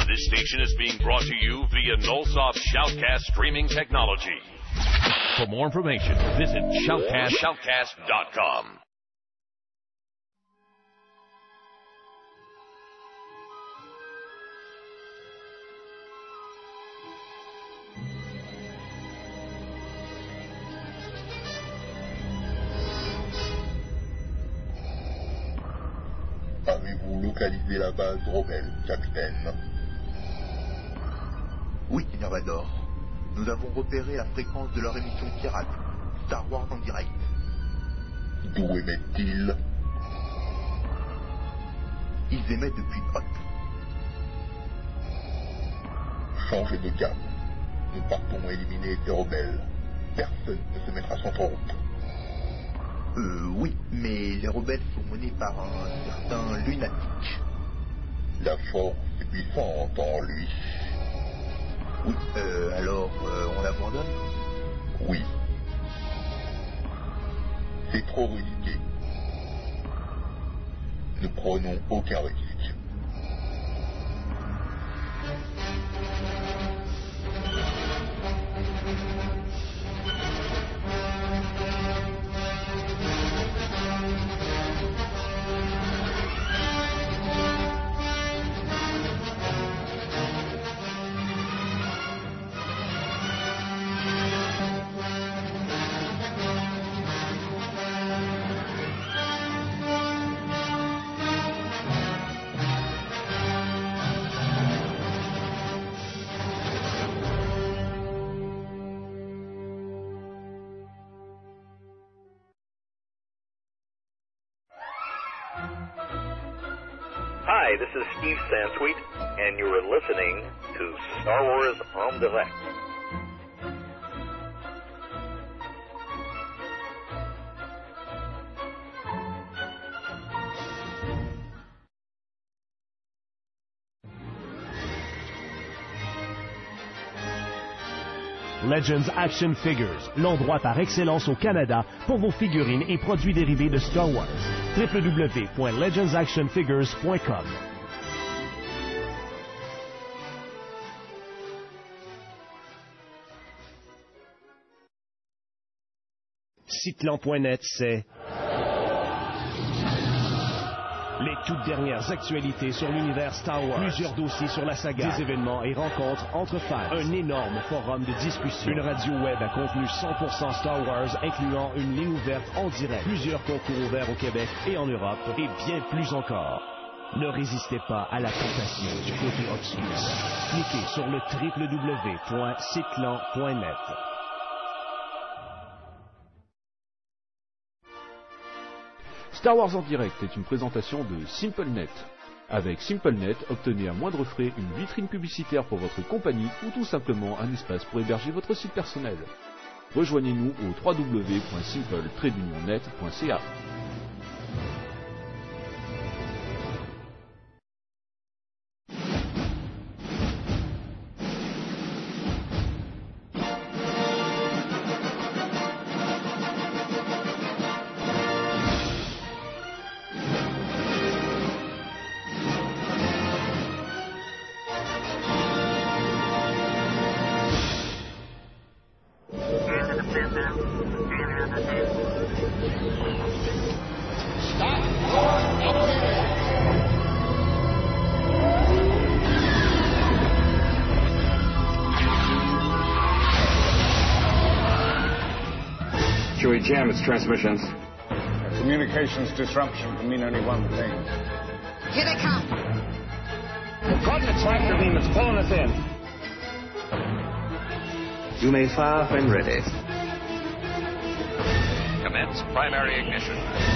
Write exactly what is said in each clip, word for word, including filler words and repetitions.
This station is being brought to you via Nullsoft Shoutcast streaming technology. For more information, visit shoutcast shoutcast dot com. Avez-vous localisé la base rebelle, capitaine? Oui, Nervador. Nous avons repéré la fréquence de leur émission pirate, Star Wars en direct. D'où émettent-ils? Ils émettent depuis Hoth. Changez de cap. Nous partons éliminer ces rebelles. Personne ne se mettra sans faute. Euh, oui, mais les rebelles sont menés par un certain lunatique. La force est puissante en lui. Oui, euh, alors, euh, on l'abandonne? Oui. C'est trop risqué. Ne prenons aucun risque. Hi, this is Steve Sansweet, and you are listening to Star Wars en direct. Legends Action Figures, l'endroit par excellence au Canada pour vos figurines et produits dérivés de Star Wars. w w w point legends action figures point com. Cyclan point net, c'est les toutes dernières actualités sur l'univers Star Wars. Plusieurs dossiers sur la saga. Des événements et rencontres entre fans. Un énorme forum de discussion. Une radio web à contenu cent pour cent Star Wars, incluant une ligne ouverte en direct. Plusieurs concours ouverts au Québec et en Europe. Et bien plus encore. Ne résistez pas à la tentation du côté obscur. Cliquez sur le w w w point cyclan point net. Star Wars en direct est une présentation de SimpleNet. Avec SimpleNet, obtenez à moindre frais une vitrine publicitaire pour votre compagnie ou tout simplement un espace pour héberger votre site personnel. Rejoignez-nous au w w w point simple tiret net point c a. Chewie, jam its transmissions. A communications disruption can mean only one thing. Here they come. The coordinate tractor beam is pulling us in. You may fire when ready. Commence primary ignition.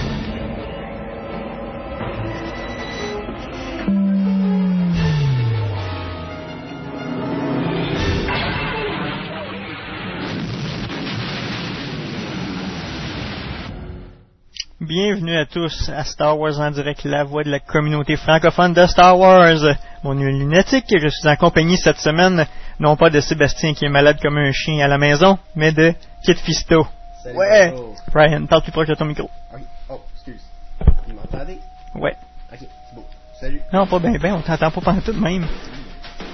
Bienvenue à tous à Star Wars en direct, la voix de la communauté francophone de Star Wars. Mon nom est Lunatique et je suis en compagnie cette semaine, non pas de Sébastien qui est malade comme un chien à la maison, mais de Kit Fisto. Salut, ouais. bonjour. Brian, parle plus proche de ton micro. Ok. Oh, excuse. Vous m'entendez? Ouais. Ok, c'est beau. Salut. Non, pas bien, ben, on t'entend pas pendant tout de même.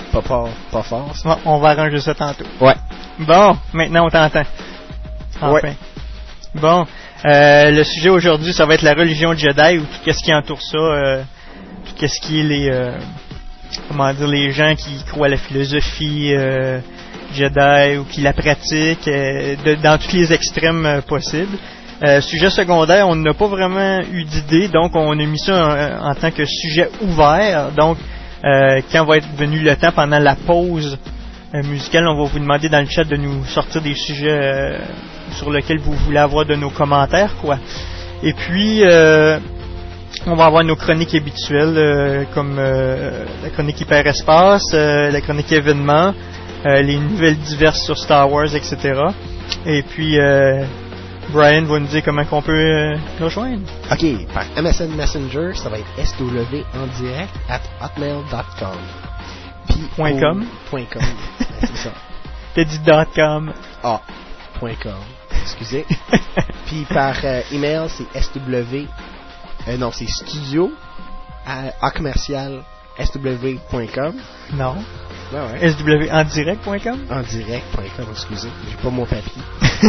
pas, pas, pas fort. Ça. Ouais, on va arranger ça tantôt. Ouais. Bon, maintenant on t'entend. Enfin. Ouais. Bon, euh, le sujet aujourd'hui, ça va être la religion Jedi ou tout ce qui entoure ça, euh, tout ce qui est les, euh, comment dire, les gens qui croient à la philosophie euh, Jedi ou qui la pratiquent, euh, de, dans tous les extrêmes euh, possibles. Euh, sujet secondaire, on n'a pas vraiment eu d'idée, donc on a mis ça en, en tant que sujet ouvert. Donc, euh, quand va être venu le temps pendant la pause euh, musicale, on va vous demander dans le chat de nous sortir des sujets euh, sur lesquels vous voulez avoir de nos commentaires, quoi. Et puis, euh, on va avoir nos chroniques habituelles, euh, comme euh, la chronique hyperespace, euh, la chronique événements, euh, les nouvelles diverses sur Star Wars, et cetera. Et puis, euh, Brian va nous dire comment on peut euh, nous rejoindre. OK, par M S N Messenger, ça va être S W en direct at hotmail dot com. Puis Point au, com. Point com. C'est ça. T'as dit dot com. Ah, point com. Excusez. Puis par euh, email, c'est S W. Euh, non, c'est studio à, à commercial S W point com. Non. Ah ouais. S W en direct point com. En direct point com, excusez. J'ai pas mon papier.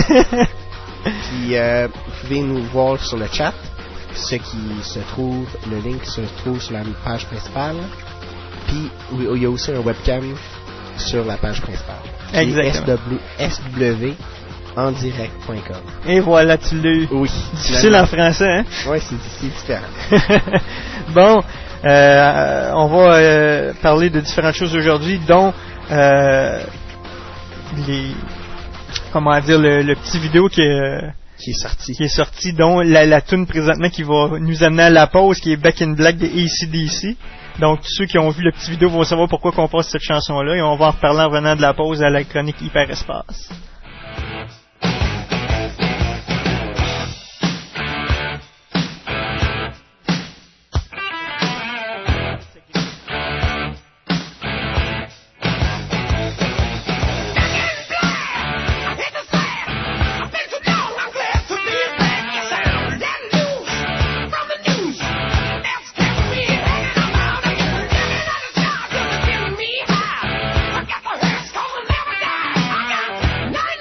Puis euh, vous pouvez nous voir sur le chat, ce qui se trouve, le link se trouve sur la page principale. Puis il y a aussi un webcam sur la page principale. Exactement. S W en direct point com. Et voilà, tu l'as eu. Oui. Difficile en français, hein? Oui, c'est, c'est différent. Bon, euh, on va euh, parler de différentes choses aujourd'hui, dont euh, les... comment dire, le, le petit vidéo qui est, euh, qui est sorti. Qui est sorti, dont la, la tune présentement qui va nous amener à la pause, qui est Back in Black de A C D C. Donc, tous ceux qui ont vu le petit vidéo vont savoir pourquoi qu'on passe cette chanson-là, et on va en reparler en revenant de la pause à la chronique Hyperespace. Nine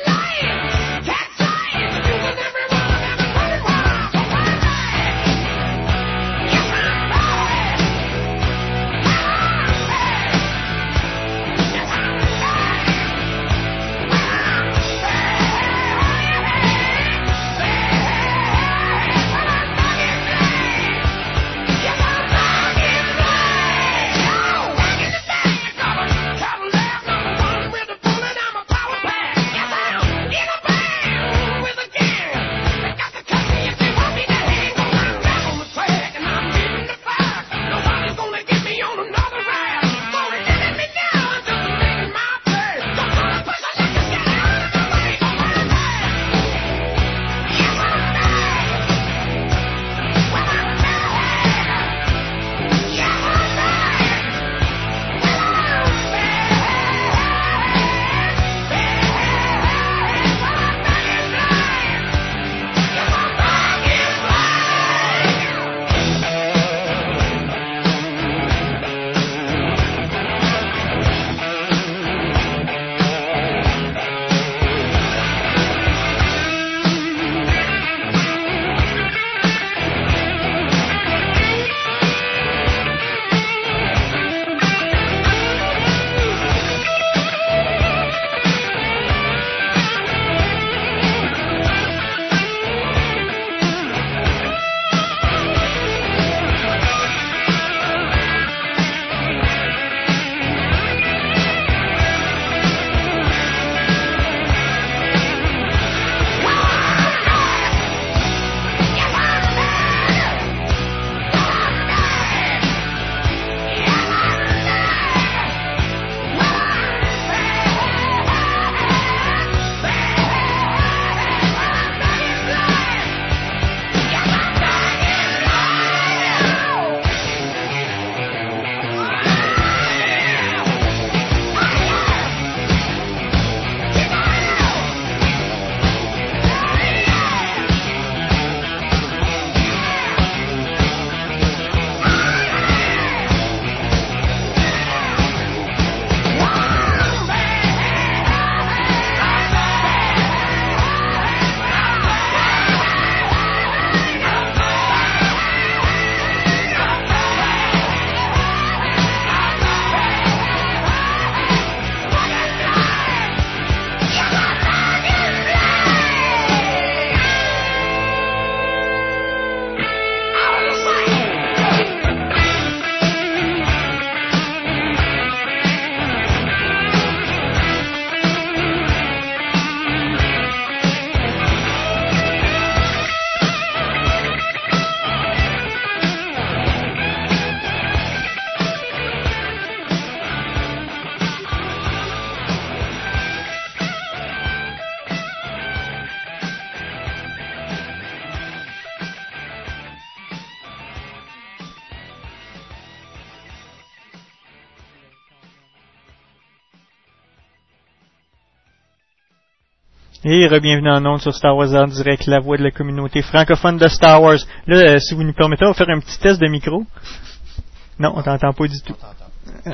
Et re-bienvenue en ondes sur Star Wars en direct, la voix de la communauté francophone de Star Wars. Là, euh, si vous nous permettez, on va faire un petit test de micro. Non, on t'entend pas du tout. Euh,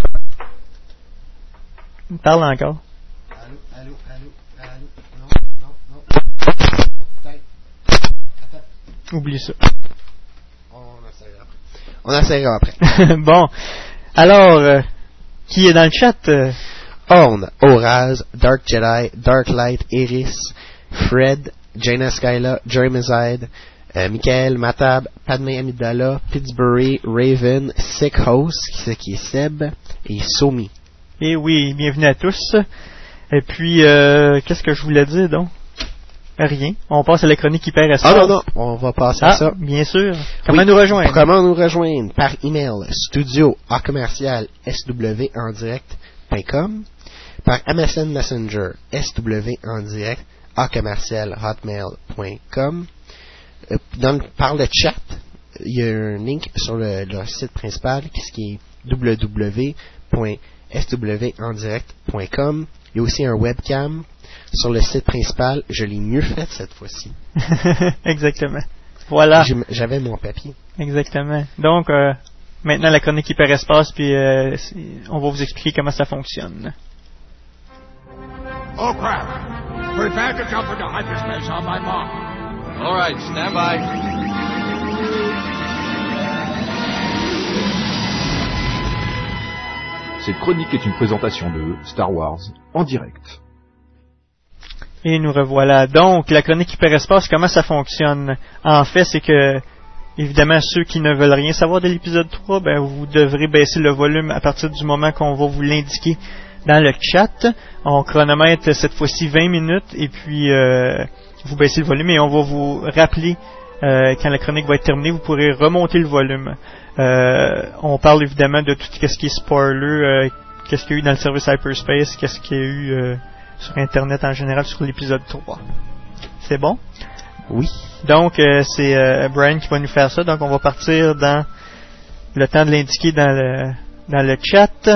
parle encore. Allô, allô, allô, allô, non, non, non. Peut-être. Attends. Oublie ça. On essaiera après. On essaiera après. Bon. Alors, euh, qui est dans le chat? euh? Orn, Oraz, Dark Jedi, Dark Light, Eris, Fred, Jaina Skyla, Jeremy Zide, euh, Michael, Matab, Padmé Amidala, Pittsburgh, Raven, Sick House, qui, qui est Seb, et Somi. Et oui, bienvenue à tous. Et puis, euh, qu'est-ce que je voulais dire donc? Rien. On passe à la chronique hyperespace. Ah non, non, on va passer ah, à ça. Bien sûr. Comment oui, nous rejoindre? Comment nous rejoindre? Par email, studio à commercial s w en direct point com, par M S N Messenger, S W en direct, à commercial hotmail point com. Euh, dans le, par le chat, il y a un link sur le, leur site principal, qui est w w w point s w en direct point com. Il y a aussi un webcam sur le site principal. Je l'ai mieux fait cette fois-ci. Exactement. Voilà. J'avais mon papier. Exactement. Donc, euh, maintenant la chronique hyperespace, puis euh, on va vous expliquer comment ça fonctionne. Oh crap! Prepare to jump into hyperspace on my mark. All right, stand by. Cette chronique est une présentation de Star Wars en direct. Et nous revoilà. Donc, la chronique hyperespace, comment ça fonctionne? En fait, c'est que, évidemment, ceux qui ne veulent rien savoir de l'épisode trois, ben, vous devrez baisser le volume à partir du moment qu'on va vous l'indiquer dans le chat. On chronomètre cette fois-ci vingt minutes, et puis euh, vous baissez le volume, et on va vous rappeler euh, quand la chronique va être terminée, vous pourrez remonter le volume. Euh, on parle évidemment de tout ce qui est spoiler, euh, qu'est-ce qu'il y a eu dans le service Hyperspace, qu'est-ce qu'il y a eu euh, sur Internet en général sur l'épisode trois. C'est bon? Oui. Donc, euh, c'est euh, Brian qui va nous faire ça. Donc, on va partir dans le temps de l'indiquer dans le, dans le chat.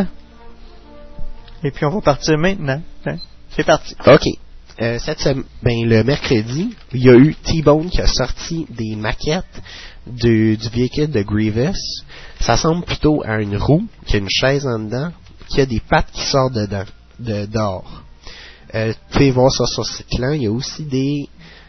Et puis, on va partir maintenant. C'est parti. OK. Euh, cette semaine, ben, le mercredi, il y a eu T-Bone qui a sorti des maquettes de, du véhicule de Grievous. Ça ressemble plutôt à une roue, qui a une chaise en dedans, qui a des pattes qui sortent dedans, de, dehors. Euh, vous pouvez voir ça sur ce site-là. Il y a aussi des...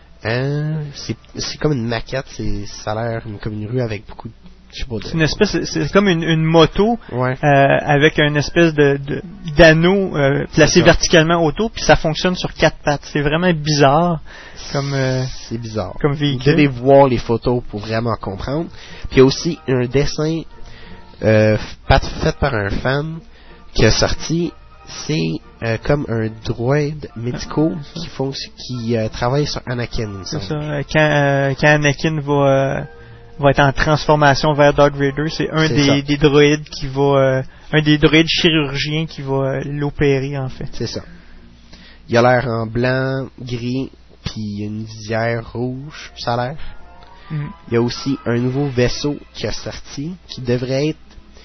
Hein, c'est, c'est comme une maquette, c'est, ça a l'air une, comme une rue avec beaucoup de... Je sais pas, de, c'est une espèce, c'est, c'est comme une, une moto ouais. euh, avec une espèce de, de d'anneau euh, placé verticalement autour, puis ça fonctionne sur quatre pattes. C'est vraiment bizarre comme euh, c'est bizarre. Comme véhicule. Vous devez voir les photos pour vraiment comprendre. Puis il y a aussi un dessin euh, fait par un fan qui a sorti. C'est euh, comme un droïde médico qui font qui euh, travaille sur Anakin. C'est ça. Quand, euh, quand Anakin va euh, va être en transformation vers Darth Vader, c'est un c'est des, des droïdes qui va euh, un des droïdes chirurgiens qui va euh, l'opérer en fait. C'est ça. Il a l'air en blanc, gris, puis une visière rouge, ça a l'air. Mm. Il y a aussi un nouveau vaisseau qui a sorti, qui devrait être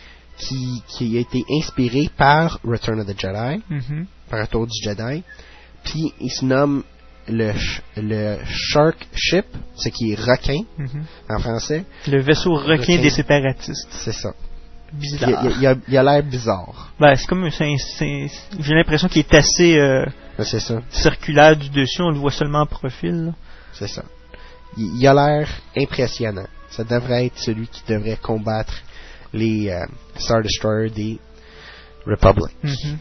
Qui, qui a été inspiré par Return of the Jedi, mm-hmm. par Retour du Jedi, puis il se nomme le, le Shark Ship, ce qui est requin mm-hmm. en français. Le vaisseau requin, requin des séparatistes. C'est ça. Bizarre. Il, il, il, a, il a l'air bizarre. Ben, c'est comme c'est, c'est, j'ai l'impression qu'il est assez euh, c'est ça. circulaire du dessus, on le voit seulement en profil. Là. C'est ça. Il, il a l'air impressionnant. Ça devrait être celui qui devrait combattre les euh, Star Destroyer des Republic. Mm-hmm.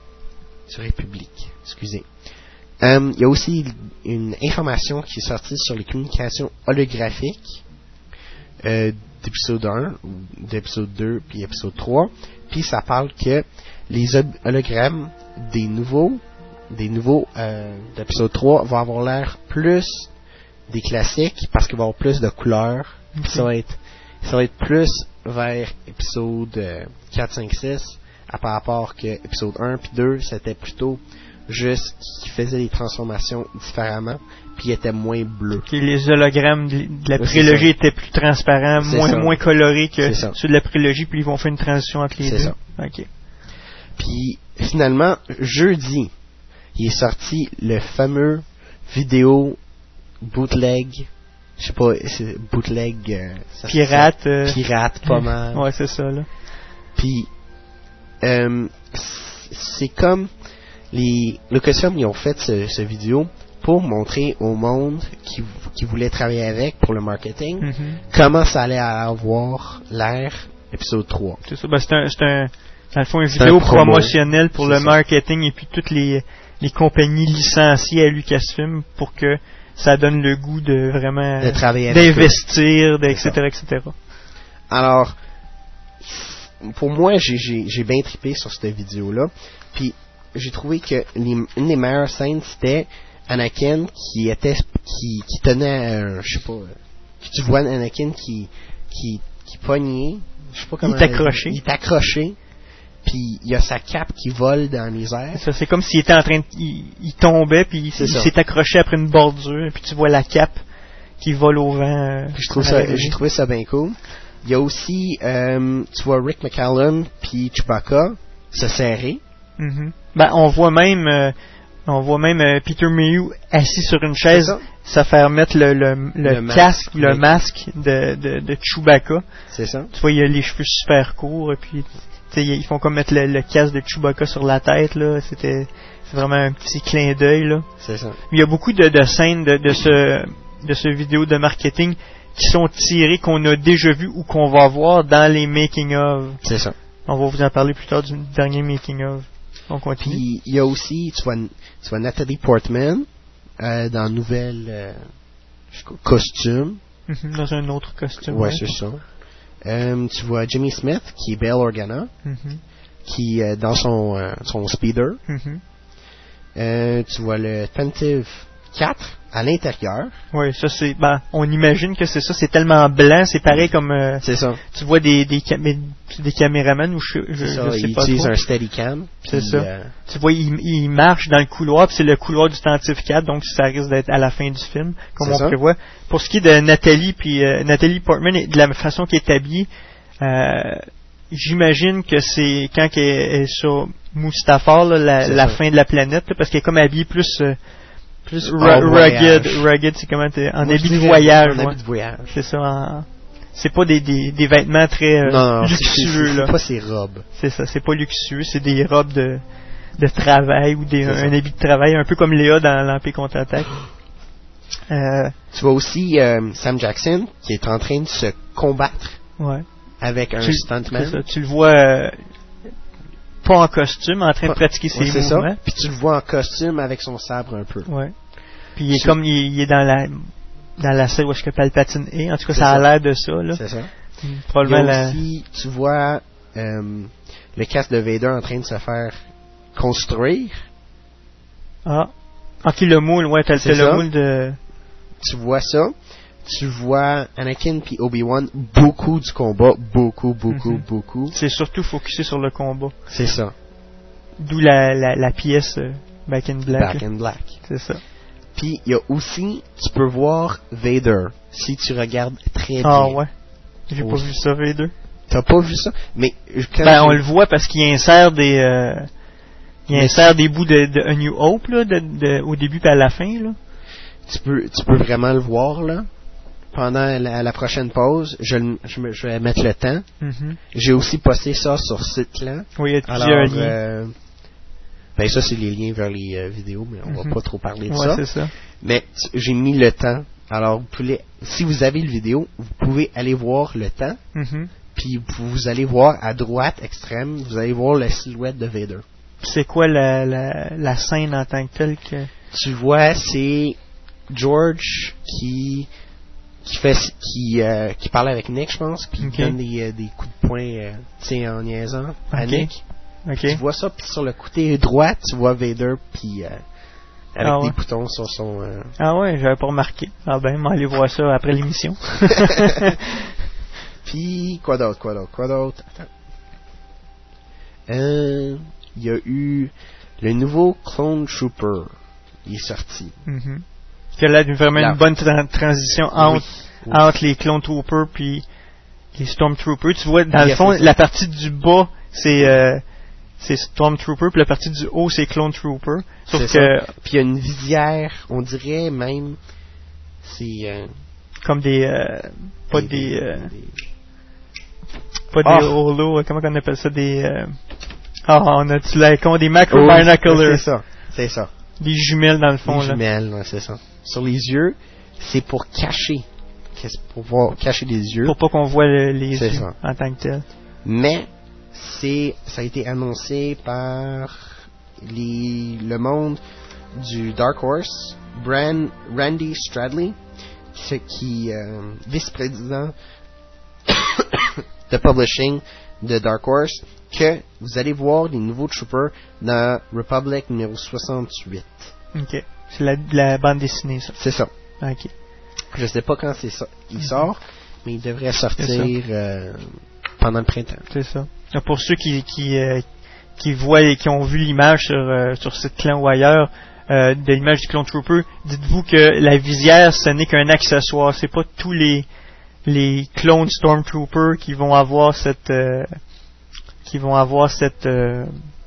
Sur République, excusez. Um, il y a aussi une information qui est sortie sur les communications holographiques euh, d'épisode un, d'épisode deux, puis épisode trois. Puis ça parle que les hologrammes des nouveaux, des nouveaux euh, d'épisode trois vont avoir l'air plus des classiques parce qu'il va y avoir plus de couleurs. Mm-hmm. Puis ça va être, ça va être plus vers épisode euh, quatre, cinq, six, à par rapport que épisode un puis deux, c'était plutôt juste qui faisait les transformations différemment, puis il était moins bleu. Okay, les hologrammes de la oui, prélogie étaient plus transparents, c'est moins, moins colorés que ceux de la prélogie, puis ils vont faire une transition entre les c'est deux. Ça. Okay. Puis finalement, jeudi, il est sorti le fameux vidéo bootleg, je sais pas, c'est bootleg euh, ça, pirate, ça, euh... pirate pas mal. Ouais, c'est ça là. Puis euh, c'est comme les Lucasfilm, ils ont fait ce, ce vidéo pour montrer au monde qui, qui voulait travailler avec pour le marketing mm-hmm. comment ça allait avoir l'air épisode trois. C'est ça, ben c'est un, c'est un dans le fond une vidéo promotionnelle pour c'est le ça. marketing et puis toutes les les compagnies licenciées à Lucasfilm pour que ça donne le goût de vraiment de travailler d'investir, de, et cetera, et cetera. Alors, pour moi, j'ai, j'ai, j'ai bien trippé sur cette vidéo-là. Puis, j'ai trouvé que les, une des meilleures scènes, c'était Anakin qui était, qui, qui tenait, un, je sais pas, que tu vois Anakin qui, qui, qui pognait, je sais pas comment. Il est accroché. Il est accroché. Puis il y a sa cape qui vole dans les airs. Ça, c'est comme s'il était en train de, il, il tombait puis il, il s'est accroché après une bordure et puis tu vois la cape qui vole au vent. Euh, je trouve ça, j'ai trouvé ça bien cool. Il y a aussi, euh, tu vois Rick McCallum puis Chewbacca se serrer. Mm-hmm. Ben on voit même, euh, on voit même euh, Peter Mayhew assis sur une chaise, ça faire mettre le le, le, le casque, masque, le oui. masque de, de de Chewbacca. C'est ça. Tu vois, il a les cheveux super courts et puis. T'sais, ils font comme mettre le, le casque de Chewbacca sur la tête là, c'était c'est vraiment un petit clin d'œil là. C'est ça. Il y a beaucoup de, de scènes de, de ce de ce vidéo de marketing qui sont tirées qu'on a déjà vu ou qu'on va voir dans les making of. C'est ça. On va vous en parler plus tard du dernier making of. On continue. Puis il y a aussi tu vois tu vois Natalie Portman euh, dans nouvel euh, costume. Mm-hmm, dans un autre costume. Ouais, ouais. c'est ça. Euh, tu vois Jimmy Smith qui est Bail Organa mm-hmm. qui euh, dans son euh, son speeder mm-hmm. euh, tu vois le Tantive quatre à l'intérieur. Oui, ça c'est ben on imagine que c'est ça, c'est tellement blanc, c'est pareil comme euh, c'est ça. Tu vois des des, camé- des caméramans ou je, je, ça, je sais ils pas utilisent trop. un Steadicam. C'est puis, ça. Euh, tu vois il, il marche dans le couloir, puis c'est le couloir du Tantive quatre, donc ça risque d'être à la fin du film comme c'est on ça. prévoit. Pour ce qui est de Nathalie puis euh, Nathalie Portman et de la façon qu'elle est habillée, euh, j'imagine que c'est quand elle est sur Mustafar là, la, la fin de la planète là, parce qu'elle est comme habillée plus euh, plus ra- rugged, rugged, c'est comment t'es, en habit de voyage, en ouais. habit de voyage. C'est ça. En, c'est pas des, des, des vêtements très euh, non, non, luxueux c'est, c'est, là. C'est pas ces robes. C'est ça, c'est pas luxueux, c'est des robes de de travail ou des, un, un habit de travail, un peu comme Léa dans l'Empire contre-attaque. Euh, tu vois aussi euh, Sam Jackson qui est en train de se combattre. Ouais. Avec un tu, stuntman. C'est ça, tu le vois euh, pas en costume, en train de pratiquer ses ouais, c'est mouvements. Ça. Puis tu le vois en costume avec son sabre un peu. Ouais. Puis il est tu... comme il, il est dans la dans la salle où est-ce que Palpatine est. En tout cas, ça, ça a l'air de ça là. C'est ça. Mmh, probablement il y a la... aussi, tu vois euh, le casque de Vader en train de se faire construire. Ah. Ok, le moule, ouais, t'as, t'as le moule de. Tu vois ça. Tu vois Anakin puis Obi-Wan, beaucoup du combat, beaucoup, beaucoup, mm-hmm. beaucoup. C'est surtout focusé sur le combat. C'est ça. D'où la, la, la pièce euh, Back in Black. Back in Black. C'est ça. Puis il y a aussi, tu peux voir Vader, si tu regardes très bien. Ah ouais. J'ai oh. pas vu ça, Vader. T'as pas vu ça? Mais quand ben, on le voit parce qu'il insère des... Euh, il insère des bouts de, de A New Hope, là, de, de, au début et à la fin, là. Tu peux, tu peux vraiment le voir, là. Pendant la, la prochaine pause, je, je, je vais mettre le temps. Mm-hmm. J'ai aussi posté ça sur Sitclan. Oui, il y a plusieurs liens. Euh, ben ça, c'est les liens vers les euh, vidéos, mais on mm-hmm. va pas trop parler de ouais, ça. C'est ça. Mais j'ai mis le temps. Alors, vous pouvez, si vous avez le vidéo, vous pouvez aller voir le temps. Mm-hmm. Puis vous allez voir à droite extrême, vous allez voir la silhouette de Vader. C'est quoi la, la, la scène en tant que telle que... Tu vois, c'est George qui qui fait qui euh, qui parle avec Nick, je pense, puis okay. il donne des, des coups de poing, euh, tu sais, en niaisant à okay. Nick. Okay. Tu vois ça, puis sur le côté droit, tu vois Vader, puis euh, avec ah ouais. des boutons sur son. Euh... Ah ouais, j'avais pas remarqué. Ah ben, on va aller voir ça après l'émission. Puis quoi d'autre, quoi d'autre, quoi d'autre. Attends. Euh, il y a eu le nouveau Clone Trooper. Il est sorti. Mm-hmm. Qui a là vraiment là. Une bonne tra- transition entre, oui. Oui. entre les Clone Troopers puis les Stormtroopers. Tu vois, dans il le fond, la partie du bas, c'est euh, c'est Stormtrooper, puis la partie du haut, c'est Clone Trooper. Sauf c'est que... ça. Puis il y a une visière, on dirait même... C'est... Euh, comme des... Euh, pas des... des, euh, des pas oh. des holo, comment on appelle ça? Des... Euh, ah, oh, on a-tu la con? Des macro-binoculars. Oh, c'est ça, c'est ça. Des jumelles, dans le fond, des là. Des jumelles, ouais, c'est ça. Sur les yeux, c'est pour cacher. Pour voir, cacher les yeux. Pour pas qu'on voit le, les c'est yeux ça. en tant que tel. Mais, c'est, ça a été annoncé par les, le monde du Dark Horse, Brand, Randy Stradley, qui, qui euh, vice-président de publishing de Dark Horse, que vous allez voir les nouveaux troopers dans Republic numéro soixante-huit. Ok. C'est la, la bande dessinée, ça. C'est ça. Ok. Je sais pas quand c'est ça, il sort, mais il devrait sortir euh, pendant le printemps. C'est ça. Donc pour ceux qui qui euh, qui voient et qui ont vu l'image sur euh, sur ce clan ou ailleurs euh, de l'image du Clone Trooper, dites-vous que la visière ce n'est qu'un accessoire. C'est pas tous les les clones Stormtrooper qui vont avoir cette euh, qui vont avoir cette euh,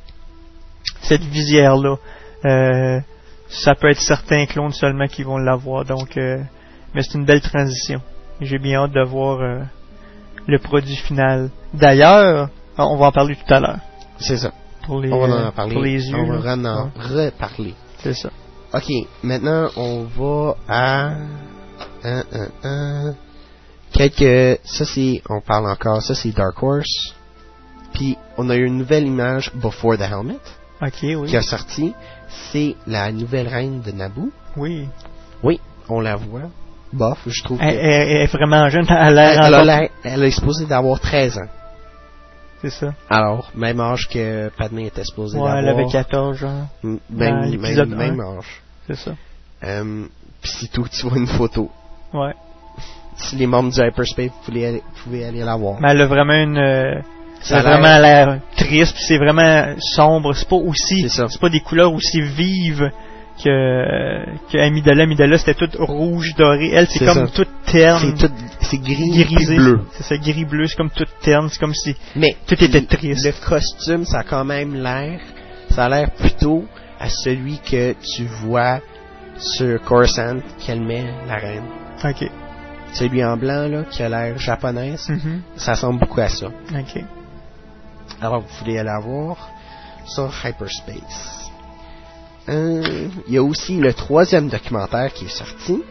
cette visière là. Euh, ça peut être certains clones seulement qui vont l'avoir. Donc euh, mais c'est une belle transition. J'ai bien hâte de voir euh, le produit final. D'ailleurs, on va en parler tout à l'heure. C'est ça. Pour les, on va en parler. Pour les yeux. On va là. en ouais. reparler. C'est ça. Ok, maintenant on va à un, un, un, quelques. Ça c'est, on parle encore. Ça c'est Dark Horse. Puis on a eu une nouvelle image Before the Helmet. Ok, oui. Qui a sorti. C'est la nouvelle reine de Naboo. Oui. Oui, on la voit. Bof, je trouve. Elle, elle, elle est vraiment jeune. Elle a l'air. Elle, elle, elle, elle est supposée d'avoir treize ans. C'est ça. Alors, même âge que Padmé était supposée ouais, d'avoir. Elle avait quatorze, genre. Même, même, même âge. C'est ça. Euh, Puis c'est tout, tu vois une photo. Ouais. Si les membres du Hyperspace, vous pouvez aller, vous pouvez aller la voir. Mais elle a vraiment une... Euh, ça a vraiment l'air triste, puis c'est vraiment sombre. C'est pas aussi... C'est, c'est pas des couleurs aussi vives que, que Amidala. Amidala, c'était tout rouge, doré. Elle, c'est, c'est comme ça. Toute terne. C'est tout, c'est gris et bleu. C'est ça, gris-bleu, c'est comme toute terne. C'est comme si mais tout était triste. Le costume, ça a quand même l'air... Ça a l'air plutôt à celui que tu vois sur Coruscant, qu'elle met la reine. Ok. Celui en blanc, là, qui a l'air japonaise, mm-hmm. ça ressemble beaucoup à ça. Ok. Alors, vous voulez aller voir sur Hyperspace. Euh, il y a aussi le troisième documentaire qui est sorti.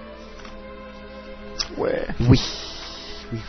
Ouais. Oui. Oui.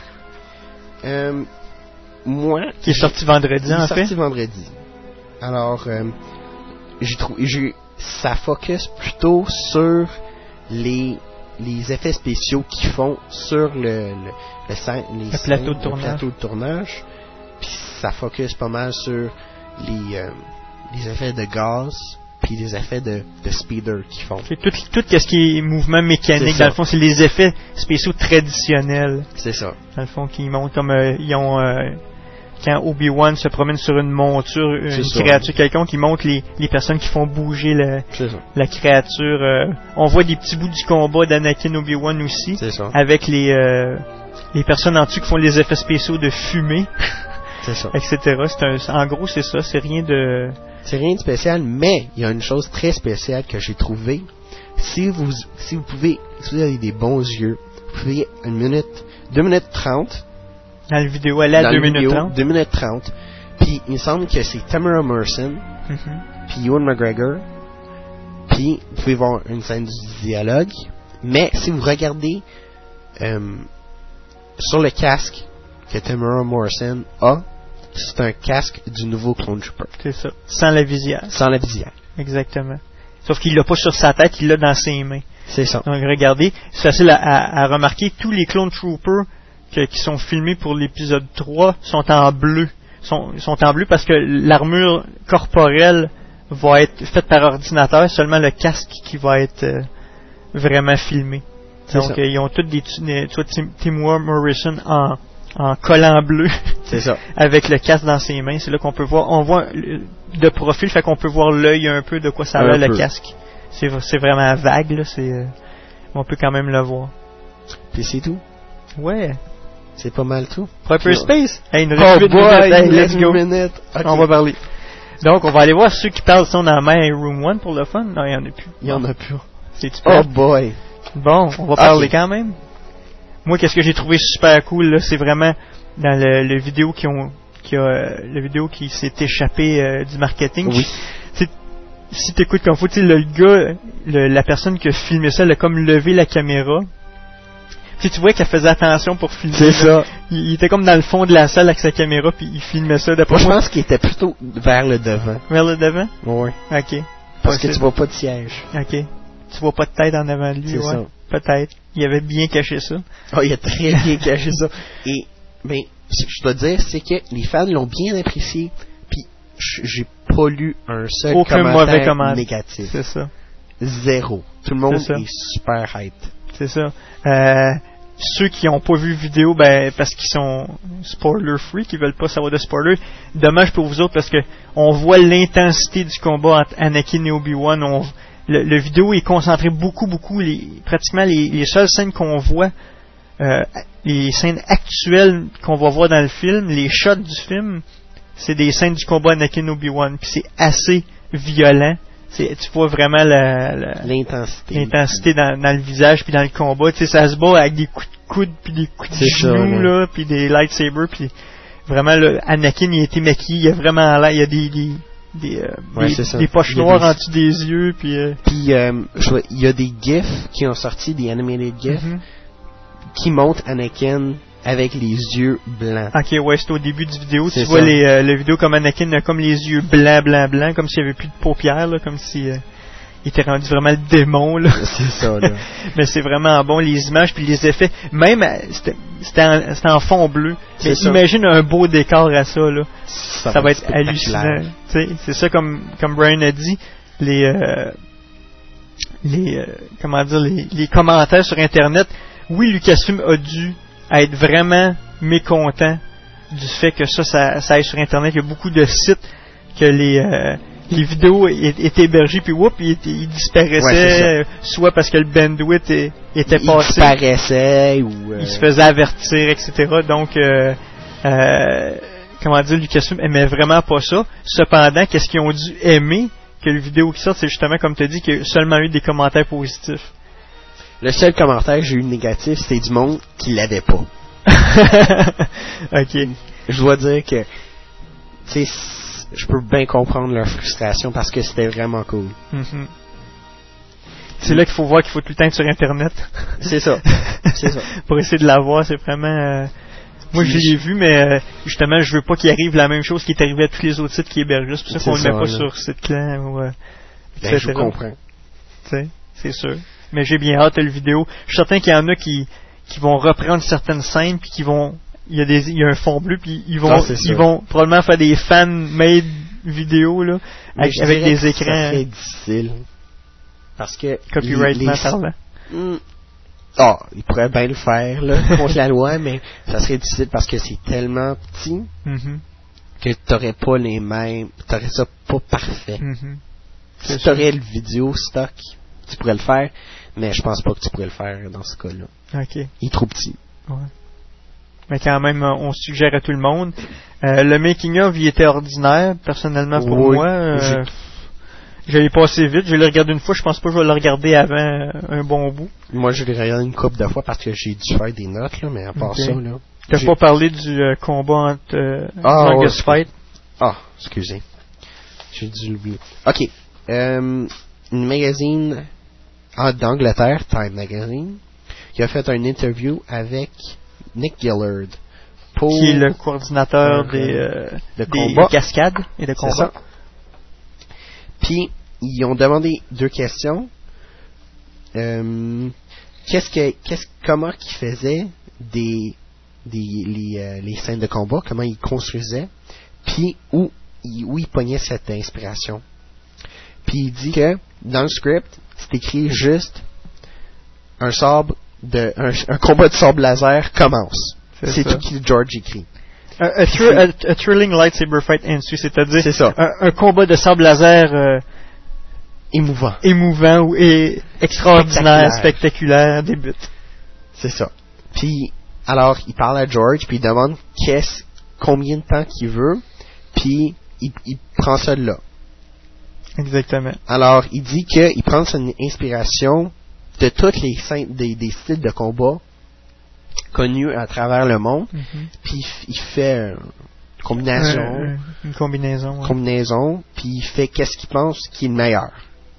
Euh, moi... Qui est sorti vendredi, en fait. Qui est sorti vendredi. Alors, euh, j'ai trouvé... J'ai, ça focus plutôt sur les... les effets spéciaux qu'ils font sur le, le, le, scène, les le, scènes, plateau, de le plateau de tournage. Puis ça focus pas mal sur les, euh, les effets de gaz puis les effets de, de speeder qu'ils font. C'est tout, tout ce qui est mouvement mécanique, dans le fond, c'est les effets spéciaux traditionnels. C'est ça. Dans le fond, qui montent comme euh, ils ont... Euh, quand Obi-Wan se promène sur une monture, une c'est créature quelconque, il montre les, les personnes qui font bouger la, la créature. Euh, on voit des petits bouts du combat d'Anakin Obi-Wan aussi, c'est ça. Avec les euh, les personnes en dessous qui font les effets spéciaux de fumée, c'est ça. et cetera. C'est un, en gros, c'est ça. C'est rien de... C'est rien de spécial, mais il y a une chose très spéciale que j'ai trouvée. Si vous si vous pouvez, si vous avez des bons yeux, vous pouvez une minute, deux minutes trente. Dans la vidéo, elle est à deux minutes trente. deux minutes trente. Puis, il me semble que c'est Tamara Morrison, mm-hmm. puis Ewan McGregor. Puis, vous pouvez voir une scène du dialogue. Mais, si vous regardez euh, sur le casque que Tamara Morrison a, c'est un casque du nouveau Clone Trooper. C'est ça. Sans la visière. Sans la visière. Exactement. Sauf qu'il l'a pas sur sa tête, il l'a dans ses mains. C'est ça. Donc, regardez, c'est facile à, à, à remarquer, tous les Clone Troopers Que, qui sont filmés pour l'épisode trois sont en bleu. Sont, sont en bleu parce que l'armure corporelle va être faite par ordinateur, seulement le casque qui va être euh, vraiment filmé. C'est Donc, euh, ils ont tous des... Tu vois, Temuera Morrison en, en collant bleu. C'est ça. Avec le casque dans ses mains. C'est là qu'on peut voir... On voit de profil, fait qu'on peut voir l'œil un peu de quoi ça a l'air, le casque. C'est, c'est vraiment vague, là. C'est, euh, on peut quand même le voir. Puis c'est tout. Ouais. C'est pas mal tout. Hyperspace? Hey, une oh boy, hey, let's go. Minute. Okay. On va parler. Donc, on va aller voir ceux qui parlent sont dans My Room one pour le fun. Non, il y en a plus. Il y en a plus. C'est-tu Oh boy. Bon, on va parler okay. quand même. Moi, qu'est-ce que j'ai trouvé super cool, là, c'est vraiment dans le, le vidéo qui ont, qui a, euh, le vidéo qui s'est échappé euh, du marketing. Oui. C'est, si t'écoutes comme faut, tu sais, le gars, le, la personne qui a filmé ça, elle a comme levé la caméra. Tu tu vois qu'elle faisait attention pour filmer. C'est ça. Il, il était comme dans le fond de la salle avec sa caméra, puis il filmait ça. D'après moi, moi, je pense qu'il était plutôt vers le devant. Vers le devant? Oui. OK. Parce que tu vois pas de siège. OK. Tu vois pas de tête en avant de lui, c'est ouais. Ça. Peut-être. Il avait bien caché ça. Oh, il a très bien caché ça. Et, ben, ce que je dois dire, c'est que les fans l'ont bien apprécié, puis j'ai pas lu un seul Aucun commentaire mauvais commentaire négatif. C'est ça. Zéro. Tout le monde est, est super hype. C'est ça. Euh, ceux qui n'ont pas vu vidéo, ben, parce qu'ils sont spoiler free, qui veulent pas savoir de spoiler, dommage pour vous autres parce que on voit l'intensité du combat entre Anakin et Obi-Wan. On, le, le vidéo est concentré beaucoup, beaucoup, les, pratiquement les, les seules scènes qu'on voit, euh, les scènes actuelles qu'on va voir dans le film, les shots du film, c'est des scènes du combat Anakin Obi-Wan, puis c'est assez violent. C'est, tu vois vraiment la, la, l'intensité, l'intensité dans, dans le visage puis dans le combat. Tu sais, ça se bat avec des coups de coude puis des coups de genoux là, puis des lightsabers puis vraiment là, Anakin il a été maquillé, il a vraiment l'air, il y a des des des, euh, ouais, des, des poches noires des... en dessous des yeux puis. Euh... Puis euh, il y a des gifs qui ont sorti, des animated gifs mm-hmm. qui montrent Anakin avec les yeux blancs. Ok, ouais, c'est au début du vidéo. C'est tu ça. vois les, euh, la vidéo comme Anakin a comme les yeux blancs, blancs, blancs, comme s'il n'y avait plus de paupières, là, comme si euh, il était rendu vraiment le démon, là. C'est ça, là. Mais c'est vraiment bon, les images puis les effets. Même, c'était, c'était, en, c'était en fond bleu. Mais ça. Imagine un beau décor à ça, là. Ça, ça va être être hallucinant. T'sais, c'est ça, comme, comme Brian a dit, les, euh, les, euh, comment dire, les, les commentaires sur Internet. Oui, Lucasfilm a dû à être vraiment mécontent du fait que ça, ça, ça aille sur Internet. Il y a beaucoup de sites que les, euh, les vidéos étaient hébergées, puis whoop, ils, ils disparaissaient, ouais, soit parce que le bandwidth est, était il passé. Il disparaissait ou... Euh... Il se faisait avertir, et cetera. Donc, euh, euh, comment dire, Lucasfilm aimait vraiment pas ça. Cependant, qu'est-ce qu'ils ont dû aimer que le vidéo qui sort, c'est justement, comme tu as dit, qu'il y a seulement eu des commentaires positifs. Le seul commentaire que j'ai eu négatif, c'était du monde qui l'avait pas. Ok. Je dois dire que, tu sais, je peux bien comprendre leur frustration parce que c'était vraiment cool. Mm-hmm. C'est là qu'il faut voir qu'il faut tout le temps être sur Internet. C'est ça. C'est ça. Pour essayer de l'avoir, c'est vraiment... Euh... Moi, je l'ai vu, mais euh, justement, je veux pas qu'il arrive la même chose qui est arrivé à tous les autres sites qui hébergent. C'est pour ça qu'on le met pas là. Sur site clan ou... Euh, ben, je comprends. Tu sais, c'est sûr. Mais j'ai bien hâte à la vidéo. Je suis certain qu'il y en a qui, qui vont reprendre certaines scènes puis qui vont, il y a des, il y a un fond bleu puis ils vont, ah, ils vont probablement faire des fan-made vidéos là, avec, avec des écrans. C'est très difficile. Parce que copyrightement parlant. Hmm. Ah, oh, ils pourraient bien le faire là contre la loi, mais ça serait difficile parce que c'est tellement petit mm-hmm. que t'aurais pas les mêmes, t'aurais ça pas parfait. Mm-hmm. Si t'aurais le vidéo stock, tu pourrais le faire. Mais je pense pas que tu pourrais le faire dans ce cas-là. Ok. Il est trop petit. Ouais. Mais quand même, on suggère à tout le monde. Euh, le making-of, il était ordinaire, personnellement, pour oui, moi. Euh, je l'ai passé vite. Je l'ai regardé une fois. Je pense pas que je vais le regarder avant un bon bout. Moi, je l'ai regardé une couple de fois parce que j'ai dû faire des notes, là, mais à part okay. ça, là. T'as j'ai... pas parlé du euh, combat entre euh, ah, Longest ouais, Fight? Ah, excusez. J'ai dû l'oublier. Ok. Euh, une magazine d'Angleterre, Time Magazine, qui a fait une interview avec Nick Gillard. Pour qui est le coordinateur euh, des, euh, de des combat. cascades et de combat. Puis, ils ont demandé deux questions. Euh, qu'est-ce que, qu'est-ce, comment ils faisaient des, des, les, euh, les scènes de combat, comment ils construisaient, puis où, où ils pognaient cette inspiration. Puis il dit que, dans le script, c'est écrit juste un sabre de un, un combat de sabre laser commence. C'est, c'est tout ce que George écrit. A, a, thr- a, a thrilling lightsaber fight ensues, c'est-à-dire c'est ça. Un, un combat de sabre laser euh, émouvant, émouvant ou et extraordinaire, spectaculaire, débute. C'est ça. Puis alors il parle à George puis il demande qu'est-ce combien de temps qu'il veut, puis il, il prend ça de là. Exactement. Alors, il dit qu'il prend son inspiration de toutes les scènes, des, des styles de combat connus à travers le monde, mm-hmm. puis il fait une combinaison, euh, une combinaison, ouais. combinaison, puis il fait qu'est-ce qu'il pense qui est le meilleur.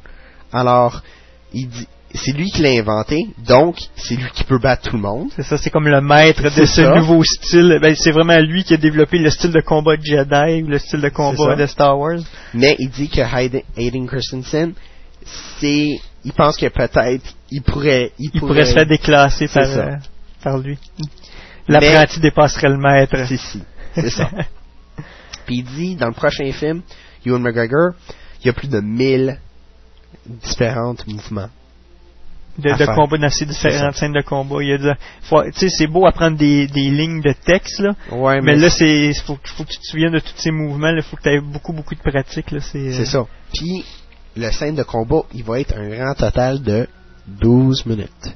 Alors, il dit, c'est lui qui l'a inventé, donc c'est lui qui peut battre tout le monde. C'est ça, c'est comme le maître de c'est ce ça. nouveau style. Ben, c'est vraiment lui qui a développé le style de combat de Jedi ou le style de combat de Star Wars. Mais il dit que Hayden, Hayden Christensen, c'est, il pense que peut-être il pourrait, il, il pourrait, pourrait se faire déclasser par, euh, par lui. L'apprenti Mais, dépasserait le maître. C'est si, c'est ça. Puis il dit dans le prochain film, Ewan McGregor, il y a plus de mille différents mouvements. De, de combat dans ces différentes scènes de combat. Il y a de, faut, tu sais, c'est beau apprendre des, des lignes de texte, là. Ouais, mais, mais là, c'est, faut, faut que tu te souviennes de tous ces mouvements, il faut que tu aies beaucoup, beaucoup de pratique, là. C'est, c'est euh... ça. Puis, le scène de combat, il va être un grand total de douze minutes.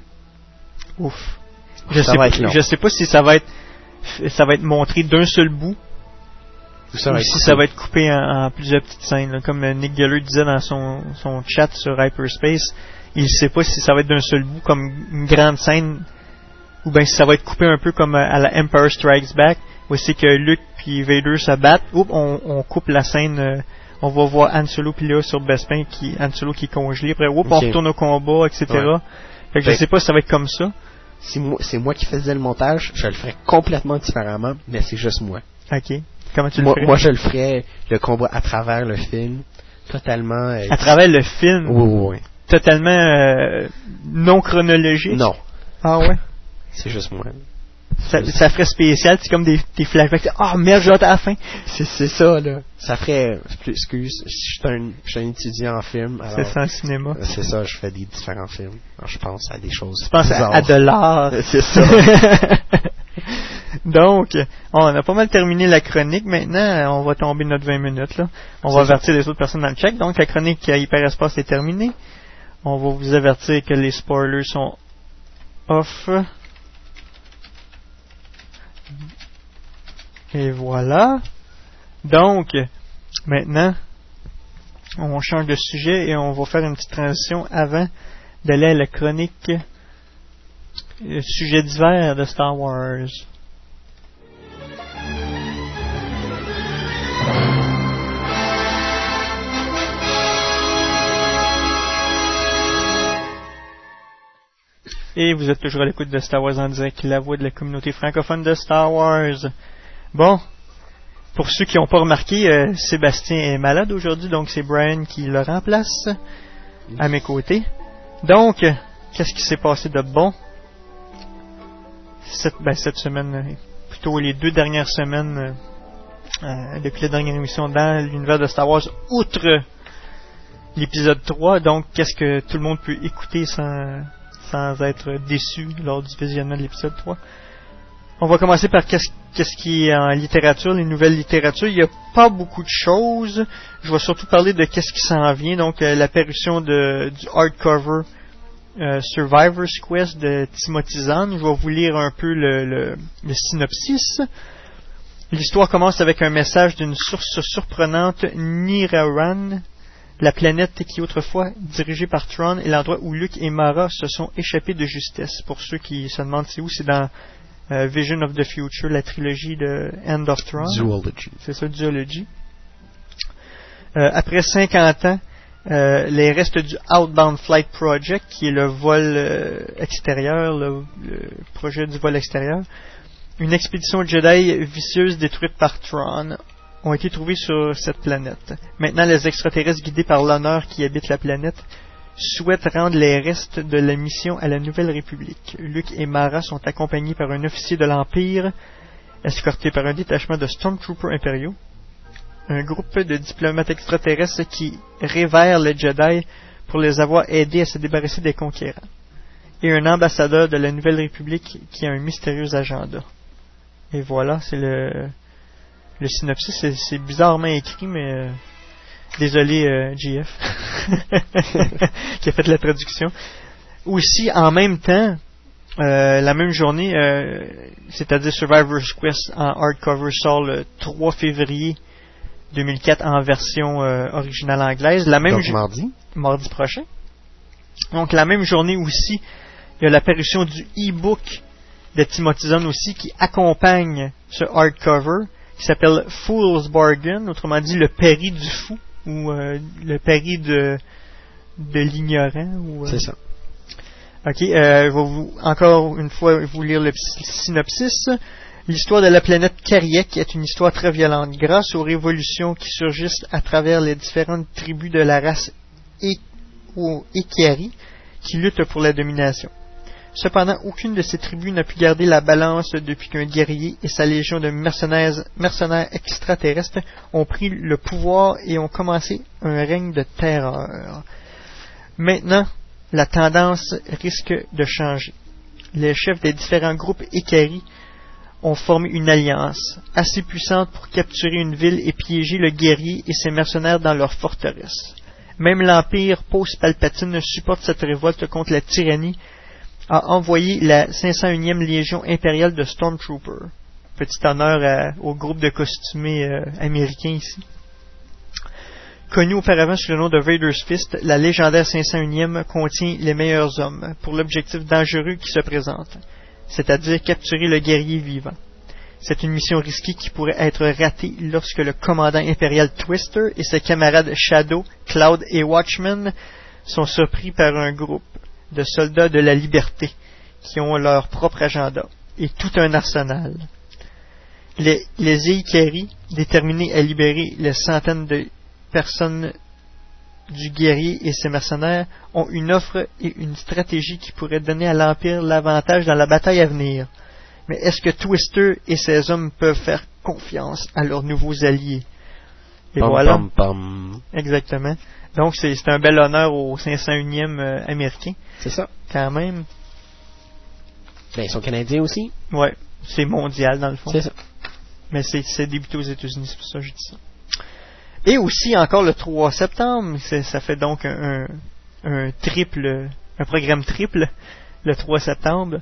Ouf. Je ça sais, va pas, être long. je sais pas si ça va être, ça va être montré d'un seul bout. Ou, ça ou si coupé. Ça va être coupé en, en plusieurs petites scènes, là. Comme Nick Geller disait dans son, son chat sur Hyperspace. Il ne sait pas si ça va être d'un seul bout comme une grande scène ou bien si ça va être coupé un peu comme à la Empire Strikes Back où c'est que Luke puis Vader se battent. Oups, on, on coupe la scène, euh, on va voir Han Solo puis Léa sur Bespin qui Han Solo qui est congelé. Après, oups, okay. on retourne au combat, et cetera. Ouais. Fait que ben, je sais pas si ça va être comme ça. Si moi, c'est moi qui faisais le montage, je le ferais complètement différemment, mais c'est juste moi. Ok. Comment tu moi, le ferais? Moi, je le ferais le combat à travers le film, totalement. Euh, à travers le film. Oui, oui, oui. Totalement euh, non chronologique. Non. Ah ouais. C'est juste moi. Ça, ça ferait spécial, c'est comme des, des flashbacks. Ah oh, merde, j'ai hâte à la fin. C'est, c'est ça là. Ça ferait. Excuse, je suis un, je suis un étudiant en film. Alors, c'est ça, en cinéma. C'est ça, je fais des différents films. Alors, je pense à des choses. Je pense à, à de l'art. C'est ça. Donc, on a pas mal terminé la chronique. Maintenant, on va tomber notre vingt minutes là. On c'est va ça. Avertir les autres personnes dans le check. Donc, la chronique Hyperespace est terminée. On va vous avertir que les spoilers sont off. Et voilà. Donc, maintenant, on change de sujet et on va faire une petite transition avant d'aller à la chronique le sujet d'hiver de Star Wars. Et vous êtes toujours à l'écoute de Star Wars en direct, la voix de la communauté francophone de Star Wars. Bon, pour ceux qui n'ont pas remarqué, euh, Sébastien est malade aujourd'hui, donc c'est Brian qui le remplace à mes côtés. Donc, qu'est-ce qui s'est passé de bon cette, ben, cette semaine, plutôt les deux dernières semaines, euh, depuis la dernière émission dans l'univers de Star Wars, outre l'épisode trois, donc qu'est-ce que tout le monde peut écouter sans... sans être déçu lors du visionnement de l'épisode trois. On va commencer par qu'est-ce, qu'est-ce qui est en littérature, les nouvelles littératures. Il n'y a pas beaucoup de choses. Je vais surtout parler de qu'est-ce qui s'en vient. Donc, euh, l'apparition de, du hardcover euh, Survivor's Quest de Timothy Zahn. Je vais vous lire un peu le, le, le synopsis. L'histoire commence avec un message d'une source surprenante, Niraran, la planète qui autrefois dirigée par Thrawn est l'endroit où Luke et Mara se sont échappés de justesse. Pour ceux qui se demandent c'est où, c'est dans euh, Vision of the Future, la trilogie de End of Thrawn. Duology. C'est ça, Duology. Euh, après cinquante ans, euh, les restes du Outbound Flight Project, qui est le vol euh, extérieur, le, le projet du vol extérieur, une expédition Jedi vicieuse détruite par Thrawn, ont été trouvés sur cette planète. Maintenant, les extraterrestres guidés par l'honneur qui habitent la planète souhaitent rendre les restes de la mission à la Nouvelle République. Luke et Mara sont accompagnés par un officier de l'Empire, escortés par un détachement de Stormtroopers impériaux, un groupe de diplomates extraterrestres qui révèrent les Jedi pour les avoir aidés à se débarrasser des conquérants, et un ambassadeur de la Nouvelle République qui a un mystérieux agenda. Et voilà, c'est le... Le synopsis, c'est, c'est bizarrement écrit, mais euh, désolé euh, G F qui a fait la traduction. Aussi, en même temps, euh, la même journée, euh, c'est-à-dire Survivor's Quest en hardcover sort le trois février deux mille quatre en version euh, originale anglaise. La même Donc ju- mardi. Mardi prochain. Donc la même journée aussi, il y a l'apparition du e-book de Timothy Zahn aussi qui accompagne ce hardcover qui s'appelle Fool's Bargain, autrement dit le pari du fou ou euh, le pari de de l'ignorant. Ou, euh... C'est ça. Ok, euh, je vais vous, encore une fois vous lire le synopsis. L'histoire de la planète Kariek est une histoire très violente. Grâce aux révolutions qui surgissent à travers les différentes tribus de la race e- ou Ekari qui luttent pour la domination. Cependant, aucune de ces tribus n'a pu garder la balance depuis qu'un guerrier et sa légion de mercenaires, mercenaires extraterrestres ont pris le pouvoir et ont commencé un règne de terreur. Maintenant, la tendance risque de changer. Les chefs des différents groupes Ekari ont formé une alliance assez puissante pour capturer une ville et piéger le guerrier et ses mercenaires dans leur forteresse. Même l'Empire post-Palpatine supporte cette révolte contre la tyrannie, a envoyé la cinq cent unième Légion impériale de Stormtroopers. Petit honneur à, au groupe de costumés euh, américains ici. Connu auparavant sous le nom de Vader's Fist, la légendaire cinq cent unième contient les meilleurs hommes pour l'objectif dangereux qui se présente, c'est-à-dire capturer le guerrier vivant. C'est une mission risquée qui pourrait être ratée lorsque le commandant impérial Twister et ses camarades Shadow, Cloud et Watchmen sont surpris par un groupe de soldats de la liberté qui ont leur propre agenda et tout un arsenal. Les, les Ikari, déterminés à libérer les centaines de personnes du guerrier et ses mercenaires, ont une offre et une stratégie qui pourrait donner à l'Empire l'avantage dans la bataille à venir. Mais est-ce que Twister et ses hommes peuvent faire confiance à leurs nouveaux alliés? Et pam, voilà. Pam, pam. Exactement. Donc c'est, c'est un bel honneur au cinq cent unième euh, américain. C'est ça. Quand même. Ben, ils sont canadiens aussi. Ouais. C'est mondial dans le fond. C'est ça. Mais c'est, c'est débuté aux États-Unis, c'est pour ça que je dis ça. Et aussi encore le trois septembre, c'est, ça fait donc un, un, un triple, un programme triple le trois septembre.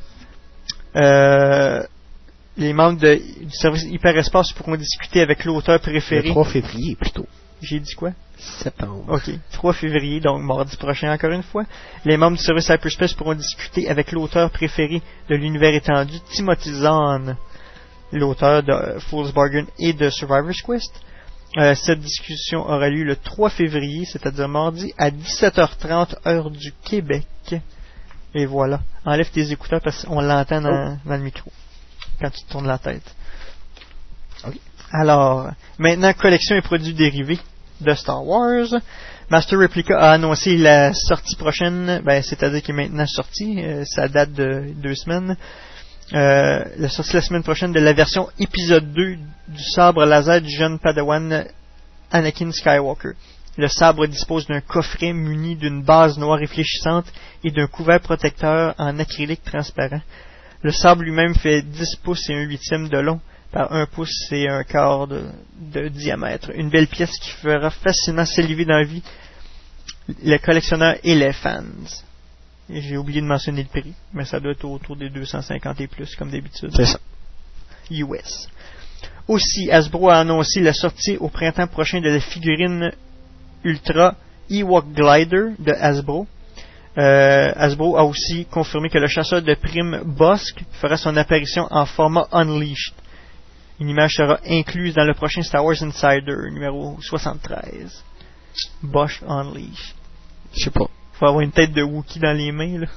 Euh, les membres de, du service Hyperespace pourront discuter avec l'auteur préféré. Le trois février plutôt. J'ai dit quoi? Septembre. Ok, trois février, donc mardi prochain encore une fois. Les membres du service Hyperspace pourront discuter avec l'auteur préféré de l'univers étendu, Timothy Zahn, l'auteur de Fool's Bargain et de Survivor's Quest. Euh, cette discussion aura lieu le trois février, c'est-à-dire mardi, à dix-sept heures trente, heure du Québec. Et voilà. Enlève tes écouteurs parce qu'on l'entend dans, dans le micro quand tu te tournes la tête. Okay. Alors, maintenant, collection et produits dérivés de Star Wars. Master Replica a annoncé la sortie prochaine, ben, c'est-à-dire qu'il est maintenant sorti, euh, ça date de deux semaines. Euh, la sortie la semaine prochaine de la version épisode deux du sabre laser du jeune Padawan Anakin Skywalker. Le sabre dispose d'un coffret muni d'une base noire réfléchissante et d'un couvert protecteur en acrylique transparent. Le sabre lui-même fait dix pouces et un huitième de long par un pouce et un quart de, de diamètre. Une belle pièce qui fera facilement saliver dans la vie les collectionneurs et les fans. Et j'ai oublié de mentionner le prix, mais ça doit être autour des deux cent cinquante et plus, comme d'habitude. C'est ça. U S. Aussi, Hasbro a annoncé la sortie au printemps prochain de la figurine Ultra Ewok Glider de Hasbro. Euh, Hasbro a aussi confirmé que le chasseur de primes Bossk fera son apparition en format Unleashed. Une image sera incluse dans le prochain Star Wars Insider, numéro soixante-treize. Bossk Unleashed. Je sais pas. Faut avoir une tête de Wookiee dans les mains, là.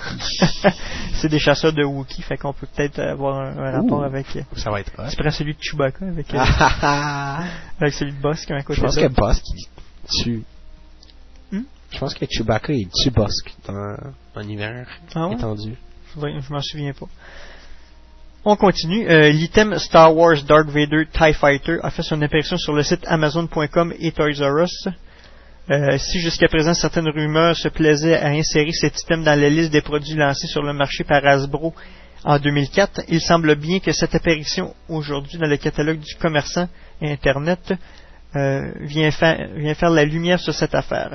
C'est des chasseurs de Wookiee, fait qu'on peut peut-être avoir un, un rapport Ouh, avec... Ça va être... Tu prends celui de Chewbacca avec, euh, avec celui de Bossk à côté. Je pense de que Bossk, il tue... Hmm? Je pense que Chewbacca, il tue Bossk dans un univers ah ouais? étendu. Ouais, je m'en souviens pas. On continue. Euh, l'item Star Wars Darth Vader TIE Fighter a fait son apparition sur le site Amazon point com et Toys R Us. Euh, si jusqu'à présent certaines rumeurs se plaisaient à insérer cet item dans la liste des produits lancés sur le marché par Hasbro en deux mille quatre, il semble bien que cette apparition aujourd'hui dans le catalogue du commerçant Internet euh, vient, fa- vient faire la lumière sur cette affaire.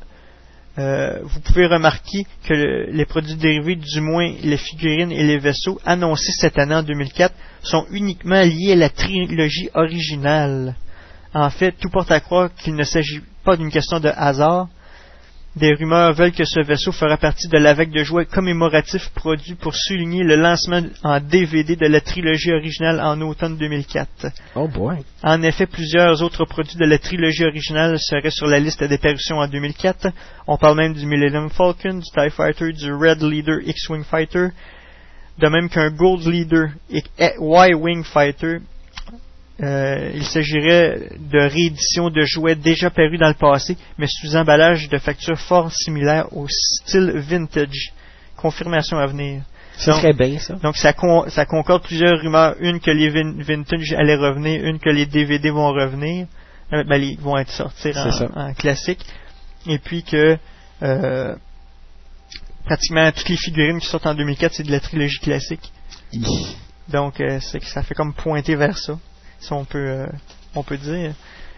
Euh, vous pouvez remarquer que le, les produits dérivés, du moins les figurines et les vaisseaux annoncés cette année en deux mille quatre, sont uniquement liés à la trilogie originale. En fait, tout porte à croire qu'il ne s'agit pas d'une question de hasard. Des rumeurs veulent que ce vaisseau fera partie de la vague de jouets commémoratifs produits pour souligner le lancement en D V D de la trilogie originale en automne deux mille quatre. Oh boy! En effet, plusieurs autres produits de la trilogie originale seraient sur la liste des parutions en deux mille quatre. On parle même du Millennium Falcon, du TIE Fighter, du Red Leader X-Wing Fighter, de même qu'un Gold Leader Y-Wing Fighter. Euh, il s'agirait de rééditions de jouets déjà parus dans le passé, mais sous emballage de factures fort similaires au style vintage. Confirmation à venir. C'est très bien, ça. Donc, ça, con, ça concorde plusieurs rumeurs. Une que les vin- vintage allaient revenir, une que les D V D vont revenir. Euh, ben, ils vont être sortis en, en classique. Et puis que euh, pratiquement toutes les figurines qui sortent en deux mille quatre, c'est de la trilogie classique. Donc, euh, c'est que ça fait comme pointer vers ça. Si on peut, euh, on peut dire.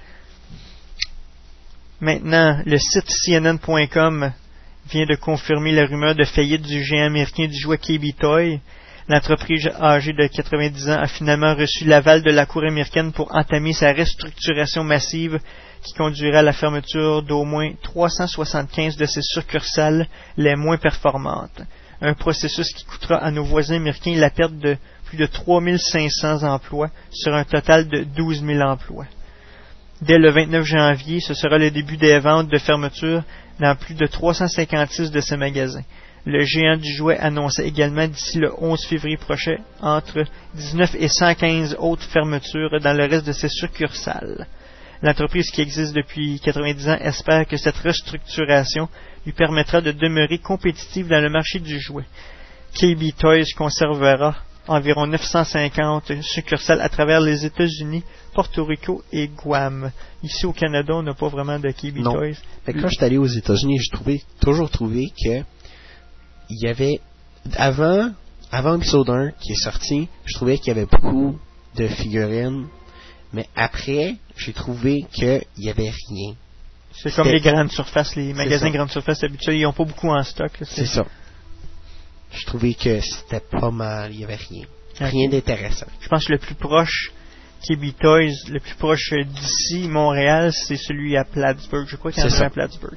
Maintenant, le site C N N point com vient de confirmer la rumeur de faillite du géant américain du jouet K B Toy. L'entreprise âgée de quatre-vingt-dix ans a finalement reçu l'aval de la Cour américaine pour entamer sa restructuration massive qui conduira à la fermeture d'au moins trois cent soixante-quinze de ses succursales les moins performantes. Un processus qui coûtera à nos voisins américains la perte de plus de trois mille cinq cents emplois sur un total de douze mille emplois. Dès le vingt-neuf janvier, ce sera le début des ventes de fermeture dans plus de trois cent cinquante-six de ces magasins. Le géant du jouet annonçait également d'ici le onze février prochain entre dix-neuf et cent quinze autres fermetures dans le reste de ses succursales. L'entreprise qui existe depuis quatre-vingt-dix ans espère que cette restructuration lui permettra de demeurer compétitive dans le marché du jouet. K B Toys conservera environ neuf cent cinquante succursales à travers les États-Unis, Porto Rico et Guam. Ici au Canada, on n'a pas vraiment de K B non. Toys. Mais quand je suis allé aux États-Unis, j'ai trouvé, toujours trouvé que il y avait avant, avant l'épisode un qui est sorti, je trouvais qu'il y avait beaucoup de figurines, mais après, j'ai trouvé qu'il y avait rien. C'est comme les grandes surfaces, les magasins grandes surfaces habituels, ils n'ont pas beaucoup en stock. Là, c'est, c'est ça. Je trouvais que c'était pas mal, il n'y avait rien. Okay. Rien d'intéressant. Je pense que le plus proche K B Toys, le plus proche d'ici, Montréal, c'est celui à Plattsburgh. Je crois qu'il y en a à Plattsburgh.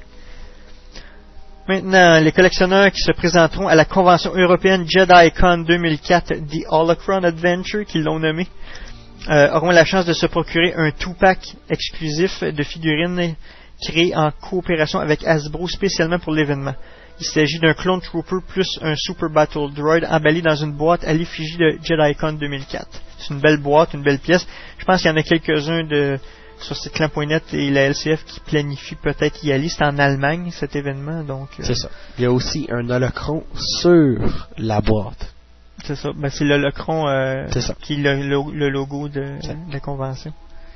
Maintenant, les collectionneurs qui se présenteront à la convention européenne JediCon deux mille quatre, The Holocron Adventure, qu'ils l'ont nommé, euh, auront la chance de se procurer un two-pack exclusif de figurines créé en coopération avec Hasbro spécialement pour l'événement. Il s'agit d'un Clone Trooper plus un Super Battle Droid emballé dans une boîte à l'effigie de JediCon deux mille quatre. C'est une belle boîte, une belle pièce. Je pense qu'il y en a quelques-uns de sur siteclan point net et la L C F qui planifient peut-être y aller. C'est en Allemagne cet événement, donc. Euh... C'est ça. Il y a aussi un holocron sur la boîte. C'est ça. Ben, c'est l'holocron euh, c'est ça. qui est le, le, le logo de, de la convention.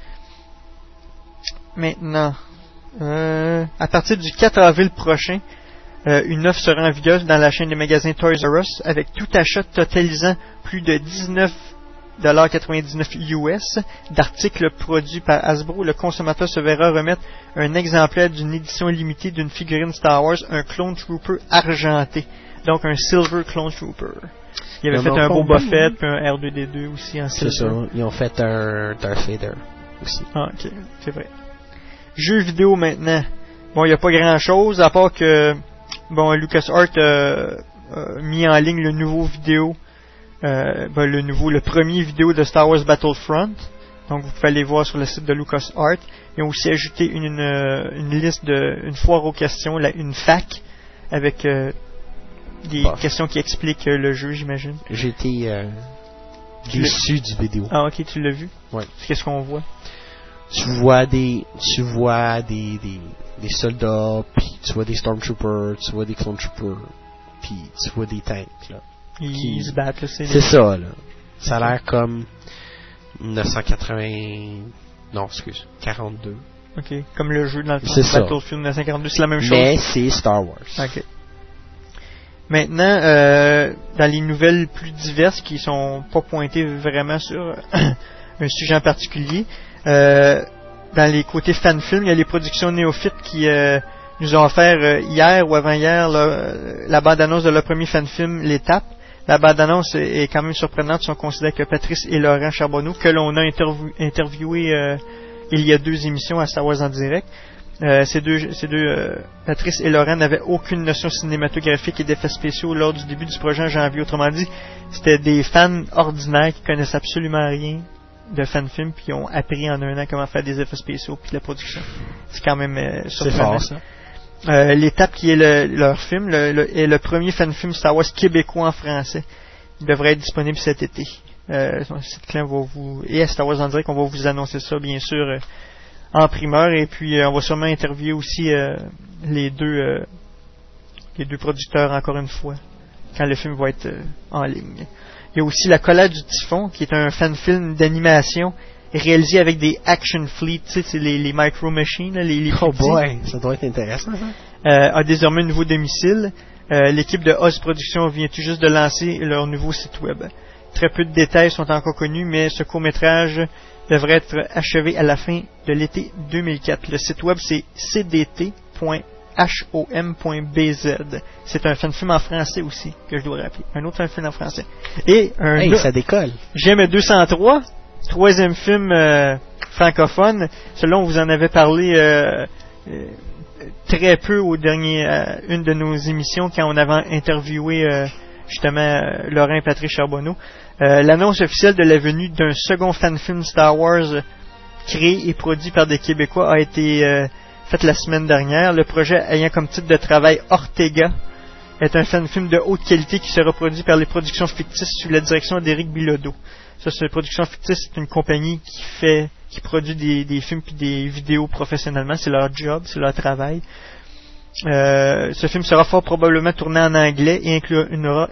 Maintenant, euh, à partir du quatre avril prochain, Euh, une offre sera en vigueur dans la chaîne des magasins Toys R Us avec tout achat totalisant plus de dix-neuf virgule quatre-vingt-dix-neuf U S d'articles produits par Hasbro. Le consommateur se verra remettre un exemplaire d'une édition limitée d'une figurine Star Wars, un Clone Trooper argenté. Donc un Silver Clone Trooper. Il avait fait un Boba Fett puis un R deux D deux aussi en silver. C'est ça. Ils ont fait un Darth Vader aussi. Ah, ok. C'est vrai. Jeux vidéo maintenant. Bon, il n'y a pas grand chose à part que bon, LucasArts a euh, euh, mis en ligne le nouveau vidéo, euh, ben, le nouveau, le premier vidéo de Star Wars Battlefront. Donc vous pouvez aller voir sur le site de LucasArts. Ils ont aussi ajouté une, une, une liste de, une foire aux questions, là, une fac avec euh, des bah. questions qui expliquent euh, le jeu, j'imagine. J'ai été euh, déçu du vidéo. Ah ok, tu l'as vu? Ouais. Qu'est-ce qu'on voit? Tu vois des, tu vois des, des, des soldats, puis tu vois des Stormtroopers, tu vois des Clone Troopers, puis tu vois des tanks, là. Ils qui, se battent, là, c'est... C'est ça, là. Ça a l'air comme dix-neuf cent quatre-vingts... Non, excuse, quarante-deux. Ok, comme le jeu dans le c'est Battlefield dix-neuf cent quarante-deux, c'est la même chose. Mais c'est Star Wars. Ok. Maintenant, euh, dans les nouvelles plus diverses qui sont pas pointées vraiment sur un sujet en particulier, Euh, dans les côtés fan-film, il y a les productions néophytes qui euh, nous ont offert euh, hier ou avant-hier là, euh, la bande-annonce de leur premier fan-film, L'Étape. La bande-annonce est, est quand même surprenante si on considère que Patrice et Laurent Charbonneau, que l'on a interview, interviewé euh, il y a deux émissions à Star Wars en direct. Euh, ces deux, ces deux euh, Patrice et Laurent n'avaient aucune notion cinématographique et d'effets spéciaux lors du début du projet en janvier. Autrement dit, c'était des fans ordinaires qui connaissent absolument rien de fan-film puis qui ont appris en un an comment faire des effets spéciaux puis de la production. C'est quand même euh, surprenant. C'est fort, ça. Euh, l'étape qui est le, leur film le, le, est le premier fan-film Star Wars québécois en français. Il devrait être disponible cet été. Euh, va vous, et à Star Wars en direct, on va vous annoncer ça bien sûr euh, en primeur, et puis euh, on va sûrement interviewer aussi euh, les deux euh, les deux producteurs encore une fois quand le film va être euh, en ligne. Il y a aussi La Colère du Typhon qui est un fan-film d'animation réalisé avec des Action Fleet, tu sais, c'est les, les Micro Machines, les, les oh boy, ça doit être intéressant ça. Euh, a désormais un nouveau domicile. Euh, l'équipe de Oz Productions vient tout juste de lancer leur nouveau site web. Très peu de détails sont encore connus, mais ce court-métrage devrait être achevé à la fin de l'été deux mille quatre. Le site web, c'est c d t point h o m point b z. C'est un fan-film en français aussi, que je dois rappeler. Un autre fan-film en français. Et un hey, autre, ça décolle. G M deux cent trois, troisième film euh, francophone. Celui-là, on vous en avait parlé euh, euh, très peu au dernier, euh, une de nos émissions, quand on avait interviewé euh, justement euh, Laurent et Patrick Charbonneau. Euh, l'annonce officielle de la venue d'un second fan-film Star Wars euh, créé et produit par des Québécois a été euh, faite la semaine dernière. Le projet ayant comme titre de travail Ortega est un fan-film de haute qualité qui sera produit par les Productions Fictices sous la direction d'Éric Bilodeau. Ça, c'est Productions Fictices, c'est une compagnie qui fait, qui produit des, des films puis des vidéos professionnellement. C'est leur job, c'est leur travail. Euh, ce film sera fort probablement tourné en anglais et inclura,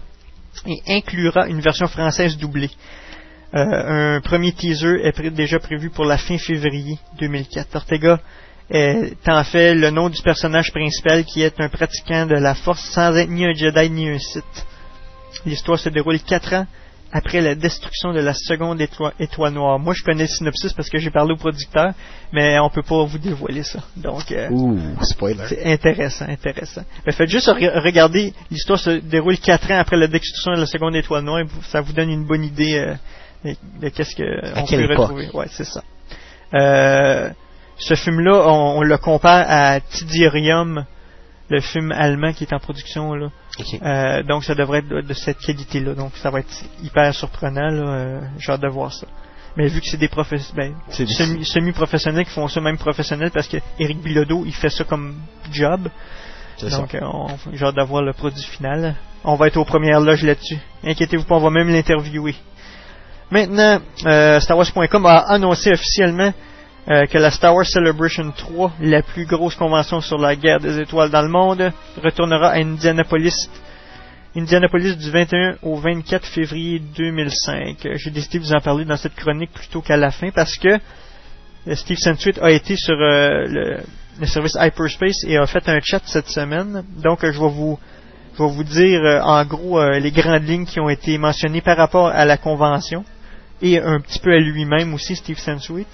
et inclura une version française doublée. Euh, un premier teaser est pré- déjà prévu pour la fin février deux mille quatre. Ortega est en fait le nom du personnage principal qui est un pratiquant de la Force sans être ni un Jedi ni un Sith. L'histoire se déroule quatre ans après la destruction de la seconde étoile, étoile noire. Moi, je connais le synopsis parce que j'ai parlé au producteur, mais on peut pas vous dévoiler ça. Donc, euh, Ouh, spoiler. C'est intéressant, intéressant. Mais faites juste re- regarder, l'histoire se déroule quatre ans après la destruction de la seconde étoile noire, et ça vous donne une bonne idée euh, de, de qu'est-ce que à on quelle peut époque? retrouver. Ouais, c'est ça. Euh, ce film-là, on, on le compare à Tidirium, le film allemand qui est en production là. Okay. Euh, donc ça devrait être de, de cette qualité-là. Donc ça va être hyper surprenant. Là. Euh, j'ai hâte de voir ça. Mais vu que c'est des professionnels, ben, c'est semi, semi-professionnels qui font ça même professionnels parce que Éric Bilodeau il fait ça comme job. C'est donc euh, on, j'ai hâte d'avoir le produit final. On va être aux premières loges là-dessus. Inquiétez-vous pas, on va même l'interviewer. Maintenant, euh, Star Wars point com a annoncé officiellement Euh, que la Star Wars Celebration trois, la plus grosse convention sur la guerre des étoiles dans le monde, retournera à Indianapolis, Indianapolis du vingt et un au vingt-quatre février deux mille cinq. J'ai décidé de vous en parler dans cette chronique plutôt qu'à la fin parce que Steve Sansweet a été sur euh, le, le service Hyperspace et a fait un chat cette semaine. Donc, euh, je vais vous, je vais vous dire euh, en gros euh, les grandes lignes qui ont été mentionnées par rapport à la convention et un petit peu à lui-même aussi, Steve Sansweet.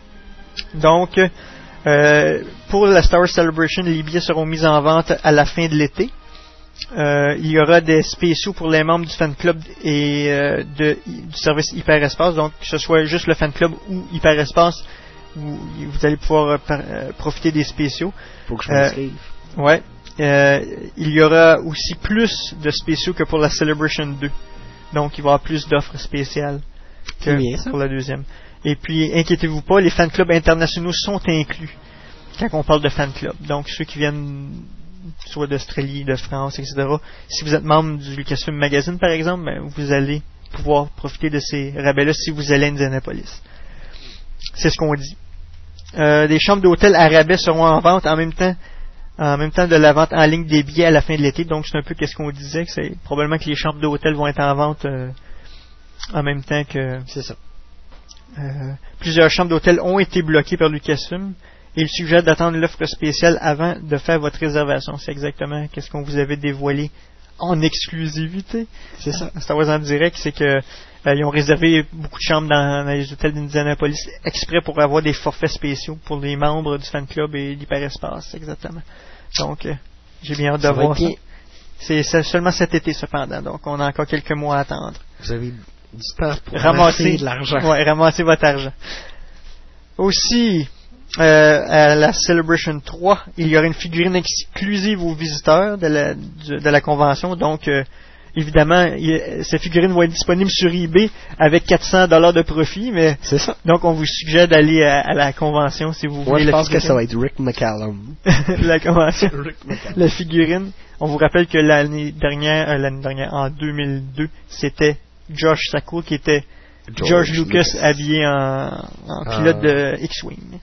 Donc, euh, pour la Star Wars Celebration, les billets seront mis en vente à la fin de l'été. Euh, il y aura des spéciaux pour les membres du fan club et euh, de, du service Hyperespace. Donc, que ce soit juste le fan club ou Hyperespace, vous, vous allez pouvoir euh, par, euh, profiter des spéciaux. Faut que je m'inscrive. Euh, ouais. Euh, il y aura aussi plus de spéciaux que pour la Celebration deux. Donc, il va y avoir plus d'offres spéciales que bien, ça. Pour la deuxième. Et puis, inquiétez-vous pas, les fan clubs internationaux sont inclus quand on parle de fan club. Donc, ceux qui viennent soit d'Australie, de France, et cetera. Si vous êtes membre du Lucasfilm Magazine, par exemple, ben, vous allez pouvoir profiter de ces rabais-là si vous allez à Indianapolis. C'est ce qu'on dit. Euh, des chambres d'hôtel à rabais seront en vente en même temps en même temps de la vente en ligne des billets à la fin de l'été. Donc, c'est un peu qu'est-ce qu'on disait, que c'est probablement que les chambres d'hôtel vont être en vente euh, en même temps que... C'est ça. Euh, plusieurs chambres d'hôtel ont été bloquées par Lucasfilm et il suggère d'attendre l'offre spéciale avant de faire votre réservation. C'est exactement qu'est-ce qu'on vous avait dévoilé en exclusivité. C'est ça. Star Wars en direct, c'est que euh, ils ont réservé beaucoup de chambres dans, dans les hôtels d'Indianapolis exprès pour avoir des forfaits spéciaux pour les membres du fan club et l'hyperespace, exactement. Donc, euh, j'ai bien hâte de voir ça. C'est, c'est seulement cet été cependant, donc on a encore quelques mois à attendre. Vous avez du temps pour ramasser de l'argent. Ouais, ramasser votre argent. Aussi, euh, à la Celebration trois, il y aura une figurine exclusive aux visiteurs de la, de, de la convention. Donc, euh, évidemment, il, ces figurines vont être disponibles sur eBay avec quatre cents dollars de profit. Mais c'est ça. Donc, on vous suggère d'aller à, à la convention si vous Moi, voulez. je la pense figurine. que ça va être Rick McCallum. La convention. Rick McCallum. La figurine. On vous rappelle que l'année dernière, euh, l'année dernière, en deux mille deux, c'était Josh Sacco qui était George, George Lucas, Lucas habillé en, en pilote euh... de X-Wing.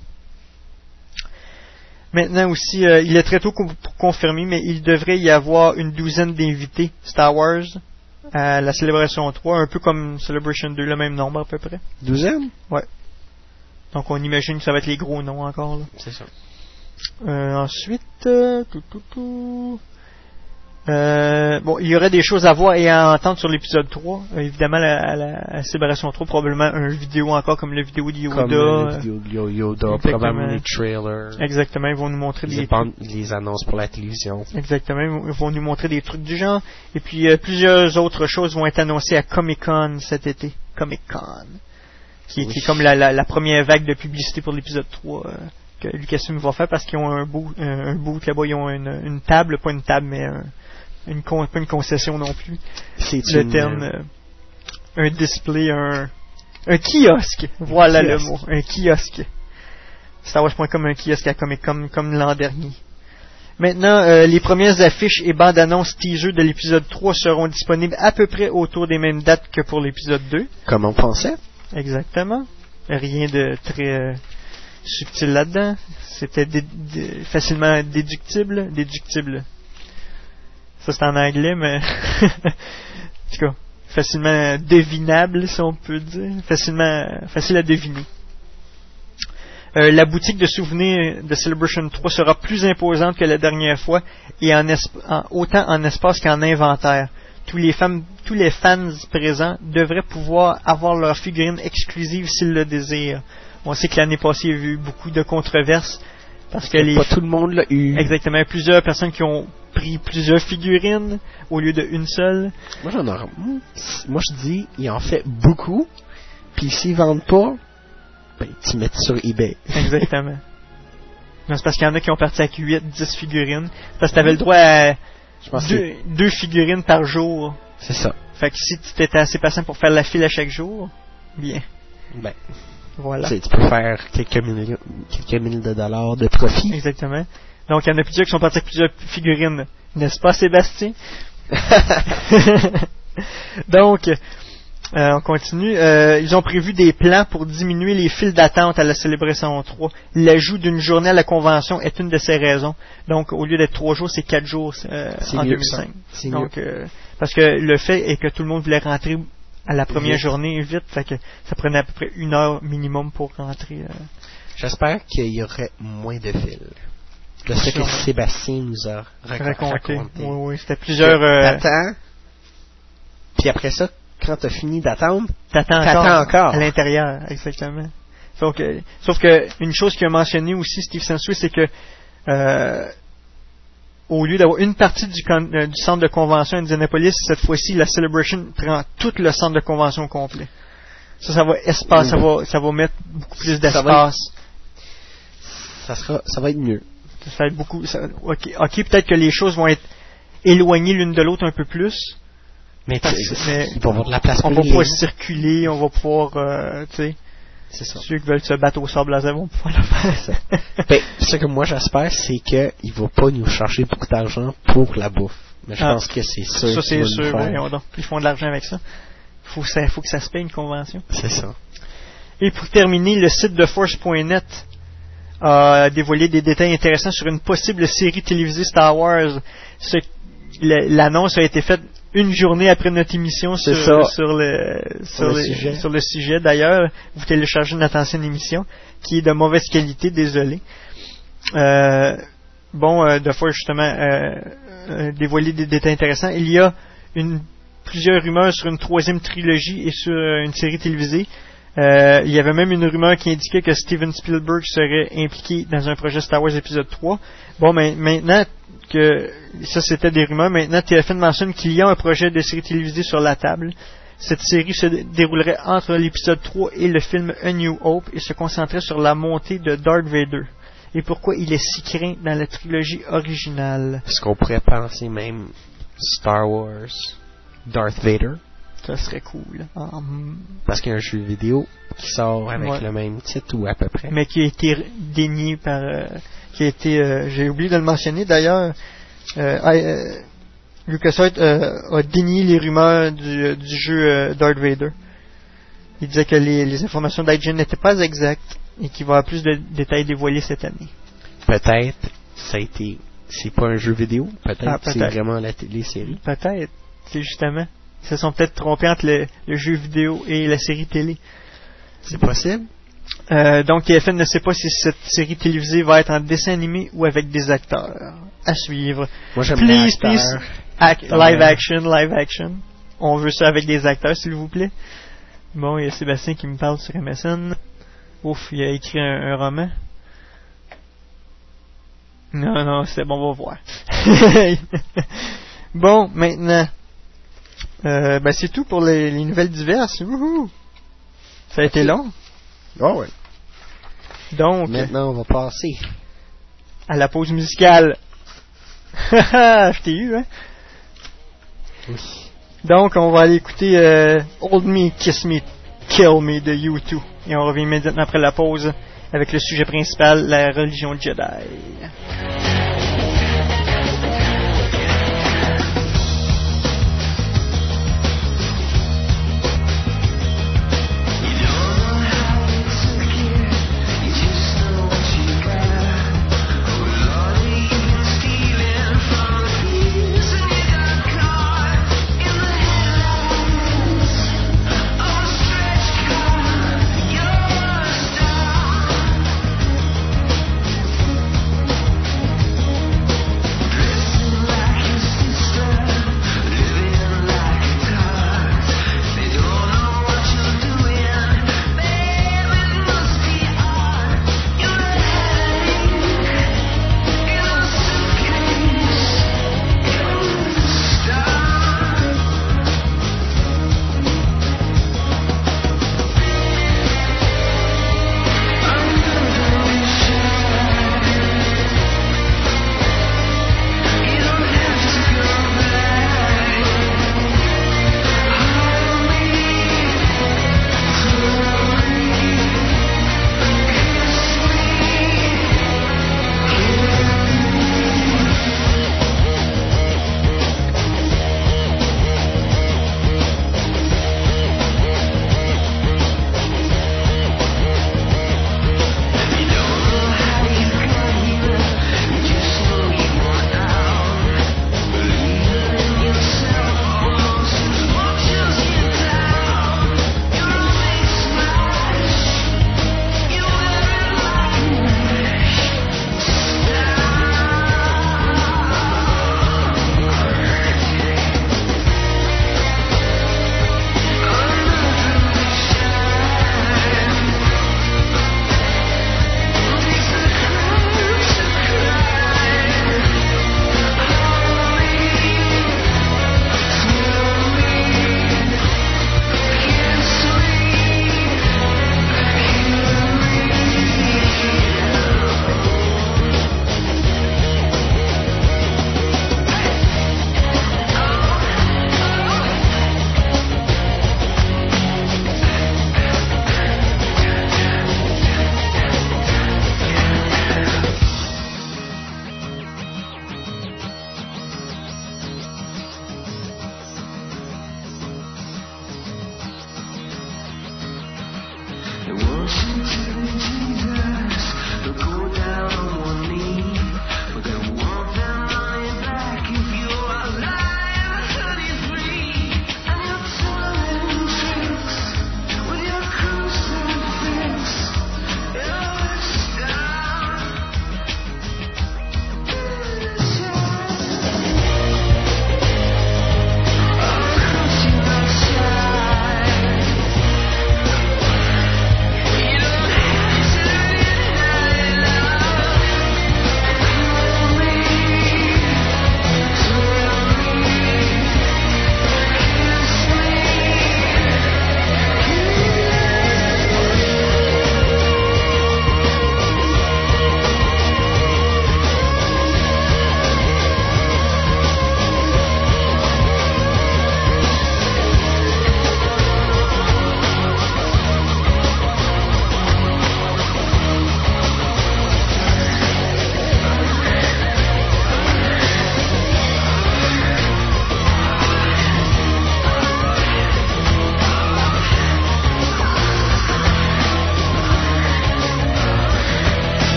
Maintenant aussi, euh, il est très tôt pour confirmer, mais il devrait y avoir une douzaine d'invités Star Wars à la Célébration trois, un peu comme Celebration deux, le même nombre à peu près. Douzaine? Ouais. Donc on imagine que ça va être les gros noms encore. Là. C'est ça. Euh, ensuite, euh, tout, tout, tout. Euh, bon, il y aurait des choses à voir et à entendre sur l'épisode trois. Euh, évidemment, à la, la, la Célébration trois, probablement une vidéo encore comme la vidéo de Yoda. Comme la vidéo de Yoda, probablement les trailers. Exactement, ils vont nous montrer les des... Bandes, les annonces pour la télévision. Exactement, ils vont nous montrer des trucs du genre. Et puis, euh, plusieurs autres choses vont être annoncées à Comic-Con cet été. Comic-Con. Qui, oui. qui est comme la, la, la première vague de publicité pour l'épisode trois. Euh, que Lucasfilm va faire parce qu'ils ont un bout, un, un bout là-bas, ils ont une, une table, pas une table, mais un... Une con, pas une concession non plus. C'est le une... terme, euh, un display, un, un kiosque. Voilà kiosque. le mot, un kiosque. Star Wars point com, un kiosque à Comic Con, comme l'an dernier. Maintenant, euh, les premières affiches et bandes annonces teaser de l'épisode trois seront disponibles à peu près autour des mêmes dates que pour l'épisode deux. Comme on pensait. Exactement. Rien de très euh, subtil là-dedans. C'était dé- dé- facilement déductible, déductible. Ça, c'est en anglais, mais... en tout cas, facilement devinable, si on peut dire. Facilement, facile à deviner. Euh, la boutique de souvenirs de Celebration trois sera plus imposante que la dernière fois, et en esp- en, autant en espace qu'en inventaire. Tous les, fans, tous les fans présents devraient pouvoir avoir leur figurine exclusive s'ils le désirent. On sait que l'année passée, il y a eu beaucoup de controverses. Parce que les pas tout le monde l'a eu. Exactement, plusieurs personnes qui ont pris plusieurs figurines au lieu d'une seule. Moi j'en ai. Moi je dis, ils en fait beaucoup. Puis s'ils vendent pas, ben tu mets sur eBay. Exactement. Non, c'est parce qu'il y en a qui ont parti avec huit, dix figurines. Parce que t'avais le droit à deux, deux figurines par jour. C'est ça. Fait que si tu étais assez patient pour faire la file à chaque jour, bien. Ben. Voilà. Tu peux faire quelques millions, quelques mille de dollars de profit. Exactement. Donc, il y en a plusieurs qui sont partis avec plusieurs figurines. N'est-ce pas, Sébastien? Donc, euh, on continue. Euh, ils ont prévu des plans pour diminuer les files d'attente à la Célébration trois. L'ajout d'une journée à la convention est une de ces raisons. Donc, au lieu d'être trois jours, c'est quatre jours euh, en deux mille cinq. C'est Donc, euh, parce que le fait est que tout le monde voulait rentrer à la première vite. journée vite, fait que ça prenait à peu près une heure minimum pour rentrer. Euh... J'espère qu'il y aurait moins de files. De ce que Sébastien nous a raconté. raconté. Oui, oui, c'était plusieurs... Euh... T'attends, puis après ça, quand t'as fini d'attendre, t'attends, t'attends encore, encore. À l'intérieur, exactement. Donc, euh, sauf que une chose qu'il a mentionné aussi, Steve Sansui, c'est que euh, au lieu d'avoir une partie du, con- euh, du centre de convention à Indianapolis, cette fois-ci, la Celebration prend tout le centre de convention au complet. Ça, ça va espace, ça va, ça va mettre beaucoup plus d'espace. Ça va être, ça sera, ça va être mieux. Ça va être beaucoup. Ça, ok, ok, peut-être que les choses vont être éloignées l'une de l'autre un peu plus. Mais, parce, mais il va y avoir de la place on pour va pouvoir circuler, on va pouvoir, euh, tu sais. C'est ça. Ceux qui veulent se battre au sable laser vont pouvoir le faire. Ben, ce que moi j'espère, c'est qu'il ne va pas nous chercher beaucoup d'argent pour la bouffe. Mais je ah, pense que c'est sûr. Ça, c'est sûr. Voyons donc. Ils font de l'argent avec ça. Faut que ça, faut que ça se paye une convention. C'est ça. Et pour terminer, le site de Force point net a dévoilé des détails intéressants sur une possible série télévisée Star Wars. Ce, l'annonce a été faite une journée après notre émission sur, sur, le, sur, sur, le les, sujet. sur le sujet. D'ailleurs, vous téléchargez notre ancienne émission qui est de mauvaise qualité, désolé. Euh, bon, euh, de fois justement euh, euh, dévoiler des détails intéressants. Il y a une, plusieurs rumeurs sur une troisième trilogie et sur euh, une série télévisée. Euh, il y avait même une rumeur qui indiquait que Steven Spielberg serait impliqué dans un projet Star Wars épisode trois. Bon, mais maintenant que ça c'était des rumeurs, maintenant T F N mentionne qu'il y a un projet de série télévisée sur la table. Cette série se déroulerait entre l'épisode trois et le film A New Hope et se concentrait sur la montée de Darth Vader. Et pourquoi il est si craint dans la trilogie originale. Est-ce qu'on pourrait penser même Star Wars Darth Vader? Ça serait cool. Um... Parce qu'il y a un jeu vidéo qui sort avec ouais. le même titre ou à peu près. Mais qui a été dénié par... Euh, qui a été... Euh, j'ai oublié de le mentionner d'ailleurs. Euh, euh, LucasArts euh, a dénié les rumeurs du, du jeu euh, Darth Vader. Il disait que les, les informations d'I G N n'étaient pas exactes et qu'il va y avoir plus de détails dévoilés cette année. Peut-être, ça a été... C'est pas un jeu vidéo. Peut-être, ah, peut-être. C'est vraiment la télésérie. Peut-être. C'est justement... Ils se sont peut-être trompés entre le, le jeu vidéo et la série télé. C'est possible. Euh, donc, T F N ne sait pas si cette série télévisée va être en dessin animé ou avec des acteurs. À suivre. Moi, j'aime please, bien please, ac- live action, live action. On veut ça avec des acteurs, s'il vous plaît. Bon, il y a Sébastien qui me parle sur M S N. Ouf, il a écrit un, un roman. Non, non, c'est bon, on va voir. Bon, maintenant... Euh, ben c'est tout pour les, les nouvelles diverses. Wouhou! Ça a été long. Oh ouais. Donc, maintenant on va passer à la pause musicale. Je t'ai eu, hein? Oui. Donc on va aller écouter euh, Hold Me, Kiss Me, Kill Me de U deux. Et on revient immédiatement après la pause avec le sujet principal, la religion Jedi.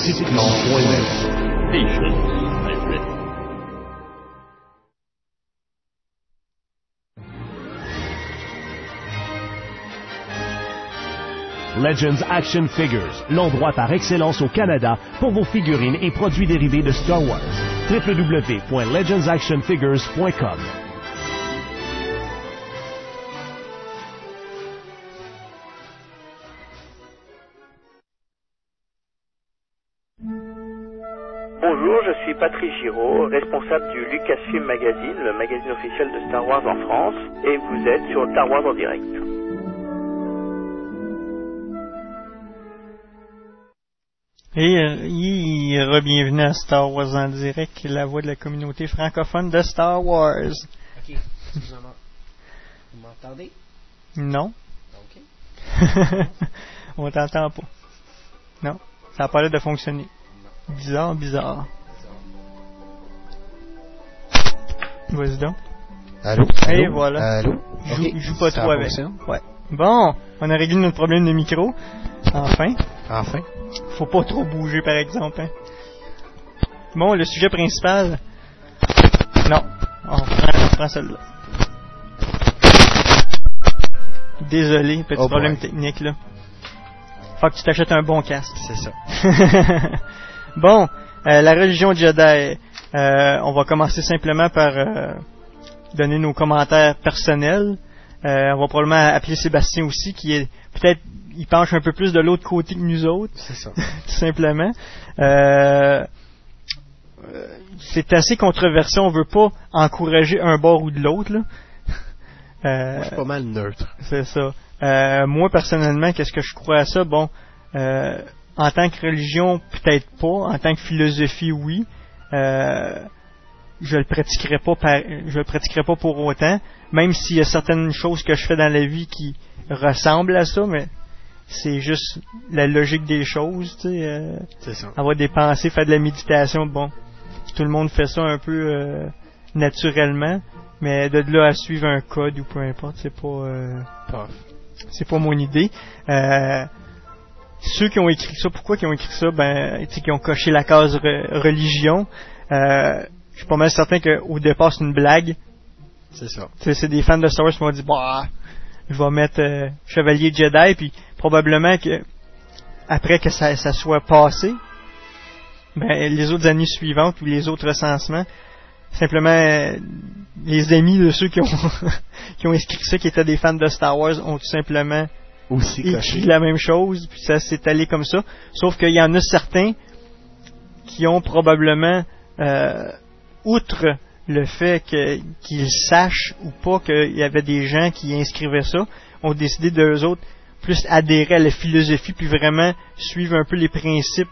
Visit Patience has written. Legends Action Figures, l'endroit par excellence au Canada pour vos figurines et produits dérivés de Star Wars. w w w point legends action figures point com. Bonjour, je suis Patrice Giraud, responsable du Lucasfilm Magazine, le magazine officiel de Star Wars en France, et vous êtes sur Star Wars en direct. Et euh, re-bienvenue à Star Wars en direct, la voix de la communauté francophone de Star Wars. Ok, excusez-moi. Vous m'entendez? Non. Ok. On t'entend pas. Non, ça a pas l'air de fonctionner. Non. Bizarre, bizarre. Vas-y donc. Allô? Et Allô? voilà. Allô? Joue, Okay. joue pas Ça trop avec. fonctionne? Ouais. Bon, on a réglé notre problème de micro. Enfin. Enfin. Faut pas trop bouger, par exemple. Hein. Bon, le sujet principal. Non, on prend, on prend celle-là. Désolé, petit oh problème boy. technique là. Faut que tu t'achètes un bon casque. C'est ça. Bon, euh, la religion Jedi. Euh, on va commencer simplement par euh, donner nos commentaires personnels. Euh, on va probablement appeler Sébastien aussi, qui est peut-être, il penche un peu plus de l'autre côté que nous autres. C'est ça. Tout simplement. Euh, c'est assez controversé. On veut pas encourager un bord ou de l'autre. Là. Euh, Moi, je suis pas mal neutre. C'est ça. Euh, moi, personnellement, qu'est-ce que je crois à ça? Bon, euh, en tant que religion, peut-être pas. En tant que philosophie, oui. Euh, je le pratiquerai pas par, je le pratiquerai pas pour autant, même s'il y a certaines choses que je fais dans la vie qui ressemblent à ça, mais c'est juste la logique des choses, tu sais. Euh, c'est ça. Avoir des pensées, faire de la méditation, bon, tout le monde fait ça un peu euh, naturellement, mais de là à suivre un code ou peu importe, c'est pas, euh, pas. c'est pas mon idée. Euh, ceux qui ont écrit ça, pourquoi ils ont écrit ça? Ben, tu sais, qui ont coché la case re- religion. Euh, je suis pas mal certain qu'au départ c'est une blague. C'est ça. T'sais, c'est des fans de Star Wars qui m'ont dit, bah, je vais mettre euh, Chevalier Jedi, puis probablement que après que ça, ça soit passé, ben les autres années suivantes ou les autres recensements, simplement euh, les amis de ceux qui ont qui ont écrit ça, qui étaient des fans de Star Wars, ont tout simplement aussi écrit la même chose, puis ça s'est allé comme ça. Sauf qu'il y en a certains qui ont probablement, euh, outre le fait que, qu'ils sachent ou pas qu'il y avait des gens qui inscrivaient ça, ont décidé d'eux autres plus adhérer à la philosophie, puis vraiment suivre un peu les principes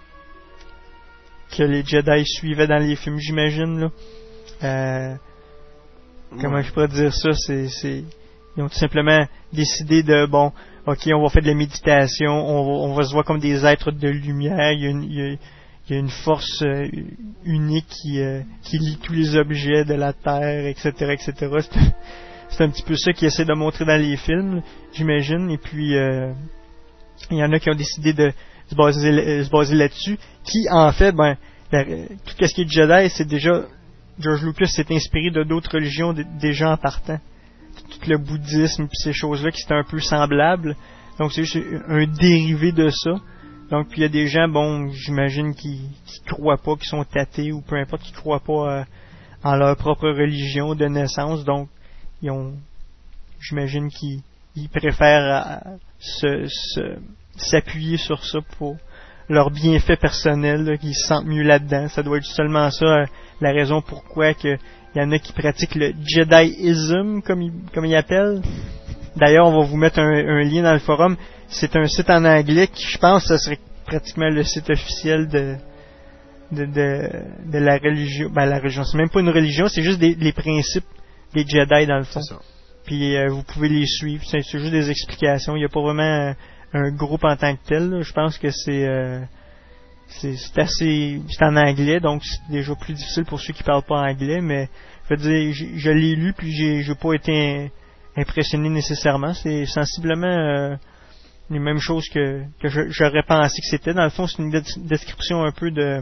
que les Jedi suivaient dans les films, j'imagine, là. Euh, comment je pourrais dire ça? C'est, c'est, ils ont tout simplement décidé de, bon, ok, on va faire de la méditation, on va, on va se voir comme des êtres de lumière, il y a une, il y a, il y a une force euh, unique qui, euh, qui lie tous les objets de la Terre, et cetera, et cetera. C'est, c'est un petit peu ça qu'ils essaient de montrer dans les films, j'imagine, et puis euh, il y en a qui ont décidé de se baser, se baser là-dessus, qui, en fait, ben, la, tout ce qui est Jedi, c'est déjà, George Lucas s'est inspiré de d'autres religions d- déjà en partant. Tout le bouddhisme puis ces choses-là qui c'était un peu semblable. Donc c'est juste un dérivé de ça. Donc puis il y a des gens, bon, j'imagine qui qui croient pas, qui sont athées ou peu importe, qui croient pas euh, en leur propre religion de naissance. Donc ils ont, j'imagine qu'ils ils préfèrent euh, se, se s'appuyer sur ça pour leur bienfait personnel, là, qu'ils se sentent mieux là-dedans. Ça doit être seulement ça euh, la raison pourquoi que il y en a qui pratiquent le Jediism, comme ils, comme ils appellent. D'ailleurs, on va vous mettre un, un lien dans le forum. C'est un site en anglais qui, je pense, ça serait pratiquement le site officiel de de, de, de la religion. Ben, la religion, c'est même pas une religion, c'est juste des, les principes des Jedi, dans le fond. Puis, euh, vous pouvez les suivre. C'est, c'est juste des explications. Il n'y a pas vraiment un, un groupe en tant que tel, là. Je pense que c'est... Euh, C'est, c'est assez, c'est en anglais, donc c'est déjà plus difficile pour ceux qui parlent pas anglais, mais je veux dire, je, je l'ai lu puis j'ai, j'ai pas été impressionné nécessairement. C'est sensiblement euh, les mêmes choses que, que je, j'aurais pensé que c'était. Dans le fond, c'est une de- description un peu de,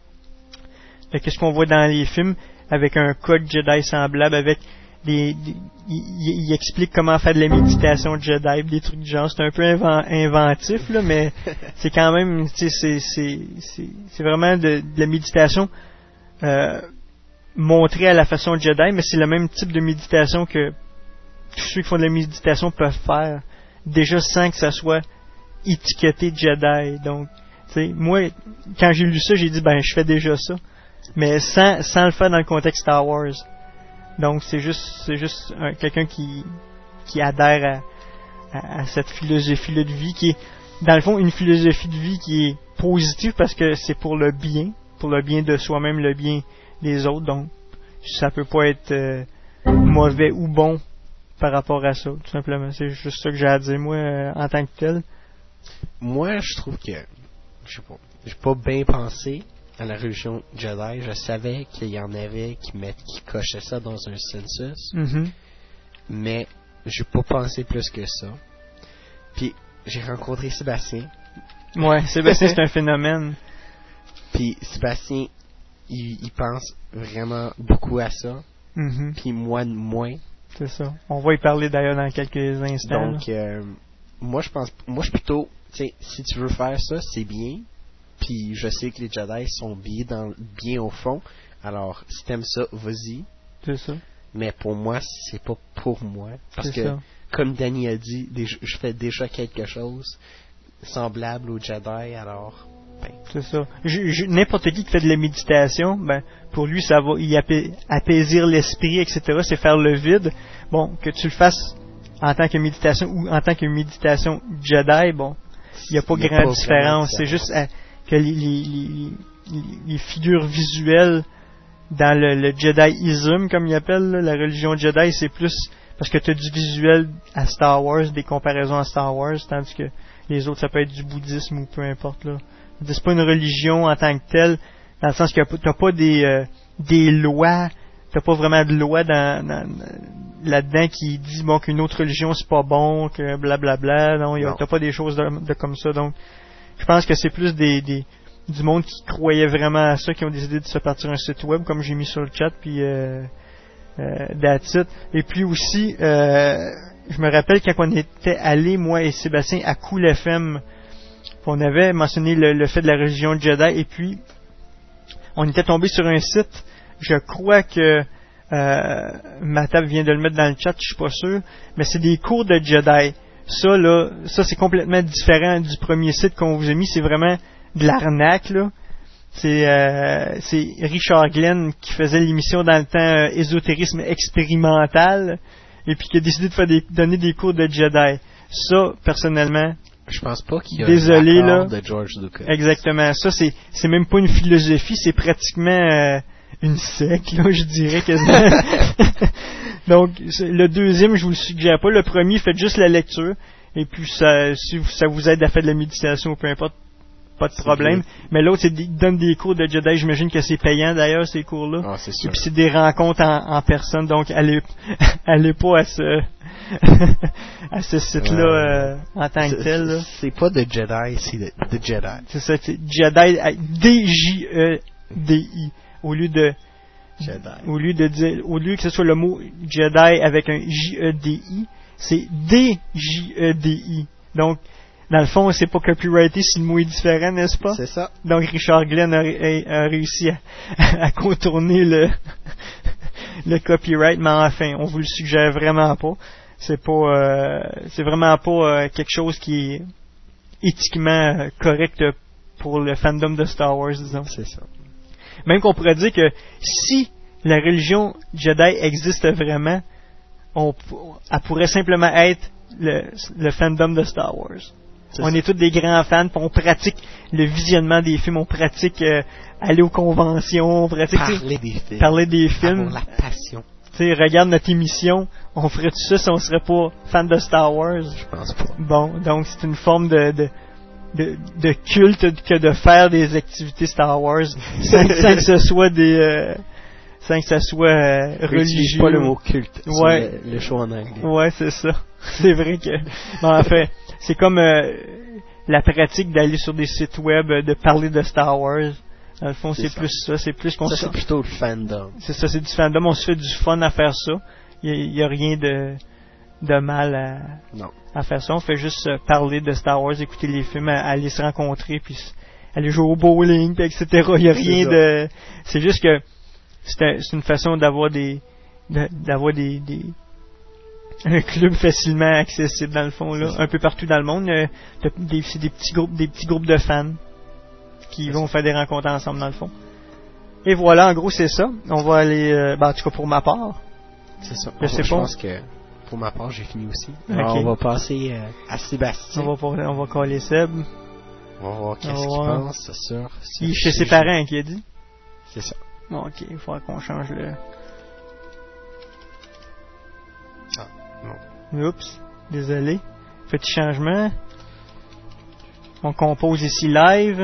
de qu'est-ce qu'on voit dans les films, avec un code Jedi semblable, avec des, des il, il explique comment faire de la méditation Jedi, des trucs du genre. C'est un peu inven, inventif, là, mais c'est quand même, tu sais, c'est, c'est, c'est, c'est vraiment de, de la méditation euh, montrée à la façon Jedi, mais c'est le même type de méditation que tous ceux qui font de la méditation peuvent faire, déjà sans que ça soit étiqueté Jedi. Donc, tu sais, moi, quand j'ai lu ça, j'ai dit, ben, je fais déjà ça, mais sans, sans le faire dans le contexte Star Wars. Donc, c'est juste, c'est juste un, quelqu'un qui, qui adhère à, à, à cette philosophie-là de vie, qui est, dans le fond, une philosophie de vie qui est positive parce que c'est pour le bien, pour le bien de soi-même, le bien des autres. Donc, ça peut pas être euh, mauvais ou bon par rapport à ça, tout simplement. C'est juste ça que j'ai à dire, moi, euh, en tant que tel. Moi, je trouve que, je sais pas, j'ai pas bien pensé à la religion Jedi. Je savais qu'il y en avait qui, met, qui cochaient ça dans un census, mm-hmm. mais j'ai pas pensé plus que ça. Puis, j'ai rencontré Sébastien. Ouais, Sébastien, c'est un phénomène. Puis, Sébastien, il, il pense vraiment beaucoup à ça. Mm-hmm. Puis, moi, moins. C'est ça. On va y parler d'ailleurs dans quelques instants. Donc, euh, moi, je pense, moi, je suis plutôt, tu sais, si tu veux faire ça, c'est bien. Puis, je sais que les Jedi sont bien, dans, bien au fond. Alors, si t'aimes ça, vas-y. C'est ça. Mais pour moi, c'est pas pour moi. Parce c'est que, ça. comme Danny a dit, je fais déjà quelque chose semblable aux Jedi, alors... Ben. C'est ça. Je, je, n'importe qui qui fait de la méditation, ben, pour lui, ça va y apais, apaisir l'esprit, et cetera. C'est faire le vide. Bon, que tu le fasses en tant que méditation ou en tant que méditation Jedi, bon, il n'y a pas y a grande pas différence. C'est juste à, que les, les, les, les figures visuelles dans le, le Jediisme, comme ils appellent, là, la religion Jedi, c'est plus parce que tu as du visuel à Star Wars, des comparaisons à Star Wars, tandis que les autres, ça peut être du bouddhisme ou peu importe, là. C'est pas une religion en tant que telle, dans le sens que t'as pas des euh, des lois, t'as pas vraiment de loi dans, dans là-dedans qui dit bon qu'une autre religion c'est pas bon, que blablabla. Non, y a, t'as pas des choses de, de comme ça. Donc, je pense que c'est plus des, des du monde qui croyait vraiment à ça, qui ont décidé de se partir un site web, comme j'ai mis sur le chat, puis euh, euh, that's it. Et puis aussi, euh, je me rappelle quand on était allés, moi et Sébastien, à Cool F M. On avait mentionné le, le fait de la religion Jedi et puis on était tombé sur un site, je crois que euh, Matab vient de le mettre dans le chat, je suis pas sûr, mais c'est des cours de Jedi. Ça là, ça c'est complètement différent du premier site qu'on vous a mis, c'est vraiment de l'arnaque là. C'est euh, c'est Richard Glenn qui faisait l'émission dans le temps euh, ésotérisme expérimental et puis qui a décidé de faire des, donner des cours de Jedi. Ça personnellement, je pense pas qu'il y a Désolé, un là. de George Lucas. Exactement. Ça, c'est, c'est même pas une philosophie, c'est pratiquement euh, une secte, là, je dirais quasiment. Donc, le deuxième, je vous le suggère pas. Le premier, faites juste la lecture. Et puis, ça, si ça vous aide à faire de la méditation ou peu importe, pas de problème. Mais l'autre, c'est il donne des cours de Jedi. J'imagine que c'est payant, d'ailleurs, ces cours-là. Ah, c'est sûr. Et puis, c'est des rencontres en, en personne. Donc, allez, allez pas à ce... à ce site-là euh, en tant que tel. Là. C'est pas de Jedi, c'est de, de Jedi. C'est ça, c'est Jedi, D J E D I, au lieu de Jedi. Au lieu de dire, au lieu que ce soit le mot Jedi avec un J E D I, c'est D J E D I. Donc, dans le fond, c'est pas copyrighté si le mot est différent, n'est-ce pas? C'est ça. Donc, Richard Glenn a, a, a réussi à, à contourner le, le copyright, mais enfin, on vous le suggère vraiment pas. C'est pas, euh, c'est vraiment pas euh, quelque chose qui est éthiquement euh, correct pour le fandom de Star Wars, disons. C'est ça. Même qu'on pourrait dire que si la religion Jedi existe vraiment, on, elle pourrait simplement être le, le fandom de Star Wars. C'est on ça. Est tous des grands fans, puis on pratique le visionnement des films, on pratique euh, aller aux conventions, on pratique parler des films, parler des films, avoir la passion. Tu sais, regarde notre émission, on ferait tout ça si on serait pas fan de Star Wars. Je pense pas. Bon, donc c'est une forme de, de, de, de culte que de faire des activités Star Wars sans, sans que ce soit des, euh, sans que ça soit euh, religieux. Pas le mot culte. Ouais. Le, le show en anglais. Ouais, c'est ça. C'est vrai que. Bon, en fait, c'est comme euh, la pratique d'aller sur des sites web, de parler de Star Wars. Dans le fond, c'est, c'est plus ça. C'est plus qu'on ça, se... c'est plutôt le fandom. C'est ça, c'est du fandom. On se fait du fun à faire ça. Il n'y a, a rien de, de mal à, non. à faire ça. On fait juste parler de Star Wars, écouter les films, aller se rencontrer, puis aller jouer au bowling, puis et cetera. Il n'y a rien c'est de... C'est juste que c'est, un, c'est une façon d'avoir des... De, d'avoir des, des... un club facilement accessible, dans le fond, là. Un peu partout dans le monde. Des, c'est des petits groupes, des petits groupes de fans qui c'est vont ça. Faire des rencontres ensemble, dans le fond. Et voilà, en gros, c'est ça. On va aller... Euh, ben, en tout cas, pour ma part... C'est ça. Je, sais je pas. pense que pour ma part, j'ai fini aussi. Okay. Alors, on va passer euh, à Sébastien. On va, pour, on va coller Seb. On va voir qu'est-ce qu'il pense sur... Il est chez ses parents, qui a dit? C'est ça. Bon, ok, il faudra qu'on change le... Ah, non. Oups, désolé. Petit changement. On compose ici live.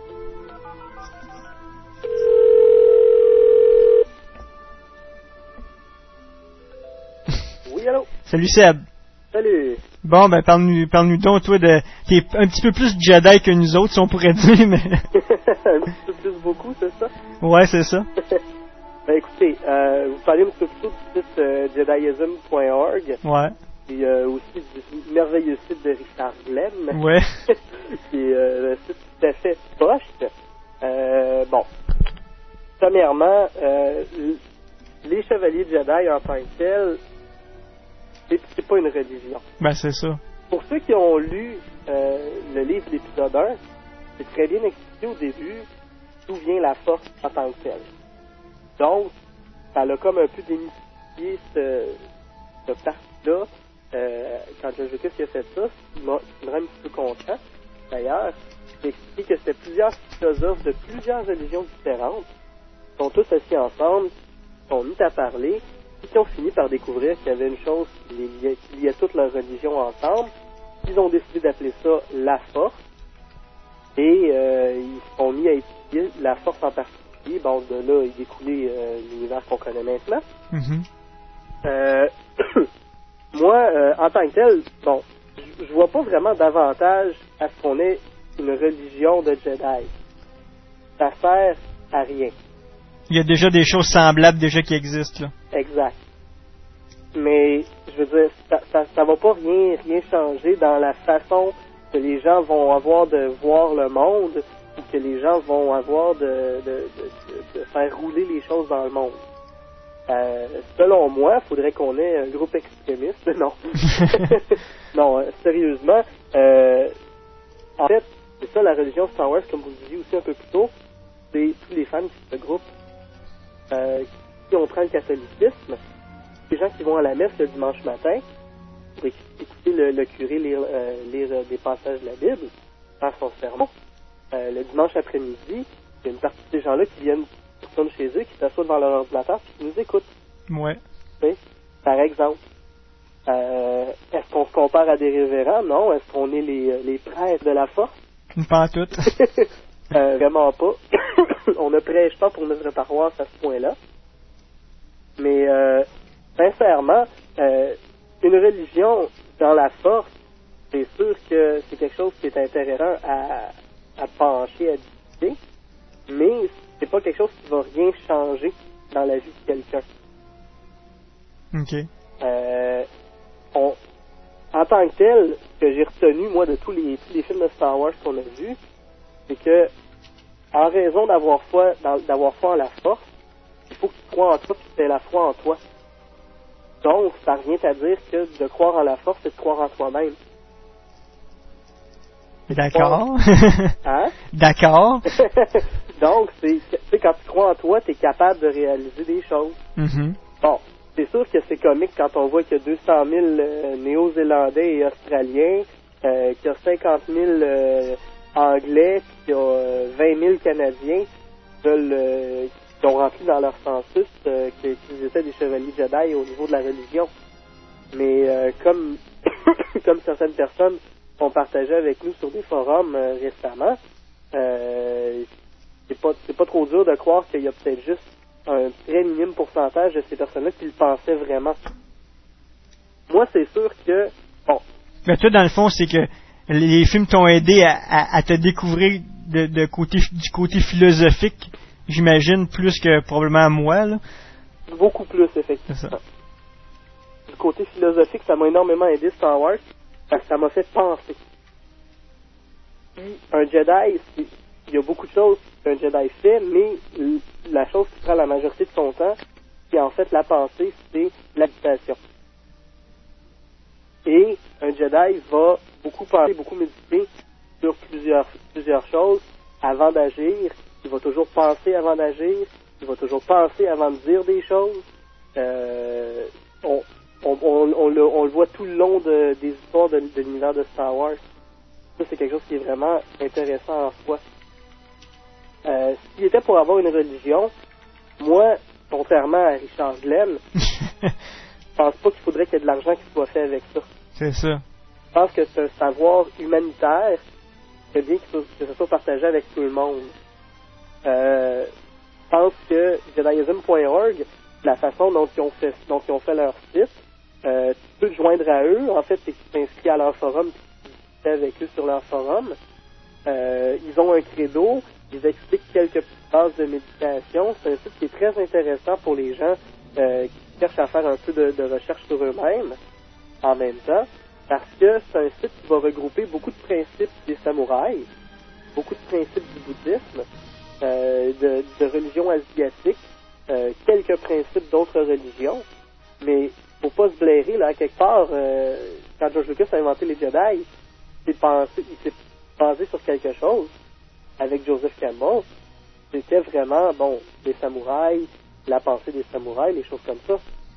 Salut Seb. Salut. Bon, ben parle-nous, parle-nous donc, toi, de, t'es un petit peu plus Jedi que nous autres, si on pourrait dire, mais... un petit peu plus beaucoup, c'est ça? Ouais, c'est ça. Ben écoutez, euh, vous parlez un petit peu plus du site euh, jediism point org. Ouais. Et euh, aussi du merveilleux site de Richard Glenn. Ouais. qui est euh, le site tout à fait poche. Euh, bon. Premièrement, euh, les Chevaliers Jedi en tant que tels, c'est, c'est pas une religion. Ben, c'est ça. Pour ceux qui ont lu euh, le livre de l'épisode un, c'est très bien expliqué au début d'où vient la force en tant que telle. Donc, ça a comme un peu démystifié ce, ce parti-là. Euh, quand George Lucas a fait ça, il m'a, il me rend un petit peu content. D'ailleurs, j'ai expliqué que c'était plusieurs philosophes de plusieurs religions différentes qui sont tous assis ensemble, qui sont mis à parler, et qui ont fini par découvrir qu'il y avait une chose qui liait, qui liait toute leur religion ensemble. Ils ont décidé d'appeler ça la force, et euh, ils se sont mis à étudier la force en particulier. Bon, de là, il découlait euh, l'univers qu'on connaît maintenant. Mm-hmm. Euh, moi, euh, en tant que tel, bon, je, je vois pas vraiment d'avantage à ce qu'on ait une religion de Jedi. Ça sert à rien. Il y a déjà des choses semblables déjà qui existent, là. Exact. Mais, je veux dire, ça, ça, ça va pas rien, rien changer dans la façon que les gens vont avoir de voir le monde, ou que les gens vont avoir de, de, de, de faire rouler les choses dans le monde. Euh, selon moi, il faudrait qu'on ait un groupe extrémiste. Non. non, euh, sérieusement. Euh, en fait, c'est ça la religion Star Wars, comme vous le disiez aussi un peu plus tôt, c'est tous les fans qui se regroupent. Euh, si on prend le catholicisme, les gens qui vont à la messe le dimanche matin pour écouter le, le curé lire, euh, lire des passages de la Bible, faire son sermon, euh, le dimanche après-midi, il y a une partie de ces gens-là qui viennent retournent chez eux, qui s'assoient devant leur ordinateur et qui nous écoutent. Ouais. T'sais, par exemple. Euh, est-ce qu'on se compare à des révérends? Non. Est-ce qu'on est les, les prêtres de la force? Pas tout. euh, vraiment pas. On ne prêche pas pour notre paroisse à ce point-là. Mais euh, sincèrement, euh, une religion dans la force, c'est sûr que c'est quelque chose qui est intéressant à, à pencher, à discuter, mais c'est pas quelque chose qui va rien changer dans la vie de quelqu'un. OK. Euh, on, en tant que tel, ce que j'ai retenu, moi, de tous les, tous les films de Star Wars qu'on a vus, c'est que, en raison d'avoir foi, d'avoir foi en la force, il faut que tu crois en toi et que tu aies la foi en toi. Donc, ça revient à dire que de croire en la force, c'est de croire en toi-même. D'accord. Hein? D'accord. Donc, c'est, c'est quand tu crois en toi, tu es capable de réaliser des choses. Mm-hmm. Bon, c'est sûr que c'est comique quand on voit qu'il y a deux cent mille euh, Néo-Zélandais et Australiens, euh, qu'il y a cinquante mille euh, Anglais, puis qu'il y a euh, vingt mille Canadiens qui, veulent, euh, qui ont rempli dans leur census euh, qu'ils étaient des chevaliers Jedi au niveau de la religion. Mais euh, comme, comme certaines personnes ont partagé avec nous sur des forums euh, récemment, euh, c'est pas c'est pas trop dur de croire qu'il y a peut-être juste un très minime pourcentage de ces personnes-là qui le pensaient vraiment. Moi, c'est sûr que, bon... Mais toi, dans le fond, c'est que les films t'ont aidé à, à, à te découvrir de, de côté, du côté philosophique, j'imagine, plus que probablement moi, là. Beaucoup plus, effectivement. Du côté philosophique, ça m'a énormément aidé, Star Wars, parce que ça m'a fait penser. Puis, un Jedi, c'est, il y a beaucoup de choses qu'un Jedi fait, mais la chose qui prend la majorité de son temps, qui en fait la pensée, c'est la méditation. Et un Jedi va beaucoup penser, beaucoup méditer sur plusieurs, plusieurs choses avant d'agir. Il va toujours penser avant d'agir. Il va toujours penser avant de dire des choses. Euh, on, on, on, on, le, on le voit tout le long de, des histoires de, de l'univers de Star Wars. Ça, c'est quelque chose qui est vraiment intéressant en soi. Euh, s'il était pour avoir une religion, moi, contrairement à Richard Glenn, je pense pas qu'il faudrait qu'il y ait de l'argent qui soit fait avec ça. C'est ça. Je pense que c'est un savoir humanitaire, c'est bien que ça soit partagé avec tout le monde. Euh, je pense que Jediism point org, la façon dont ils ont fait, dont ils ont fait leur site, euh, tu peux te joindre à eux. En fait, c'est que tu t'inscris à leur forum, tu discutes avec eux sur leur forum. Euh, ils ont un credo, ils expliquent quelques petites bases de méditation. C'est un site qui est très intéressant pour les gens euh, qui cherchent à faire un peu de, de recherche sur eux-mêmes en même temps, parce que c'est un site qui va regrouper beaucoup de principes des samouraïs, beaucoup de principes du bouddhisme, euh, de, de religion asiatique, euh, quelques principes d'autres religions, mais faut pas se blairer, là, quelque part, euh, quand George Lucas a inventé les Jedi, il s'est pensé, il s'est basé sur quelque chose avec Joseph Campbell. C'était vraiment, bon, les samouraïs, la pensée des samouraïs, les choses comme ça.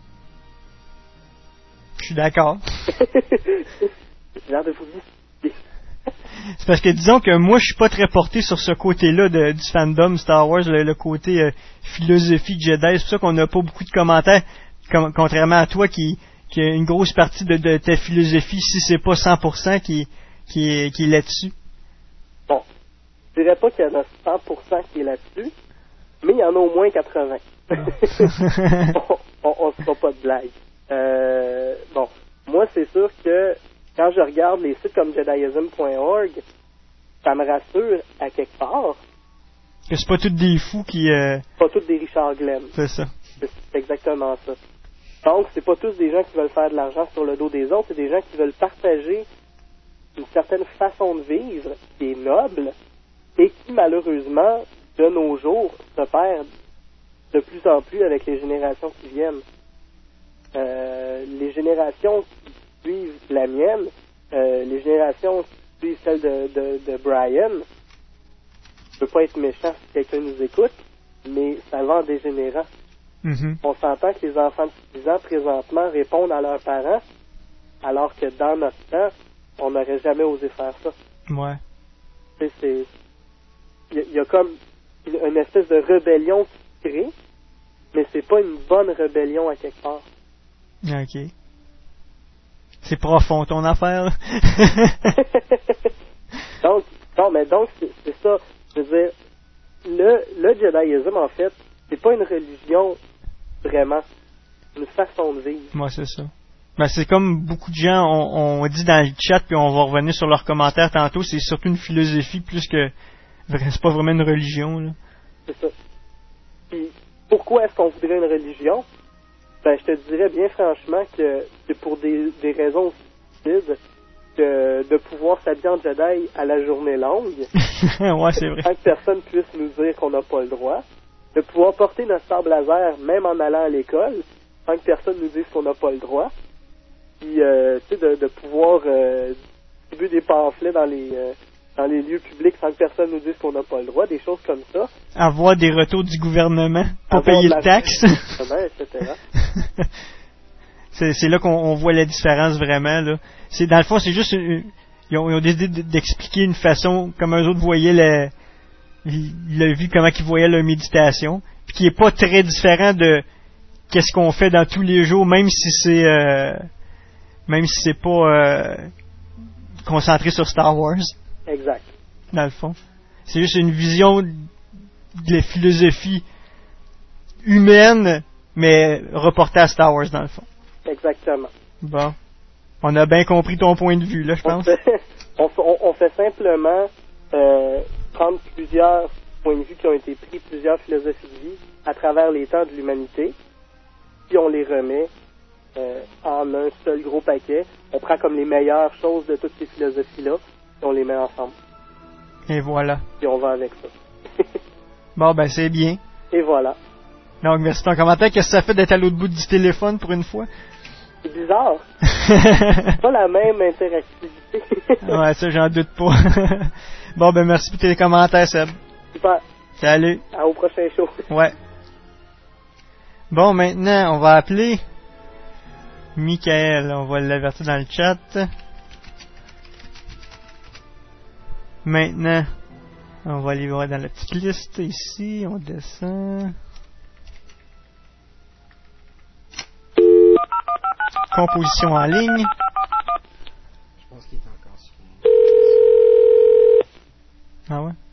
Je suis d'accord. J'ai l'air de vous dire. C'est parce que disons que moi je suis pas très porté sur ce côté-là de, du fandom Star Wars, le, le côté euh, philosophie Jedi. C'est pour ça qu'on n'a pas beaucoup de commentaires, com- contrairement à toi qui, qui a une grosse partie de, de ta philosophie, si c'est pas cent pour cent qui, qui, est, qui est là-dessus. Bon, je dirais pas qu'il y en a cent pour cent qui est là-dessus, mais il y en a au moins quatre-vingts. on, on, on se fera pas de blague. Euh, bon, moi c'est sûr que quand je regarde les sites comme Jediism point org, ça me rassure à quelque part. Que c'est pas tous des fous qui... Euh... Pas tous des Richard Glenn. C'est ça. C'est, c'est exactement ça. Donc, c'est pas tous des gens qui veulent faire de l'argent sur le dos des autres, c'est des gens qui veulent partager une certaine façon de vivre qui est noble et qui, malheureusement, de nos jours, se perd de plus en plus avec les générations qui viennent. Euh, les générations qui suivent la mienne, euh, les générations qui suivent celle de, de, de Brian, je peux pas être méchant si quelqu'un nous écoute, mais ça va en dégénérant. Mm-hmm. On s'entend que les enfants de six ans, présentement, répondent à leurs parents, alors que dans notre temps, on n'aurait jamais osé faire ça. Ouais. Tu sais, c'est... Il y, y a comme une, une espèce de rébellion qui se crée, mais c'est pas une bonne rébellion à quelque part. OK. C'est profond, ton affaire. donc, non, mais donc, c'est, c'est ça. Je veux dire, le, le Jediism, en fait, c'est pas une religion, vraiment. Une façon de vivre. Moi, c'est ça. Ben, c'est comme beaucoup de gens ont, ont dit dans le chat, puis on va revenir sur leurs commentaires tantôt, c'est surtout une philosophie plus que... C'est pas vraiment une religion, là. C'est ça. Puis, pourquoi est-ce qu'on voudrait une religion? Ben, je te dirais bien franchement que c'est pour des, des raisons stupides que de pouvoir s'habiller en Jedi à la journée longue. Ouais, c'est vrai. Sans que personne puisse nous dire qu'on n'a pas le droit. De pouvoir porter notre sabre laser même en allant à l'école, sans que personne nous dise qu'on n'a pas le droit. Puis, euh, tu sais, de, de pouvoir euh, distribuer des pamphlets dans les... Euh, dans les lieux publics sans que personne nous dise qu'on n'a pas le droit, des choses comme ça. Avoir des retours du gouvernement pour Avoir payer de le taxe. et cetera. c'est, c'est là qu'on on voit la différence vraiment. Là. C'est, dans le fond, c'est juste... Une, ils, ont, ils ont décidé d'expliquer une façon, comme eux autres voyaient la, la vie, comment ils voyaient leur méditation, puis qui est pas très différent de qu'est-ce qu'on fait dans tous les jours, même si c'est... Euh, même si c'est pas euh, concentré sur Star Wars. Exact. Dans le fond. C'est juste une vision de la philosophie humaine, mais reportée à Star Wars, dans le fond. Exactement. Bon. On a bien compris ton point de vue, là, je pense. On fait, on, on, on fait simplement euh, prendre plusieurs points de vue qui ont été pris, plusieurs philosophies de vie à travers les temps de l'humanité, puis on les remet euh, en un seul gros paquet. On prend comme les meilleures choses de toutes ces philosophies-là, et on les met ensemble. Et voilà. Puis on va avec ça. Bon, ben c'est bien. Et voilà. Donc, merci de ton commentaire. Qu'est-ce que ça fait d'être à l'autre bout du téléphone pour une fois? C'est bizarre. C'est pas la même interactivité. Ouais, ça, j'en doute pas. Bon, ben merci pour tes commentaires, Seb. Super. Salut. À au prochain show. Ouais. Bon, maintenant, on va appeler Michael. On va l'avertir dans le chat. Maintenant, on va aller voir dans la petite liste ici. On descend. Composition en ligne. Je pense qu'il est encore sur. Ah ouais?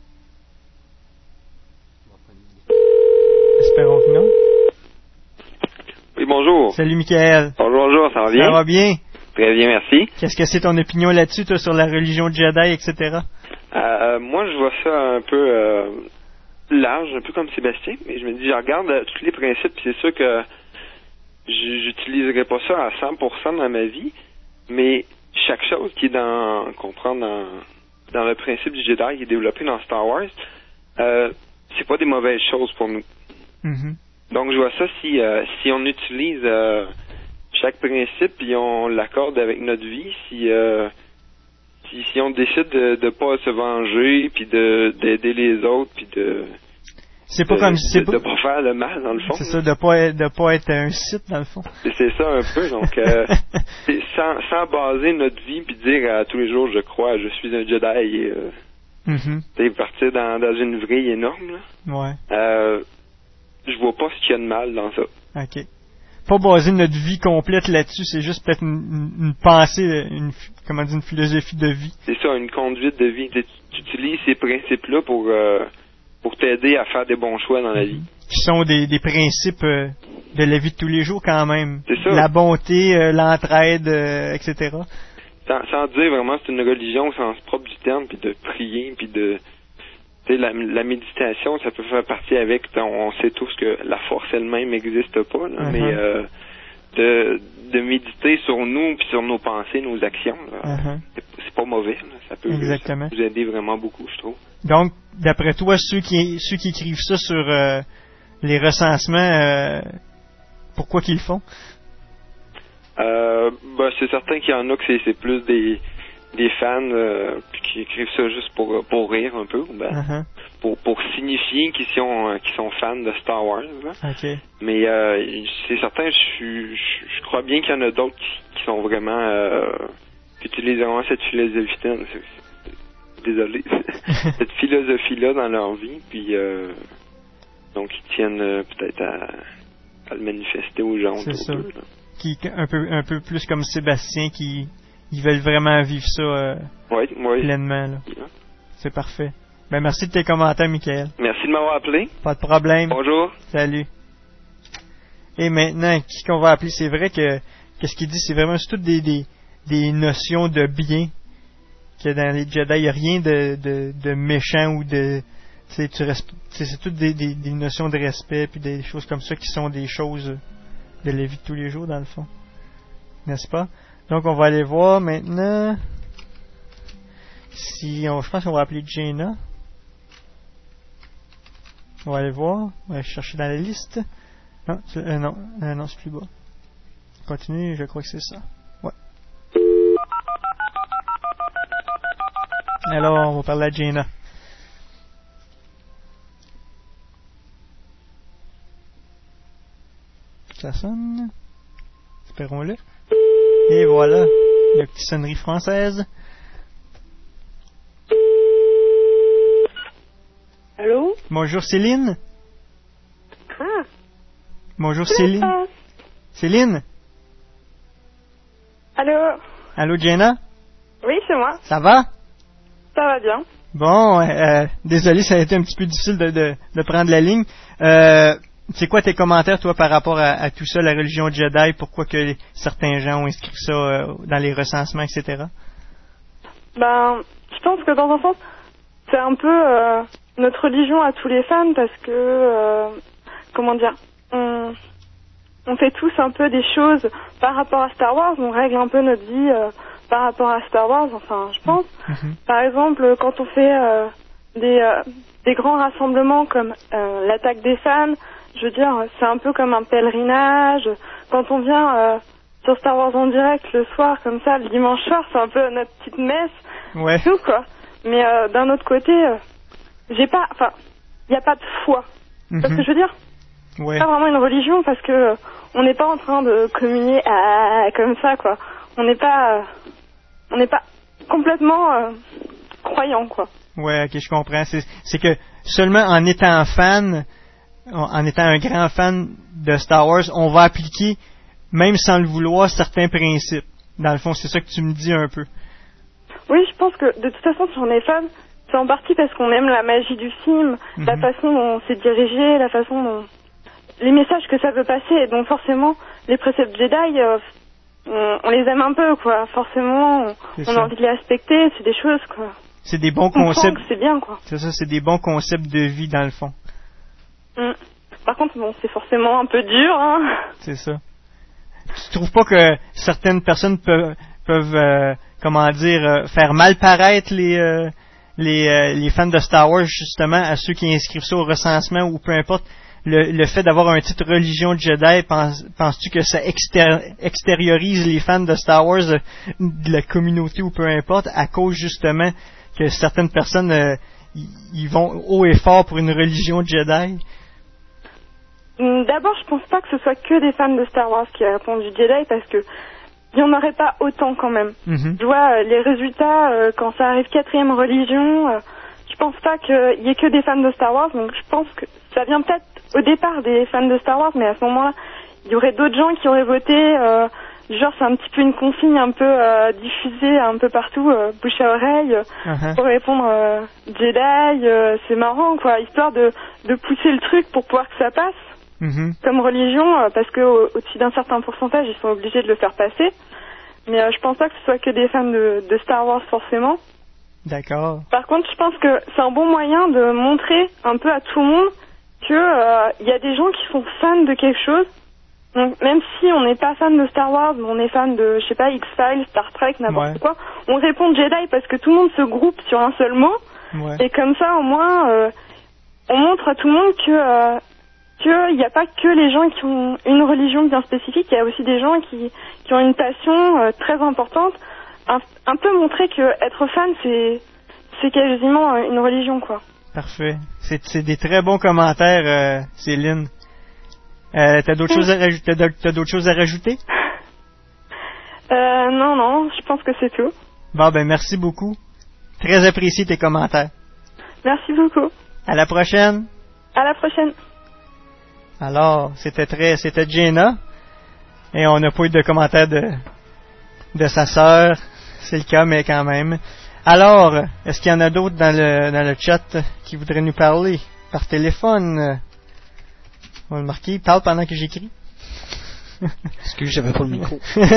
Espérons que non. Oui, bonjour. Salut, Michael. Bonjour, bonjour, ça va bien? Ça va bien? Très bien, merci. Qu'est-ce que c'est ton opinion là-dessus, toi, sur la religion Jedi, et cetera? Euh, moi, je vois ça un peu euh, large, un peu comme Sébastien, mais je me dis, je regarde euh, tous les principes, puis c'est sûr que j'utiliserai pas ça à cent pour cent dans ma vie, mais chaque chose qui est dans, qu'on prend dans, dans le principe du Jedi qui est développé dans Star Wars, euh, c'est pas des mauvaises choses pour nous. Mm-hmm. Donc je vois ça si euh, si on utilise euh, chaque principe et on l'accorde avec notre vie, si euh, si, si on décide de de pas se venger puis de d'aider les autres puis de c'est pas de, comme c'est de, pas de pas faire le mal dans le fond. C'est ça, de pas être, de pas être un site dans le fond. C'est, c'est ça un peu, donc euh, c'est sans sans baser notre vie puis dire à tous les jours je crois je suis un Jedi et euh, mm-hmm. c'est partir dans dans une vrille énorme là. Ouais. Euh, je vois pas ce qu'il y a de mal dans ça. OK. Pas baser notre vie complète là-dessus, c'est juste peut-être une, une, une pensée, une comment dire, une philosophie de vie. C'est ça, une conduite de vie. Tu, tu utilises ces principes-là pour euh, pour t'aider à faire des bons choix dans la vie. Qui sont des, des principes euh, de la vie de tous les jours quand même. C'est ça. La bonté, euh, l'entraide, euh, et cetera. Sans, sans dire vraiment c'est une religion au sens propre du terme, puis de prier, puis de... Tu sais, la, la méditation, ça peut faire partie avec... On sait tous que la force elle-même n'existe pas, là, uh-huh. mais euh, de, de méditer sur nous, puis sur nos pensées, nos actions, là, uh-huh. c'est, c'est pas mauvais. Là, ça peut Exactement. nous aider vraiment beaucoup, je trouve. Donc, d'après toi, ceux qui ceux qui écrivent ça sur euh, les recensements, euh, pourquoi qu'ils le font? Euh, ben, c'est certain qu'il y en a que c'est, c'est plus des des fans euh, qui écrivent ça juste pour pour rire un peu, ben, uh-huh. pour pour signifier qu'ils sont qu'ils sont fans de Star Wars. Là. Okay. Mais euh, c'est certain, je, je je crois bien qu'il y en a d'autres qui, qui sont vraiment euh, qui utilisent vraiment cette philosophie-là. Désolé, cette philosophie-là dans leur vie, puis euh, donc ils tiennent euh, peut-être à, à le manifester aux gens c'est autour ça. d'eux. Là. Qui un peu un peu plus comme Sébastien qui ils veulent vraiment vivre ça euh, oui, oui. pleinement. Là. Yeah. C'est parfait. Ben merci de tes commentaires, Michael. Merci de m'avoir appelé. Pas de problème. Bonjour. Salut. Et maintenant, qui qu'on va appeler? C'est vrai que qu'est-ce qu'il dit? C'est vraiment c'est toutes des, des, des notions de bien. Que dans les Jedi, il n'y a rien de, de, de méchant ou de... Tu tu resp... C'est toutes des, des, des notions de respect puis des choses comme ça qui sont des choses de la vie de tous les jours, dans le fond. N'est-ce pas? Donc, on va aller voir maintenant si... On, je pense qu'on va appeler Jaina. On va aller voir. On va chercher dans la liste. Non, c'est, euh, non, euh, non, c'est plus bas. Continue, je crois que c'est ça. Ouais. Alors, on va parler à Jaina. Ça sonne. Espérons-le. Et voilà, la petite sonnerie française. Allô? Bonjour Céline. Ah. Bonjour Céline. Passe? Céline. Allô? Allô Jaina? Oui, c'est moi. Ça va? Ça va bien. Bon, euh, désolé, ça a été un petit peu difficile de, de, de prendre la ligne. Euh, c'est quoi tes commentaires, toi, par rapport à, à tout ça, la religion Jedi, pourquoi que les, certains gens ont inscrit ça euh, dans les recensements, et cetera? Ben, je pense que dans un sens, c'est un peu euh, notre religion à tous les fans parce que, euh, comment dire, on, on fait tous un peu des choses par rapport à Star Wars, on règle un peu notre vie euh, par rapport à Star Wars, enfin, je pense. Mm-hmm. Par exemple, quand on fait euh, des, euh, des grands rassemblements comme euh, l'attaque des fans, je veux dire, c'est un peu comme un pèlerinage. Quand on vient euh, sur Star Wars en direct le soir, comme ça, le dimanche soir, c'est un peu notre petite messe. Ouais. Tout, quoi. Mais euh, d'un autre côté, euh, j'ai pas... Enfin, il n'y a pas de foi. Mm-hmm. C'est ce que je veux dire. Ouais. C'est pas vraiment une religion parce que euh, on n'est pas en train de communier à, comme ça, quoi. On n'est pas... Euh, on n'est pas complètement euh, croyant, quoi. Ouais, ok, je comprends. C'est, c'est que seulement en étant fan... en étant un grand fan de Star Wars, on va appliquer, même sans le vouloir, certains principes. Dans le fond, c'est ça que tu me dis un peu. Oui, je pense que de toute façon, si on est fan, c'est en partie parce qu'on aime la magie du film, mm-hmm. la façon dont c'est dirigé, la façon dont... les messages que ça veut passer. Et donc forcément, les préceptes Jedi, euh, on, on les aime un peu, quoi. Forcément, on, on a envie de les respecter, c'est des choses, quoi. C'est des bons concepts. C'est bien, quoi. C'est ça, c'est des bons concepts de vie, dans le fond. Mmh. Par contre, bon, c'est forcément un peu dur, hein. C'est ça. Tu trouves pas que certaines personnes peuvent, peuvent euh, comment dire, euh, faire mal paraître les euh, les, euh, les fans de Star Wars, justement, à ceux qui inscrivent ça au recensement ou peu importe, le, le fait d'avoir un titre religion Jedi, pense, penses-tu que ça extér- extériorise les fans de Star Wars, de, de la communauté ou peu importe, à cause justement que certaines personnes euh, ils vont haut et fort pour une religion Jedi? D'abord, je pense pas que ce soit que des fans de Star Wars qui répondent du Jedi parce que il n'y en aurait pas autant quand même. Mm-hmm. Je vois euh, les résultats euh, quand ça arrive quatrième religion. Euh, je pense pas qu'il y ait que des fans de Star Wars, donc je pense que ça vient peut-être au départ des fans de Star Wars, mais à ce moment-là, il y aurait d'autres gens qui auraient voté. Euh, genre, c'est un petit peu une consigne un peu euh, diffusée un peu partout, euh, bouche à oreille, uh-huh. pour répondre euh, Jedi. Euh, c'est marrant, quoi, histoire de de pousser le truc pour pouvoir que ça passe. Mm-hmm. Comme religion, euh, parce que au- au-dessus d'un certain pourcentage, ils sont obligés de le faire passer. Mais euh, je pense pas que ce soit que des fans de, de Star Wars forcément. D'accord. Par contre, je pense que c'est un bon moyen de montrer un peu à tout le monde que il euh, y a des gens qui sont fans de quelque chose. Donc même si on n'est pas fan de Star Wars, mais on est fan de, je sais pas, X-Files, Star Trek, n'importe ouais. quoi, on répond Jedi parce que tout le monde se groupe sur un seul mot. Ouais. Et comme ça, au moins, euh, on montre à tout le monde que euh, qu'il n'y a pas que les gens qui ont une religion bien spécifique, il y a aussi des gens qui, qui ont une passion euh, très importante. Un, un peu montrer que être fan, c'est, c'est quasiment une religion, quoi. Parfait. C'est, c'est des très bons commentaires, euh, Céline. Euh, t'as d'autres, oui. choses à rajouter, t'as, t'as d'autres choses à rajouter? Euh, non, non, je pense que c'est tout. Bon, ben, merci beaucoup. Très apprécié tes commentaires. Merci beaucoup. À la prochaine. À la prochaine. Alors, c'était très, c'était Jenna. Et on n'a pas eu de commentaires de, de sa sœur. C'est le cas, mais quand même. Alors, est-ce qu'il y en a d'autres dans le, dans le chat qui voudraient nous parler par téléphone? On va le marquer. Parle pendant que j'écris. Excuse, j'avais pas le micro.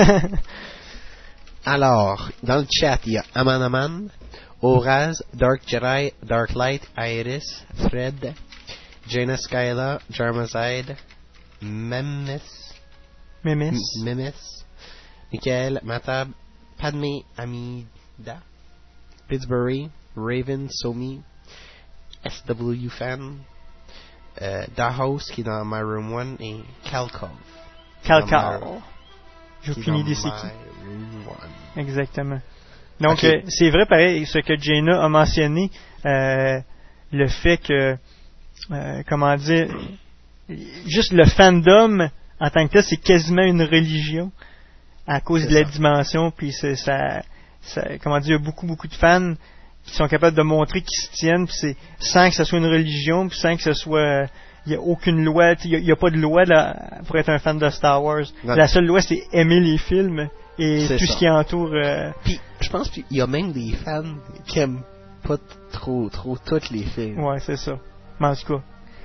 Alors, dans le chat, il y a Aman Aman, Oraz, Dark Jedi, Dark Light, Iris, Fred, Jaina Skyla, Jarmazide, Memes, Memes, M- Memes, Michael, Matab, Padme Amida, Pittsburgh, Raven, Somi, S W Fan, euh, Dahos qui est dans My Room one et Kalkov. Kalkov. J'ai aucune idée c'est qui. Exactement. Donc, okay. euh, c'est vrai, pareil, ce que Jaina a mentionné, euh, le fait que, euh, comment dire, juste le fandom en tant que tel, c'est quasiment une religion à cause c'est de la ça. dimension, puis c'est, ça, ça, comment dire, il y a beaucoup, beaucoup de fans qui sont capables de montrer qu'ils se tiennent, puis c'est sans que ce soit une religion, puis sans que ce soit, il n'y a aucune loi, il n'y a, a pas de loi là pour être un fan de Star Wars. Non. La seule loi, c'est aimer les films et c'est tout ça. Ce qui entoure. Euh... Puis, je pense qu'il y a même des fans qui aiment pas trop, trop tous les films. Ouais, c'est ça. Mais en tout cas,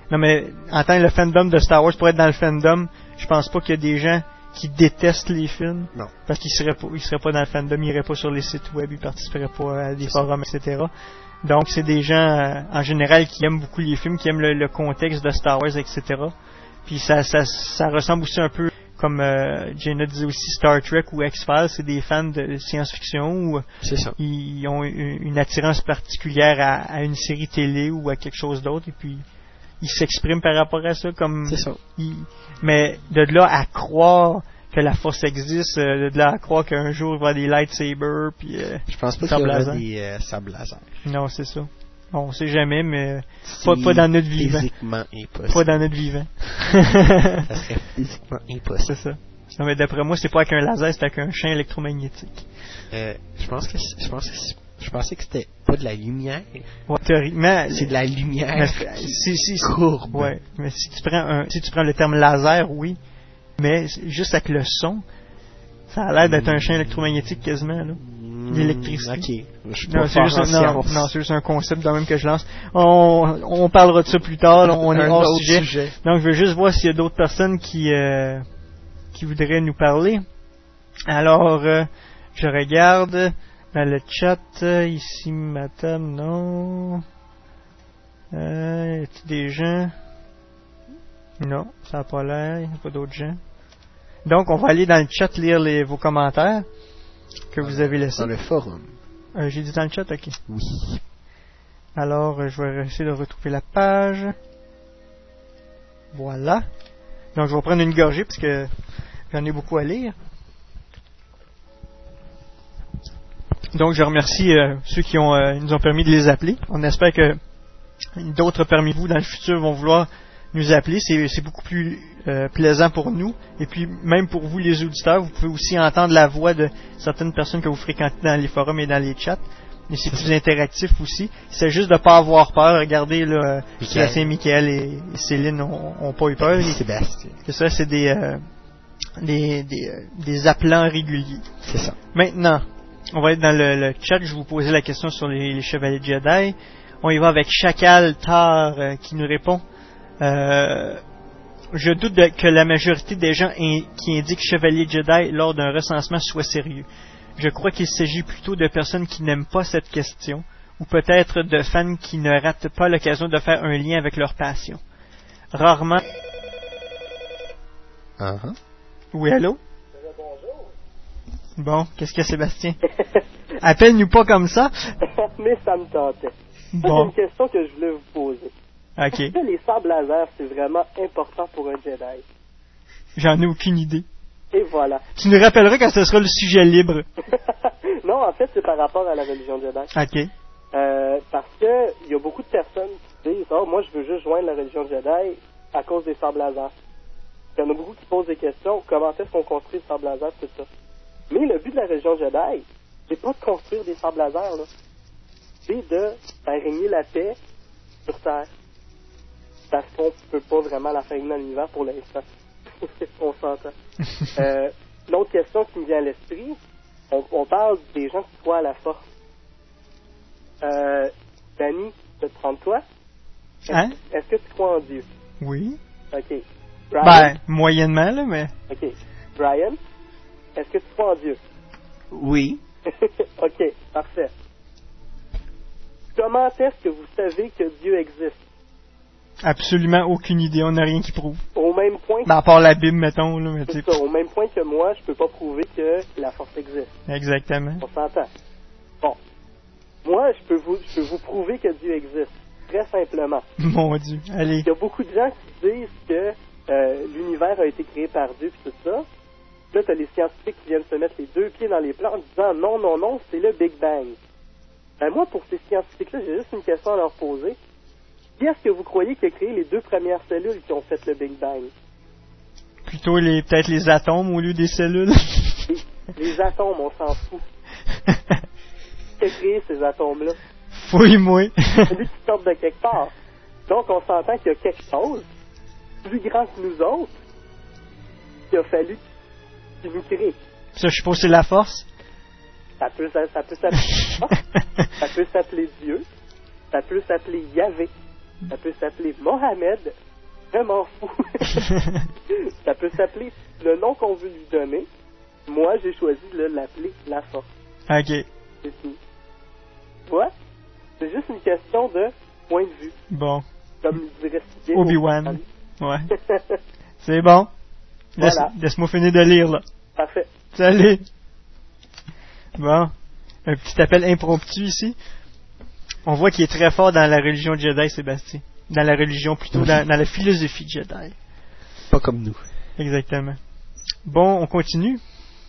Non, mais en tant que le fandom de Star Wars, pour être dans le fandom, je pense pas qu'il y a des gens qui détestent les films. Non. Parce qu'ils seraient pas, ils seraient pas dans le fandom, ils iraient pas sur les sites web, ils participeraient pas à des c'est forums, ça. et cetera. Donc, c'est des gens, euh, en général, qui aiment beaucoup les films, qui aiment le, le contexte de Star Wars, et cetera. Puis ça, ça, ça ressemble aussi un peu, comme euh, Jenna disait aussi, Star Trek ou X-Files, c'est des fans de science-fiction où c'est ça. Ils ont une, une attirance particulière à, à une série télé ou à quelque chose d'autre, et puis ils s'expriment par rapport à ça comme. C'est ça. Ils, mais de là à croire que la force existe, euh, de là à croire qu'un jour il va y avoir des lightsabers, puis. Euh, Je pense pas qu'il y aura des euh, sables laser. Non, c'est ça. Bon, on sait jamais, mais pas, pas dans notre vivant. Physiquement impossible. Pas dans notre vivant. Ça serait physiquement impossible. C'est ça. Non, mais d'après moi, c'est pas avec un laser, c'est avec un champ électromagnétique. Euh, je pense que je pense que je pensais que c'était pas de la lumière. Ouais, théoriquement, c'est de la lumière. Si, si, courbe. Ouais, mais si tu prends un, si tu prends le terme laser, oui, mais juste avec le son, ça a l'air d'être un champ électromagnétique quasiment là. L'électricité. Ok. Je non, c'est juste, un, non, non, c'est juste un concept de même que je lance. On, on parlera de ça plus tard. Là, on est hors sujet. sujet. Donc, je veux juste voir s'il y a d'autres personnes qui, euh, qui voudraient nous parler. Alors, euh, je regarde dans le chat ici, madame, non. Euh, y a-t-il des gens? Non, ça n'a pas l'air. Il n'y a pas d'autres gens. Donc, on va aller dans le chat lire les, vos commentaires que vous avez laissés. Dans le forum. Euh, j'ai dit dans le chat, ok. Oui. Alors, euh, je vais essayer de retrouver la page. Voilà. Donc, je vais prendre une gorgée parce que j'en ai beaucoup à lire. Donc, je remercie euh, ceux qui ont, euh, nous ont permis de les appeler. On espère que d'autres parmi vous dans le futur vont vouloir nous appeler. C'est, c'est beaucoup plus euh, plaisant pour nous. Et puis, même pour vous, les auditeurs, vous pouvez aussi entendre la voix de certaines personnes que vous fréquentez dans les forums et dans les chats. Et c'est plus interactif aussi. C'est juste de ne pas avoir peur. Regardez, là, Sébastien, Michael et, et Céline n'ont pas eu peur. Sébastien. C'est ça, c'est des, euh, des, des, euh, des appelants réguliers. C'est ça. Maintenant, on va être dans le, le chat. Je vous posais la question sur les, les chevaliers Jedi. On y va avec Chacal Tar euh, qui nous répond. Euh, je doute de, que la majorité des gens in, qui indiquent Chevalier Jedi lors d'un recensement soient sérieux. Je crois qu'il s'agit plutôt de personnes qui n'aiment pas cette question, ou peut-être de fans qui ne ratent pas l'occasion de faire un lien avec leur passion. Rarement... Uh-huh. Oui, allô? Bon, qu'est-ce qu'il y a, Sébastien? Appelle-nous pas comme ça. Mais ça me tentait. Bon. C'est une question que je voulais vous poser. Ok. Est-ce que les sables laser, c'est vraiment important pour un Jedi? J'en ai aucune idée. Et voilà. Tu nous rappelleras quand ce sera le sujet libre. Non, en fait, c'est par rapport à la religion Jedi. Ok. Euh, parce que il y a beaucoup de personnes qui disent « Oh, moi, je veux juste joindre la religion Jedi à cause des sables laser. » Il y en a beaucoup qui posent des questions. Comment est-ce qu'on construit les sables laser, tout ça? Mais le but de la religion Jedi, c'est pas de construire des sables laser, là. C'est de faire régner la paix sur Terre. Parce qu'on peut pas vraiment la faire régner dans l'univers pour l'instant. On s'entend. euh, l'autre question qui me vient à l'esprit, on, on parle des gens qui croient à la force. Euh, Danny, je vais te prendre toi. Est-ce, hein? Est-ce que tu crois en Dieu? Oui. OK. Brian? Ben, moyennement, là, mais... OK. Brian, est-ce que tu crois en Dieu? Oui. OK, parfait. Comment est-ce que vous savez que Dieu existe? Absolument aucune idée, on n'a rien qui prouve. Au même point que... Ben, à part la Bible, mettons, là. Mais c'est ça, au même point que moi, je peux pas prouver que la force existe. Exactement. On s'entend. Bon. Moi, je peux vous, je peux vous prouver que Dieu existe. Très simplement. Mon Dieu, allez. Il y a beaucoup de gens qui disent que euh, l'univers a été créé par Dieu et tout ça. Là, t'as les scientifiques qui viennent se mettre les deux pieds dans les plans en disant non, non, non, c'est le Big Bang. Ben moi, pour ces scientifiques-là, j'ai juste une question à leur poser. Qui est-ce que vous croyez qui a créé les deux premières cellules qui ont fait le Big Bang? Plutôt les, peut-être les atomes au lieu des cellules. Les, les atomes, on s'en fout. Qui a créé ces atomes-là? Fouille-moi. Celui qui sort de quelque part. Donc, on s'entend qu'il y a quelque chose plus grand que nous autres qu'il a fallu qu'il nous crée. Ça, je suppose, c'est la force? Ça peut, ça, ça peut s'appeler ça peut s'appeler Dieu. Ça peut s'appeler Yahvé. Ça peut s'appeler Mohamed. Vraiment fou. Ça peut s'appeler le nom qu'on veut lui donner. Moi, j'ai choisi de l'appeler La Force. Ok. C'est tout. Ouais. C'est juste une question de point de vue. Bon. Comme dirait Obi-Wan. Ouais. C'est bon. Laisse, voilà. Laisse-moi finir de lire, là. Parfait. Salut. Bon. Un petit appel impromptu ici. On voit qu'il est très fort dans la religion Jedi, Sébastien. Dans la religion, plutôt, dans, dans la philosophie Jedi. Pas comme nous. Exactement. Bon, on continue.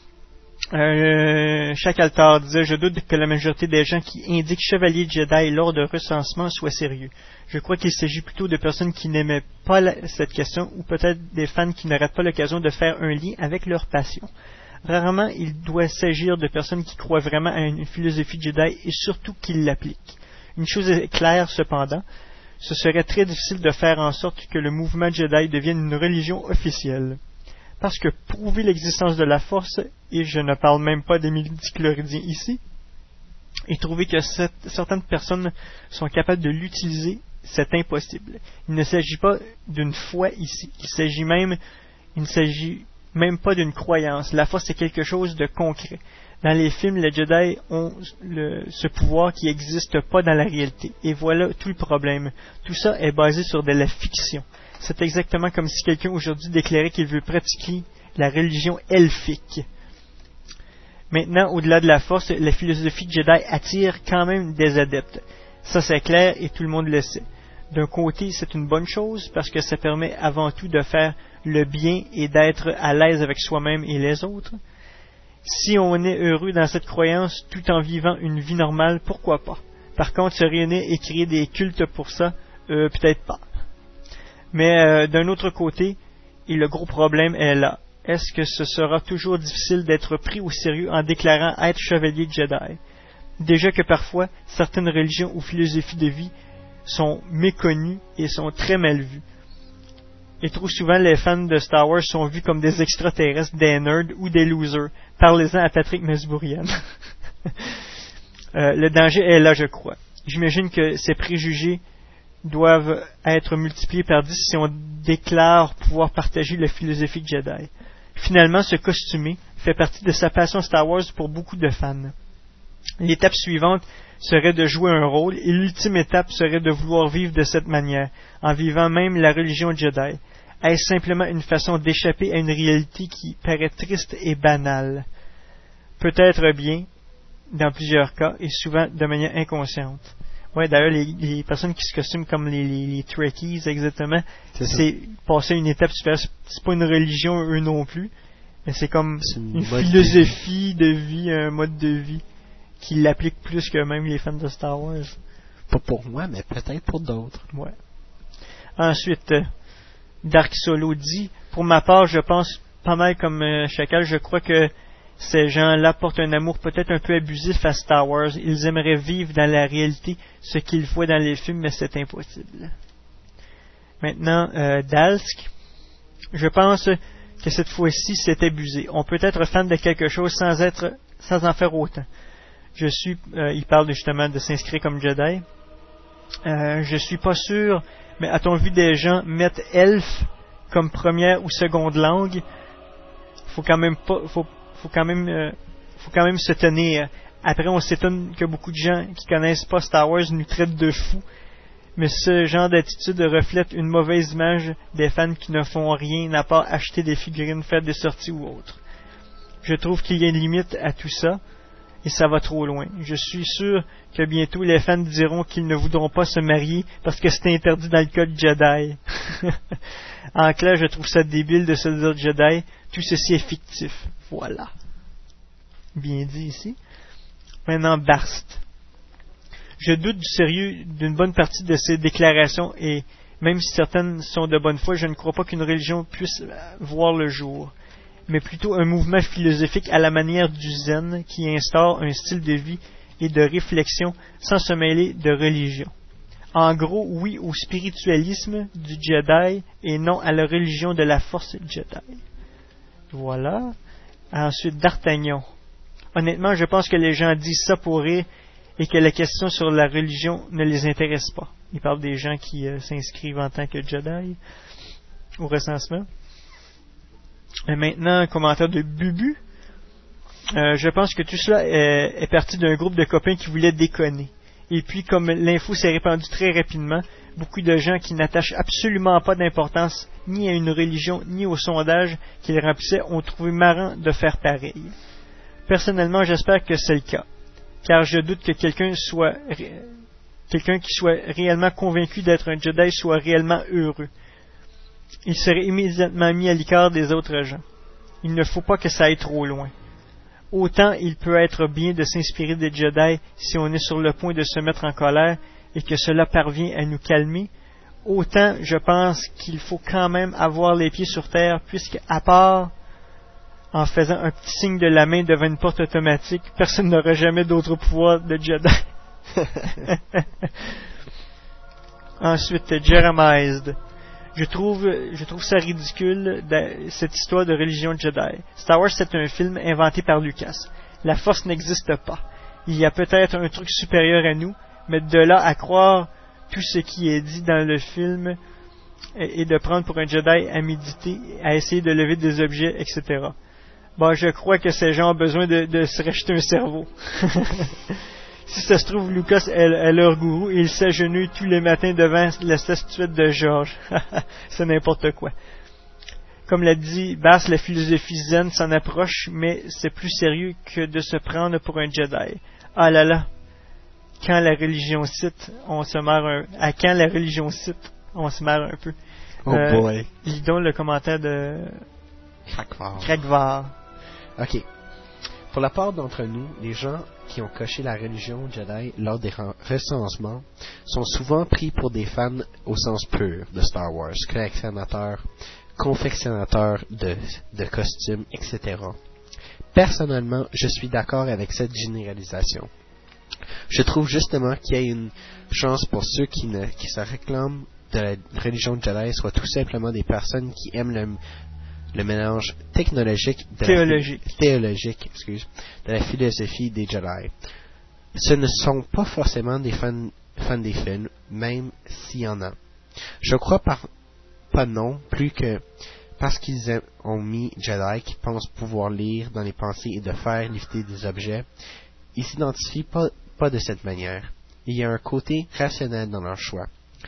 Euh, chaque altar disait, je doute que la majorité des gens qui indiquent chevalier Jedi lors de recensement soient sérieux. Je crois qu'il s'agit plutôt de personnes qui n'aimaient pas la, cette question, ou peut-être des fans qui n'auraient pas l'occasion de faire un lien avec leur passion. Rarement, il doit s'agir de personnes qui croient vraiment à une philosophie Jedi et surtout qui l'appliquent. Une chose est claire cependant, ce serait très difficile de faire en sorte que le mouvement Jedi devienne une religion officielle. Parce que prouver l'existence de la force, et je ne parle même pas des midi-chloridiens ici, et trouver que cette, certaines personnes sont capables de l'utiliser, c'est impossible. Il ne s'agit pas d'une foi ici. Il s'agit même, il ne s'agit même pas d'une croyance. La force est quelque chose de concret. Dans les films, les Jedi ont le, ce pouvoir qui n'existe pas dans la réalité. Et voilà tout le problème. Tout ça est basé sur de la fiction. C'est exactement comme si quelqu'un aujourd'hui déclarait qu'il veut pratiquer la religion elfique. Maintenant, au-delà de la force, la philosophie Jedi attire quand même des adeptes. Ça, c'est clair et tout le monde le sait. D'un côté, c'est une bonne chose parce que ça permet avant tout de faire le bien et d'être à l'aise avec soi-même et les autres. Si on est heureux dans cette croyance tout en vivant une vie normale, pourquoi pas? Par contre, se réunir et créer des cultes pour ça, euh, peut-être pas. Mais euh, d'un autre côté, et le gros problème est là, est-ce que ce sera toujours difficile d'être pris au sérieux en déclarant être chevalier Jedi? Déjà que parfois, certaines religions ou philosophies de vie sont méconnues et sont très mal vues. Et trop souvent, les fans de Star Wars sont vus comme des extraterrestres, des nerds ou des losers. Parlez-en à Patrick Mesbourian. euh, le danger est là, je crois. J'imagine que ces préjugés doivent être multipliés par dix si on déclare pouvoir partager la philosophie Jedi. Finalement, se costumer fait partie de sa passion Star Wars pour beaucoup de fans. L'étape suivante serait de jouer un rôle et l'ultime étape serait de vouloir vivre de cette manière, en vivant même la religion Jedi. Est-ce simplement une façon d'échapper à une réalité qui paraît triste et banale? Peut-être bien, dans plusieurs cas, et souvent de manière inconsciente. Ouais, d'ailleurs, les, les personnes qui se costument comme les, les, les Trekkies, exactement, c'est, c'est passer une étape supérieure. C'est pas une religion, eux non plus, mais c'est comme c'est une, une philosophie de vie. de vie, un mode de vie, qui l'applique plus que même les fans de Star Wars. Pas pour moi, mais peut-être pour d'autres. Ouais. Ensuite, euh, Dark Solo dit, pour ma part, je pense pas mal comme euh, Chacal, je crois que ces gens-là portent un amour peut-être un peu abusif à Star Wars. Ils aimeraient vivre dans la réalité ce qu'ils voient dans les films, mais c'est impossible. Maintenant, euh, Dalsk, je pense que cette fois-ci, c'est abusé. On peut être fan de quelque chose sans être, sans en faire autant. Je suis, euh, il parle justement de s'inscrire comme Jedi. Euh, je suis pas sûr, mais a-t-on vu des gens mettre elfe comme première ou seconde langue? Faut quand même pas, faut faut quand même euh, faut quand même se tenir. Après, on s'étonne que beaucoup de gens qui connaissent pas Star Wars nous traitent de fous, mais ce genre d'attitude reflète une mauvaise image des fans qui ne font rien à part acheter des figurines, faire des sorties ou autres. Je trouve qu'il y a une limite à tout ça, et ça va trop loin. Je suis sûr que bientôt les fans diront qu'ils ne voudront pas se marier parce que c'est interdit dans le code Jedi. En clair, je trouve ça débile de se dire Jedi. Tout ceci est fictif. Voilà. Bien dit ici. Maintenant, Barst. Je doute du sérieux d'une bonne partie de ces déclarations et même si certaines sont de bonne foi, je ne crois pas qu'une religion puisse voir le jour, mais plutôt un mouvement philosophique à la manière du zen qui instaure un style de vie et de réflexion sans se mêler de religion. En gros, oui au spiritualisme du Jedi et non à la religion de la force Jedi. Voilà. Ensuite, D'Artagnan. Honnêtement, je pense que les gens disent ça pour rire et que la question sur la religion ne les intéresse pas. Il parle des gens qui euh, s'inscrivent en tant que Jedi au recensement. Et maintenant, un commentaire de Bubu. Euh, je pense que tout cela est, est parti d'un groupe de copains qui voulaient déconner. Et puis, comme l'info s'est répandue très rapidement, beaucoup de gens qui n'attachent absolument pas d'importance ni à une religion, ni au sondage qu'ils remplissaient ont trouvé marrant de faire pareil. Personnellement, j'espère que c'est le cas, car je doute que quelqu'un soit quelqu'un qui soit réellement convaincu d'être un Jedi soit réellement heureux. Il serait immédiatement mis à l'écart des autres gens. Il ne faut pas que ça aille trop loin. Autant il peut être bien de s'inspirer des Jedi si on est sur le point de se mettre en colère et que cela parvient à nous calmer, autant je pense qu'il faut quand même avoir les pieds sur terre, puisque à part en faisant un petit signe de la main devant une porte automatique, personne n'aura jamais d'autre pouvoir de Jedi. Ensuite, Jeremiah. Je trouve, je trouve ça ridicule, cette histoire de religion Jedi. Star Wars, c'est un film inventé par Lucas. La Force n'existe pas. Il y a peut-être un truc supérieur à nous, mais de là à croire tout ce qui est dit dans le film et de prendre pour un Jedi à méditer, à essayer de lever des objets, et cetera. Bon, je crois que ces gens ont besoin de, de se racheter un cerveau. Si ça se trouve, Lucas est, est leur gourou et il s'agenouille tous les matins devant la statuette de George. C'est n'importe quoi. Comme l'a dit Bass, la philosophie zen s'en approche, mais c'est plus sérieux que de se prendre pour un Jedi. Ah là là, quand la religion cite, on se marre un... À quand la religion cite, on se marre un peu. Oh euh, boy. Lis donc le commentaire de... Krakvar. Krakvar. Ok. Pour la part d'entre nous, les gens qui ont coché la religion Jedi lors des recensements sont souvent pris pour des fans au sens pur de Star Wars, collectionnateurs, confectionnateurs de, de costumes, et cetera. Personnellement, je suis d'accord avec cette généralisation. Je trouve justement qu'il y a une chance pour ceux qui, ne, qui se réclament de la religion Jedi soient tout simplement des personnes qui aiment le le mélange technologique de théologique, la, théologique excuse, de la philosophie des Jedi. Ce ne sont pas forcément des fans, fans des films, même s'il y en a. Je crois par, pas non plus que parce qu'ils ont mis Jedi qui pensent pouvoir lire dans les pensées et de faire lifter des objets, ils s'identifient pas, pas de cette manière. Il y a un côté rationnel dans leur choix.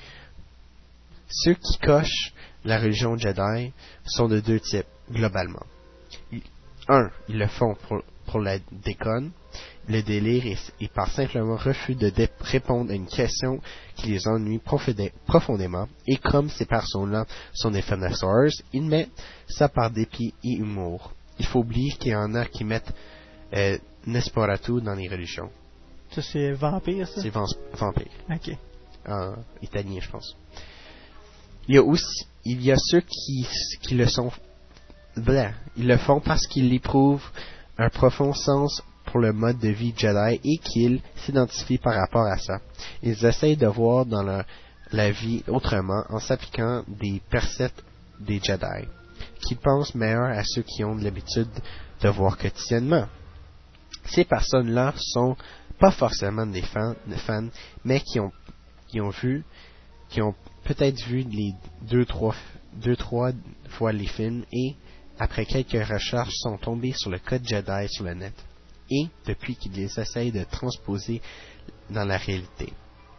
Ceux qui cochent la religion Jedi sont de deux types, globalement. Un, ils le font pour, pour la déconne, le délire et, et par simplement refus de dé- répondre à une question qui les ennuie profondé, profondément, et comme ces personnes-là sont des fans de Star Wars, ils mettent ça par dépit et humour. Il faut oublier qu'il y en a qui mettent euh, Nesperatu dans les religions. Ça, c'est vampire, ça? C'est van- vampire. Ok. En italien, je pense. Il y a aussi, il y a ceux qui, qui le sont, blah, ils le font parce qu'ils éprouvent un profond sens pour le mode de vie Jedi et qu'ils s'identifient par rapport à ça. Ils essayent de voir dans leur, la vie autrement en s'appliquant des preceptes des Jedi, qui pensent meilleur à ceux qui ont l'habitude de voir quotidiennement. Ces personnes-là sont pas forcément des fans, des fans mais qui ont, qui ont vu, qui ont peut-être vu les deux trois, deux, trois fois les films et, après quelques recherches, sont tombés sur le code Jedi sur le net. Et, depuis qu'ils les essayent de transposer dans la réalité.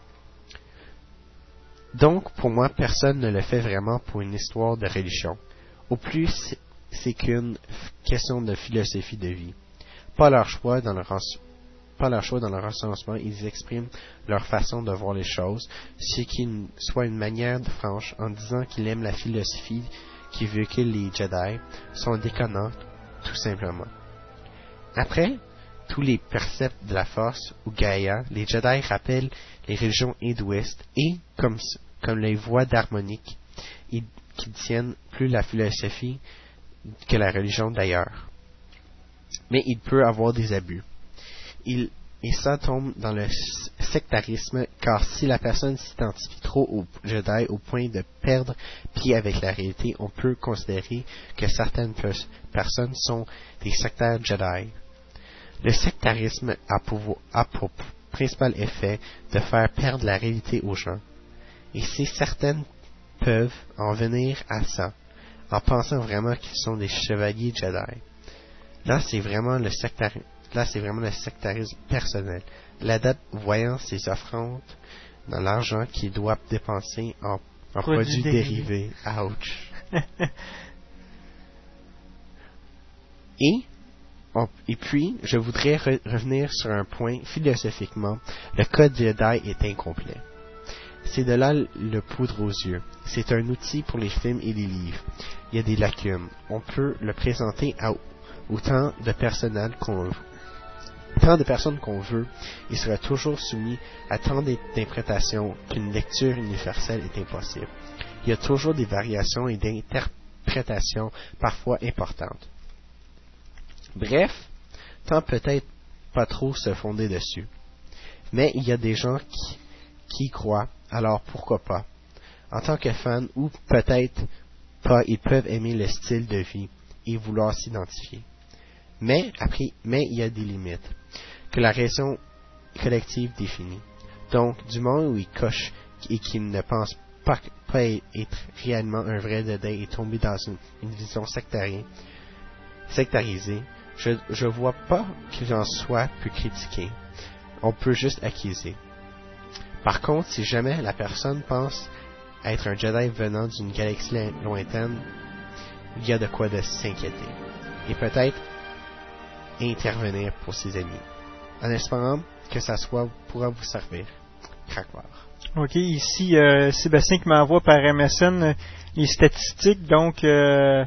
Donc, pour moi, personne ne le fait vraiment pour une histoire de religion. Au plus, c'est qu'une question de philosophie de vie. Pas leur choix dans leur Pas leur choix dans leur recensement, ils expriment leur façon de voir les choses, ce qui soit une manière de franche en disant qu'ils aiment la philosophie qui véhicule les Jedi, sont déconnants, tout simplement. Après, tous les préceptes de la Force ou Gaïa, les Jedi rappellent les religions hindouistes et, comme, comme les voies d'harmonique, ils, qui tiennent plus la philosophie que la religion d'ailleurs. Mais il peut avoir des abus. Il, et ça tombe dans le sectarisme, car si la personne s'identifie trop aux Jedi au point de perdre pied avec la réalité, on peut considérer que certaines pe- personnes sont des sectaires Jedi. Le sectarisme a pour, a pour principal effet de faire perdre la réalité aux gens. Et si certaines peuvent en venir à ça, en pensant vraiment qu'ils sont des chevaliers Jedi, là c'est vraiment le sectari- là c'est vraiment le sectarisme personnel. L'adepte voyant ses offrandes dans l'argent qu'il doit dépenser en, en produits, produits dérivés. Ouch. et, on, et puis, je voudrais re- revenir sur un point philosophiquement. Le code Jedi est incomplet. C'est de là le poudre aux yeux. C'est un outil pour les films et les livres. Il y a des lacunes. On peut le présenter à autant de personnel qu'on veut. Tant de personnes qu'on veut, il sera toujours soumis à tant d'interprétations qu'une lecture universelle est impossible. Il y a toujours des variations et d'interprétations parfois importantes. Bref, tant peut-être pas trop se fonder dessus. Mais il y a des gens qui, qui y croient, alors pourquoi pas? En tant que fan, ou peut-être pas, ils peuvent aimer le style de vie et vouloir s'identifier. Mais, après, mais il y a des limites que la raison collective définit. Donc, du moment où il coche et qu'il ne pense pas, pas être réellement un vrai Jedi et tomber dans une, une vision sectarienne, sectarisée, je je vois pas qu'il en soit plus critiqué. On peut juste acquiser. Par contre, si jamais la personne pense être un Jedi venant d'une galaxie lointaine, il y a de quoi de s'inquiéter. Et peut-être intervenir pour ses amis. En espérant que ça soit pourra vous servir. Craquoir. Ok, ici euh, Sébastien qui m'envoie par M S N euh, les statistiques. Donc, euh,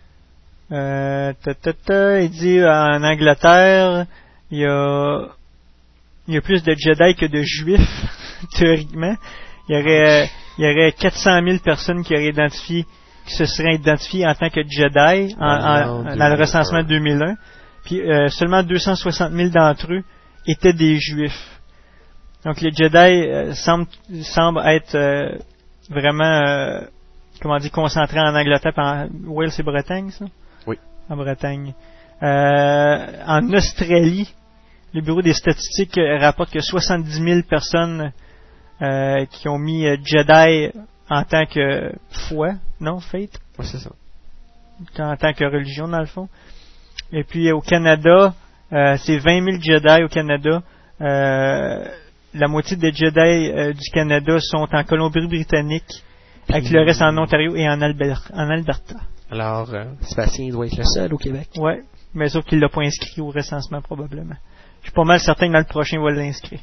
euh, ta, ta, ta, il dit en Angleterre, il y a, il y a plus de Jedi que de Juifs, théoriquement. Il y aurait, il y aurait quatre cent mille personnes qui auraient identifié, qui se seraient identifiées en tant que Jedi en, en, en, dans le recensement deux mille un. Puis euh, seulement deux cent soixante mille d'entre eux étaient des Juifs. Donc les Jedi euh, semblent, semblent être euh, vraiment, euh, comment dire, concentrés en Angleterre, en Wales et Bretagne, ça? Oui. En Bretagne. Euh, en Australie, le Bureau des statistiques rapporte que soixante-dix mille personnes euh, qui ont mis euh, Jedi en tant que foi, non, faith? Oui, c'est ça. En tant que religion, dans le fond. Et puis au Canada, euh, c'est vingt mille Jedi au Canada. Euh, la moitié des Jedi euh, du Canada sont en Colombie-Britannique, avec le reste en Ontario et en, Alber- en Alberta. Alors, euh, Sébastien doit être le seul au Québec. Ouais, mais sauf qu'il l'a pas inscrit au recensement probablement. Je suis pas mal certain que dans le prochain, il va l'inscrire.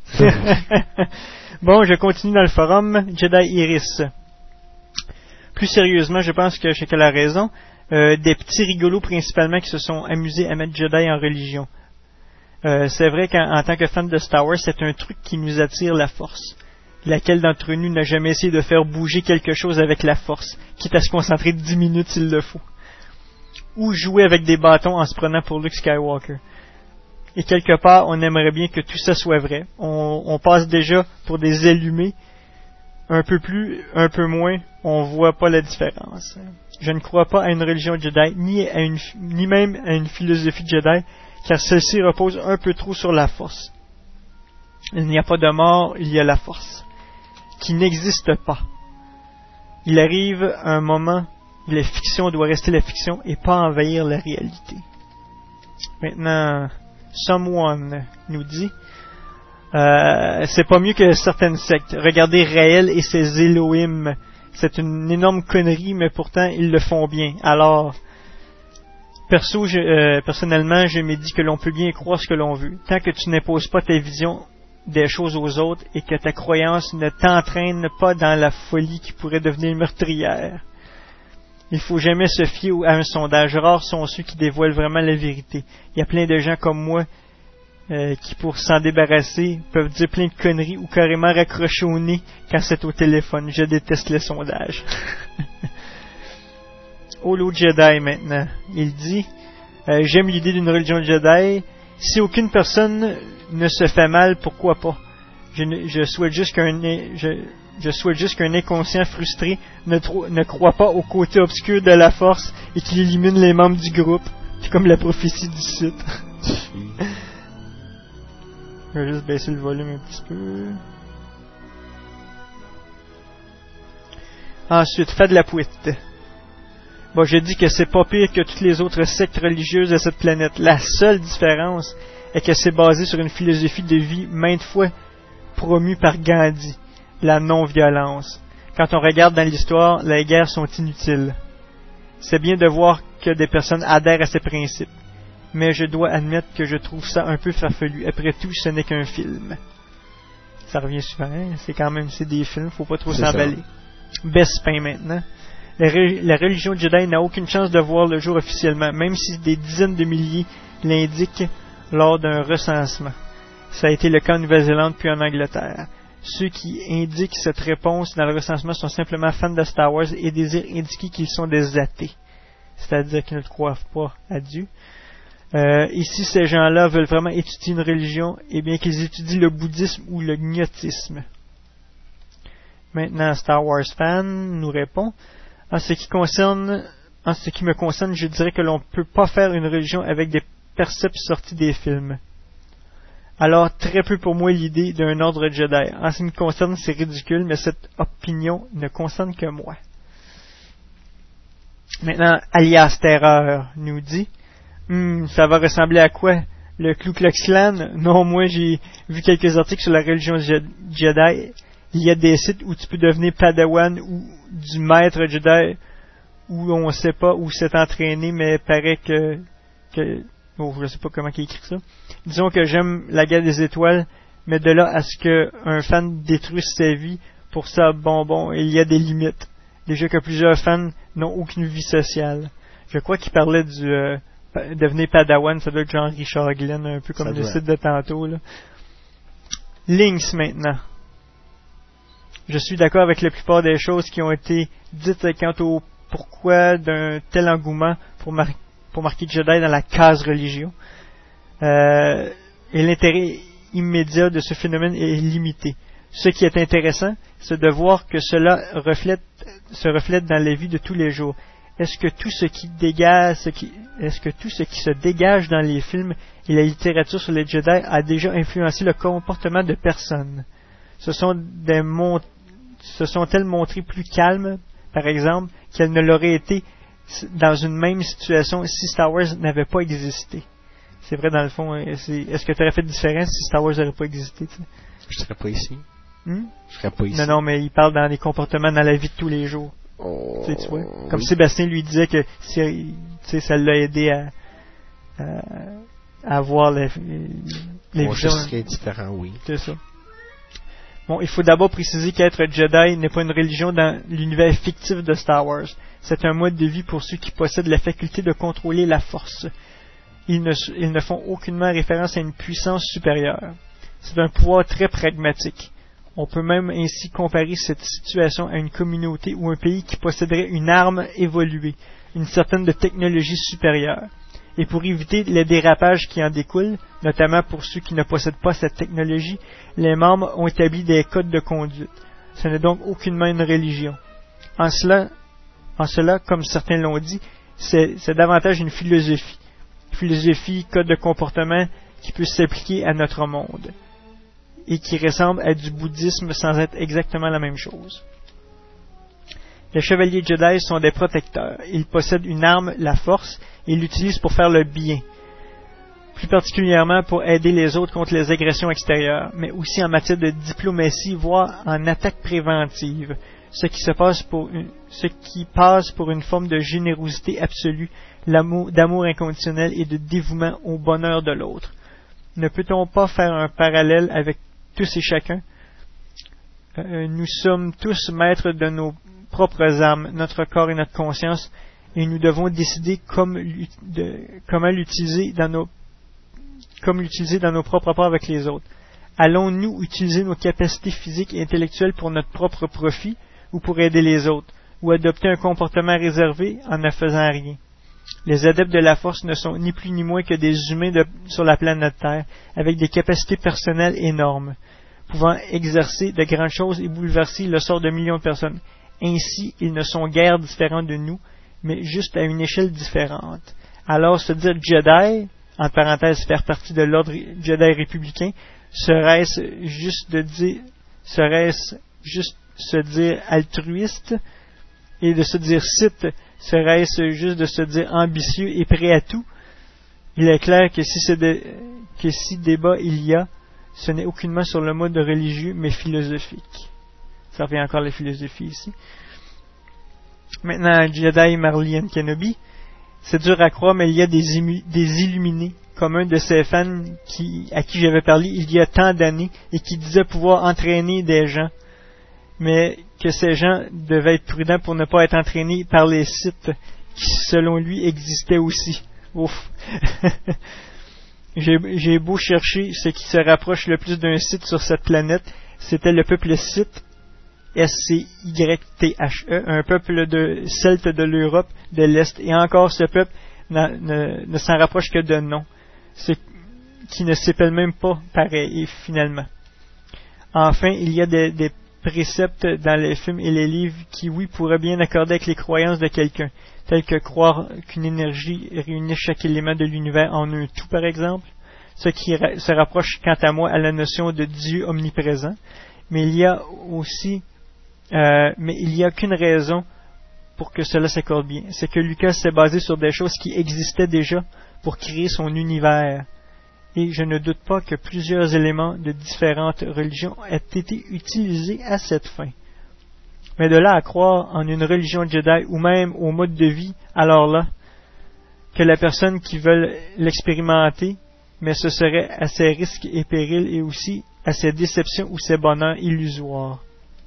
Bon, je continue dans le forum. Jedi Iris. Plus sérieusement, je pense que Shekel a raison. Euh, des petits rigolos principalement qui se sont amusés à mettre Jedi en religion. Euh, c'est vrai qu'en tant que fan de Star Wars, c'est un truc qui nous attire la force. Laquelle d'entre nous n'a jamais essayé de faire bouger quelque chose avec la force, quitte à se concentrer dix minutes s'il le faut. Ou jouer avec des bâtons en se prenant pour Luke Skywalker. Et quelque part, on aimerait bien que tout ça soit vrai. On, on passe déjà pour des allumés. Un peu plus, un peu moins, on voit pas la différence. Je ne crois pas à une religion Jedi, ni, à une, ni même à une philosophie Jedi, car celle-ci repose un peu trop sur la force. Il n'y a pas de mort, il y a la force, qui n'existe pas. Il arrive un moment où la fiction doit rester la fiction et pas envahir la réalité. Maintenant, Someone nous dit, euh, c'est pas mieux que certaines sectes. Regardez Raël et ses Elohim. C'est une énorme connerie, mais pourtant ils le font bien. Alors, perso, je, euh, personnellement, je me dis que l'on peut bien croire ce que l'on veut, tant que tu n'imposes pas ta vision des choses aux autres et que ta croyance ne t'entraîne pas dans la folie qui pourrait devenir meurtrière. Il faut jamais se fier à un sondage. Rares sont ceux qui dévoilent vraiment la vérité. Il y a plein de gens comme moi euh, qui, pour s'en débarrasser, peuvent dire plein de conneries ou carrément raccrocher au nez quand c'est au téléphone. Je déteste les sondages. Holo Jedi maintenant. Il dit euh, j'aime l'idée d'une religion Jedi. Si aucune personne ne se fait mal, pourquoi pas? Je, ne, je souhaite juste qu'un je, je souhaite juste qu'un inconscient frustré ne, tro, ne croit pas au côté obscur de la force et qu'il élimine les membres du groupe. C'est comme la prophétie du site. Je vais juste baisser le volume un petit peu. Ensuite, fait de la pouette. Bon, je dis que c'est pas pire que toutes les autres sectes religieuses de cette planète. La seule différence est que c'est basé sur une philosophie de vie maintes fois promue par Gandhi, la non-violence. Quand on regarde dans l'histoire, les guerres sont inutiles. C'est bien de voir que des personnes adhèrent à ces principes, mais je dois admettre que je trouve ça un peu farfelu. Après tout, ce n'est qu'un film. Ça revient souvent, hein? C'est quand même c'est des films, faut pas trop c'est s'emballer. Bespin maintenant. La, re- la religion Jedi n'a aucune chance de voir le jour officiellement, même si des dizaines de milliers l'indiquent lors d'un recensement. Ça a été le cas en Nouvelle-Zélande puis en Angleterre. Ceux qui indiquent cette réponse dans le recensement sont simplement fans de Star Wars et désirent indiquer qu'ils sont des athées, c'est-à-dire qu'ils ne croient pas à Dieu. Euh, et si ces gens-là veulent vraiment étudier une religion, eh bien qu'ils étudient le bouddhisme ou le gnotisme. Maintenant, Star Wars fan nous répond: en ce qui concerne, en ce qui me concerne, je dirais que l'on ne peut pas faire une religion avec des percepts sortis des films. Alors, très peu pour moi l'idée d'un ordre Jedi. En ce qui me concerne, c'est ridicule, mais cette opinion ne concerne que moi. Maintenant, Alias Terreur nous dit: hmm, ça va ressembler à quoi? Le Ku Klux Klan? Non, moi j'ai vu quelques articles sur la religion Jedi. Il y a des sites où tu peux devenir Padawan ou du maître Jedi, où on ne sait pas où s'est entraîné, mais paraît que... que oh, je ne sais pas comment il écrit ça. Disons que j'aime la guerre des étoiles, mais de là à ce qu'un fan détruise sa vie, pour ça, bon, bon, il y a des limites. Déjà que plusieurs fans n'ont aucune vie sociale. Je crois qu'il parlait du euh, devenir Padawan, ça doit être genre Richard Glenn, un peu comme ça le doit. Site de tantôt, là. Lynx maintenant. Je suis d'accord avec la plupart des choses qui ont été dites quant au pourquoi d'un tel engouement pour, mar- pour marquer Jedi dans la case religion. Euh, et l'intérêt immédiat de ce phénomène est limité. Ce qui est intéressant, c'est de voir que cela reflète, se reflète dans la vie de tous les jours. Est-ce que tout ce qui dégage, ce qui, est-ce que tout ce qui se dégage dans les films et la littérature sur les Jedi a déjà influencé le comportement de personnes? Ce sont des mont- se sont-elles montrées plus calmes, par exemple, qu'elles ne l'auraient été dans une même situation si Star Wars n'avait pas existé? C'est vrai, dans le fond, c'est, est-ce que tu aurais fait différent si Star Wars n'aurait pas existé? T'sais? Je serais pas ici. Hmm? Je serais pas ici. Non, non, mais il parle dans les comportements dans la vie de tous les jours. Oh, tu sais, tu vois? Comme oui. Sébastien lui disait que si, ça l'a aidé à, à, à voir les, les bon, visions. Ce qui est différent, oui. C'est ça. Bon, il faut d'abord préciser qu'être Jedi n'est pas une religion dans l'univers fictif de Star Wars. C'est un mode de vie pour ceux qui possèdent la faculté de contrôler la force. Ils ne, ils ne font aucunement référence à une puissance supérieure. C'est un pouvoir très pragmatique. On peut même ainsi comparer cette situation à une communauté ou un pays qui posséderait une arme évoluée, une certaine de technologie supérieure. Et pour éviter les dérapages qui en découlent, notamment pour ceux qui ne possèdent pas cette technologie, les membres ont établi des codes de conduite. Ce n'est donc aucunement une religion. En cela, en cela, comme certains l'ont dit, c'est, c'est davantage une philosophie. Philosophie, code de comportement qui peut s'appliquer à notre monde et qui ressemble à du bouddhisme sans être exactement la même chose. Les chevaliers Jedi sont des protecteurs. Ils possèdent une arme, la force, et ils l'utilisent pour faire le bien, plus particulièrement pour aider les autres contre les agressions extérieures, mais aussi en matière de diplomatie, voire en attaque préventive, ce qui se passe pour une, ce qui passe pour une forme de générosité absolue, l'amour, d'amour inconditionnel et de dévouement au bonheur de l'autre. Ne peut-on pas faire un parallèle avec tous et chacun? Euh, nous sommes tous maîtres de nos propres âmes, notre corps et notre conscience, et nous devons décider comme, de, comment l'utiliser dans nos, comme l'utiliser dans nos propres rapports avec les autres. Allons-nous utiliser nos capacités physiques et intellectuelles pour notre propre profit ou pour aider les autres, ou adopter un comportement réservé en ne faisant rien? Les adeptes de la force ne sont ni plus ni moins que des humains de, sur la planète Terre, avec des capacités personnelles énormes, pouvant exercer de grandes choses et bouleverser le sort de millions de personnes. Ainsi, ils ne sont guère différents de nous, mais juste à une échelle différente. Alors, se dire Jedi, en parenthèse, faire partie de l'ordre Jedi républicain, Serait-ce juste de dire, serait-ce juste se dire altruiste et de se dire Sith, serait-ce juste de se dire ambitieux et prêt à tout? Il est clair que si, c'est de, que si débat il y a, ce n'est aucunement sur le mode religieux, mais philosophique. Ça revient encore à la philosophie ici. Maintenant, Jedi Marlian Kenobi, c'est dur à croire, mais il y a des, imu, des illuminés, comme un de ces fans qui, à qui j'avais parlé il y a tant d'années, et qui disait pouvoir entraîner des gens, mais que ces gens devaient être prudents pour ne pas être entraînés par les Sith, qui selon lui existaient aussi. Ouf. j'ai, j'ai beau chercher ce qui se rapproche le plus d'un Sith sur cette planète, c'était le peuple Sith, S C Y T H E, un peuple de Celtes de l'Europe de l'Est, et encore ce peuple ne, ne s'en rapproche que de nom, ce qui ne s'appelle même pas pareil, finalement. Enfin, il y a des, des préceptes dans les films et les livres qui, oui, pourraient bien accorder avec les croyances de quelqu'un, tels que croire qu'une énergie réunit chaque élément de l'univers en un tout, par exemple, ce qui ra- se rapproche, quant à moi, à la notion de Dieu omniprésent. Mais il y a aussi Euh, mais il n'y a qu'une raison pour que cela s'accorde bien. C'est que Lucas s'est basé sur des choses qui existaient déjà pour créer son univers. Et je ne doute pas que plusieurs éléments de différentes religions aient été utilisés à cette fin. Mais de là à croire en une religion Jedi ou même au mode de vie, alors là, que la personne qui veut l'expérimenter, mais ce serait à ses risques et périls et aussi à ses déceptions ou ses bonheurs illusoires.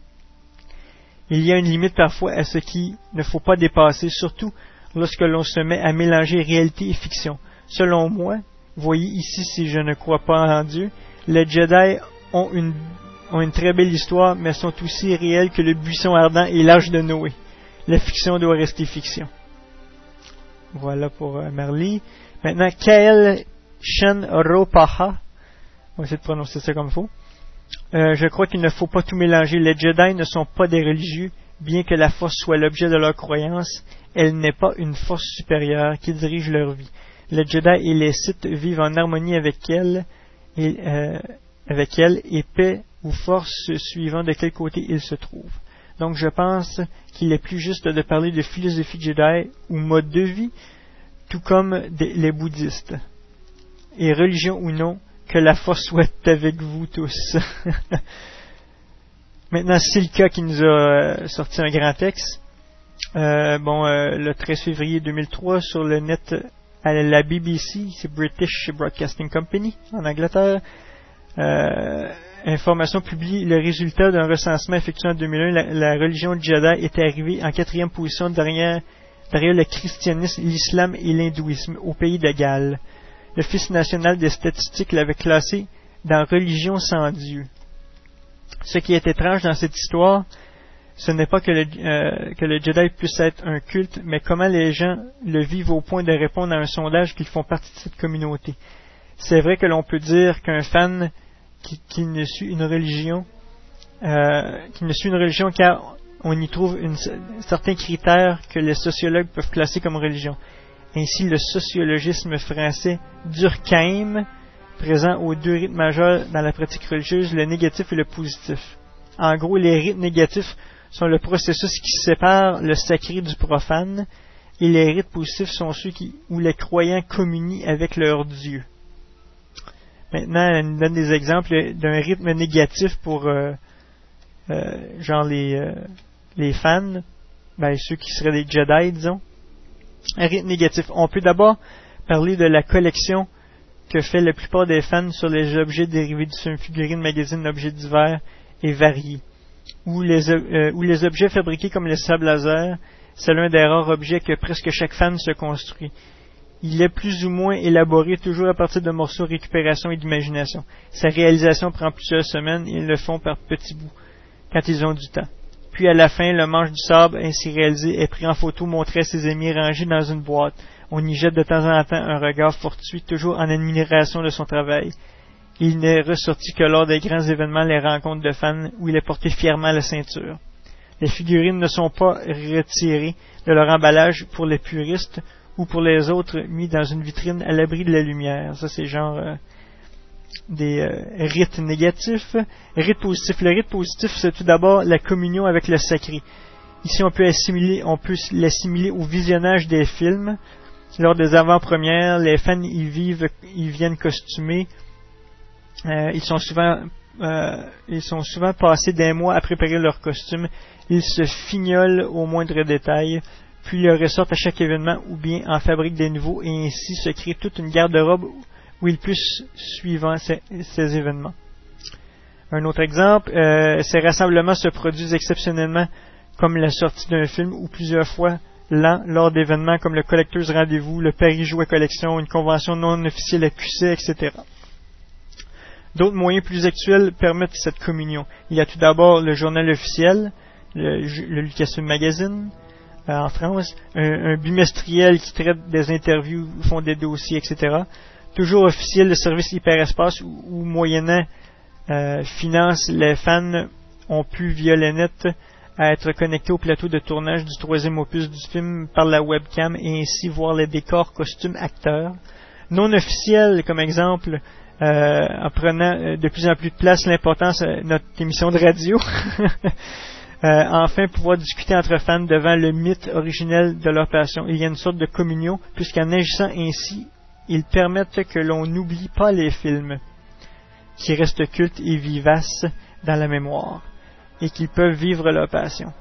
Il y a une limite parfois à ce qu'il ne faut pas dépasser, surtout lorsque l'on se met à mélanger réalité et fiction. Selon moi, voyez ici si je ne crois pas en Dieu, les Jedi ont une, ont une très belle histoire, mais sont aussi réels que le buisson ardent et l'âge de Noé. La fiction doit rester fiction. Voilà pour euh, Marley. Maintenant, Kael Shen Ropaha, on va essayer de prononcer ça comme il faut. Euh, je crois qu'il ne faut pas tout mélanger. Les Jedi ne sont pas des religieux, bien que la force soit l'objet de leur croyance, elle n'est pas une force supérieure qui dirige leur vie. Les Jedi et les Sith vivent en harmonie avec elle, et, euh, avec elle, et paix ou force suivant de quel côté ils se trouvent. Donc je pense qu'il est plus juste de parler de philosophie Jedi ou mode de vie, tout comme des, les bouddhistes. Et religion ou non, que la force soit avec vous tous. Maintenant, Silka qui nous a euh, sorti un grand texte. Euh, bon, euh, le treize février deux mille trois, sur le net, à la B B C, c'est British Broadcasting Company, en Angleterre. Euh, information publiée, le résultat d'un recensement effectué en deux mille un, la, la religion Jedi était arrivée en quatrième position derrière, derrière le christianisme, l'islam et l'hindouisme au pays de Galles. L'Office national des statistiques l'avait classé dans Religion sans Dieu. Ce qui est étrange dans cette histoire, ce n'est pas que le, euh, que le Jedi puisse être un culte, mais comment les gens le vivent au point de répondre à un sondage qu'ils font partie de cette communauté. C'est vrai que l'on peut dire qu'un fan qui, qui ne suit une religion, euh, qui ne suit une religion car on y trouve une, certains critères que les sociologues peuvent classer comme religion. Ainsi, le sociologisme français Durkheim, présent aux deux rites majeurs dans la pratique religieuse, le négatif et le positif. En gros, les rites négatifs sont le processus qui sépare le sacré du profane, et les rites positifs sont ceux qui, où les croyants communient avec leur Dieu. Maintenant, elle nous donne des exemples d'un rythme négatif pour euh, euh, genre les, euh, les fans, ben, ceux qui seraient des Jedi, disons. Un rythme négatif. On peut d'abord parler de la collection que fait la plupart des fans sur les objets dérivés du film figurine magazine Objets divers et variés, ou les, euh, ou les objets fabriqués comme les sables laser. C'est l'un des rares objets que presque chaque fan se construit. Il est plus ou moins élaboré toujours à partir de morceaux de récupération et d'imagination. Sa réalisation prend plusieurs semaines et ils le font par petits bouts, quand ils ont du temps. Puis à la fin, le manche du sable ainsi réalisé est pris en photo, montré à ses amis rangé dans une boîte. On y jette de temps en temps un regard fortuit, toujours en admiration de son travail. Il n'est ressorti que lors des grands événements, les rencontres de fans, où il est porté fièrement à la ceinture. Les figurines ne sont pas retirées de leur emballage pour les puristes ou pour les autres mis dans une vitrine à l'abri de la lumière. Ça, c'est genre euh, des euh, rites négatifs. Rites positifs. Le rite positif, c'est tout d'abord la communion avec le sacré. Ici, on peut assimiler, on peut l'assimiler au visionnage des films. Lors des avant-premières, les fans y vivent, ils viennent costumés. Euh, ils sont souvent, euh, ils sont souvent passés des mois à préparer leurs costumes. Ils se fignolent au moindre détail, puis ils ressortent à chaque événement ou bien en fabriquent des nouveaux et ainsi se crée toute une garde-robe où ils puissent suivant ces, ces événements. Un autre exemple, euh, ces rassemblements se produisent exceptionnellement comme la sortie d'un film ou plusieurs fois l'an lors d'événements comme le Collectors Rendez-vous, le Paris Jouet Collection, une convention non officielle à Q C, et cetera. D'autres moyens plus actuels permettent cette communion. Il y a tout d'abord le journal officiel, le, le Lucasfilm Magazine euh, en France, un, un bimestriel qui traite des interviews, font des dossiers, et cetera. Toujours officiel, le service Hyperespace où, où moyennant euh, finance, les fans ont pu via le net à être connectés au plateau de tournage du troisième opus du film par la webcam et ainsi voir les décors, costumes, acteurs. Non officiel, comme exemple, euh, en prenant euh, de plus en plus de place l'importance de notre émission de radio. euh, enfin, pouvoir discuter entre fans devant le mythe originel de leur passion. Il y a une sorte de communion, puisqu'en agissant ainsi, ils permettent que l'on n'oublie pas les films, qui restent cultes et vivaces dans la mémoire, et qu'ils peuvent vivre leur passion.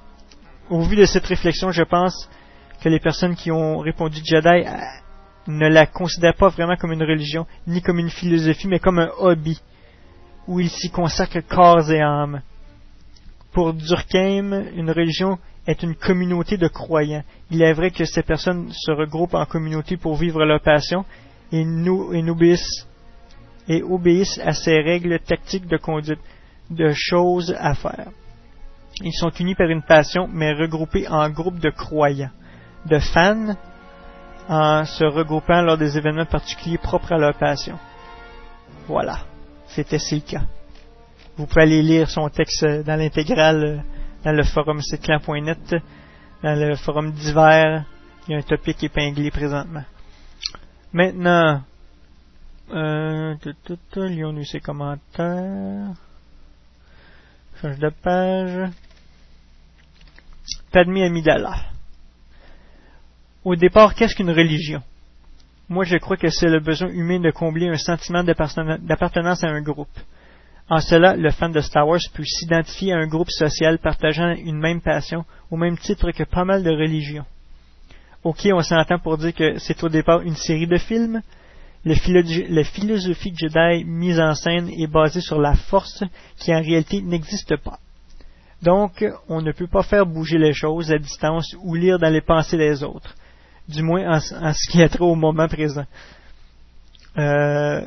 Au vu de cette réflexion, je pense que les personnes qui ont répondu Jedi ne la considèrent pas vraiment comme une religion, ni comme une philosophie, mais comme un hobby, où ils s'y consacrent corps et âme. Pour Durkheim, une religion est une communauté de croyants. Il est vrai que ces personnes se regroupent en communauté pour vivre leur passion et, nous, et, n'obéissent, et obéissent à ces règles tactiques de conduite, de choses à faire. Ils sont unis par une passion, mais regroupés en groupes de croyants, de fans, en se regroupant lors des événements particuliers propres à leur passion. Voilà, c'était Silka. Vous pouvez aller lire son texte dans l'intégrale dans le forum siteclan point net, dans le forum d'hiver. Il y a un topic épinglé présentement. Maintenant, euh, lions-nous ses commentaires. Change de page. Padmé Amidala. Au départ, qu'est-ce qu'une religion? Moi, je crois que c'est le besoin humain de combler un sentiment d'appartenance à un groupe. En cela, le fan de Star Wars peut s'identifier à un groupe social partageant une même passion, au même titre que pas mal de religions. Ok, on s'entend pour dire que c'est au départ une série de films. Le philo- la philosophie Jedi mise en scène est basée sur la force qui en réalité n'existe pas. Donc, on ne peut pas faire bouger les choses à distance ou lire dans les pensées des autres, du moins en, en ce qui a trait au moment présent. Euh,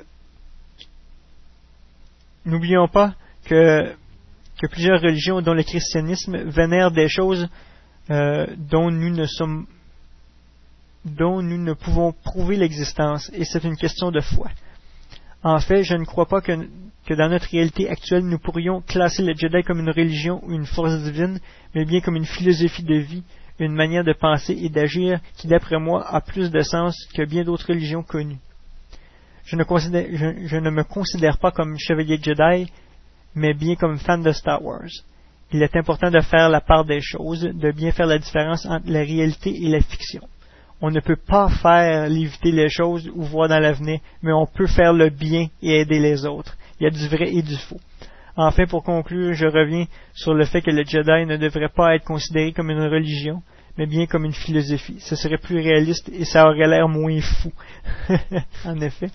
N'oublions pas que, que plusieurs religions, dont le christianisme, vénèrent des choses euh, dont nous ne sommes, dont nous ne pouvons prouver l'existence, et c'est une question de foi. En fait, je ne crois pas que, que dans notre réalité actuelle, nous pourrions classer le Jedi comme une religion ou une force divine, mais bien comme une philosophie de vie, une manière de penser et d'agir qui, d'après moi, a plus de sens que bien d'autres religions connues. Je ne, considère, je, je ne me considère pas comme chevalier Jedi, mais bien comme fan de Star Wars. Il est important de faire la part des choses, de bien faire la différence entre la réalité et la fiction. On ne peut pas faire léviter les choses ou voir dans l'avenir, mais on peut faire le bien et aider les autres. Il y a du vrai et du faux. Enfin, pour conclure, je reviens sur le fait que le Jedi ne devrait pas être considéré comme une religion, mais bien comme une philosophie. Ce serait plus réaliste et ça aurait l'air moins fou. En effet.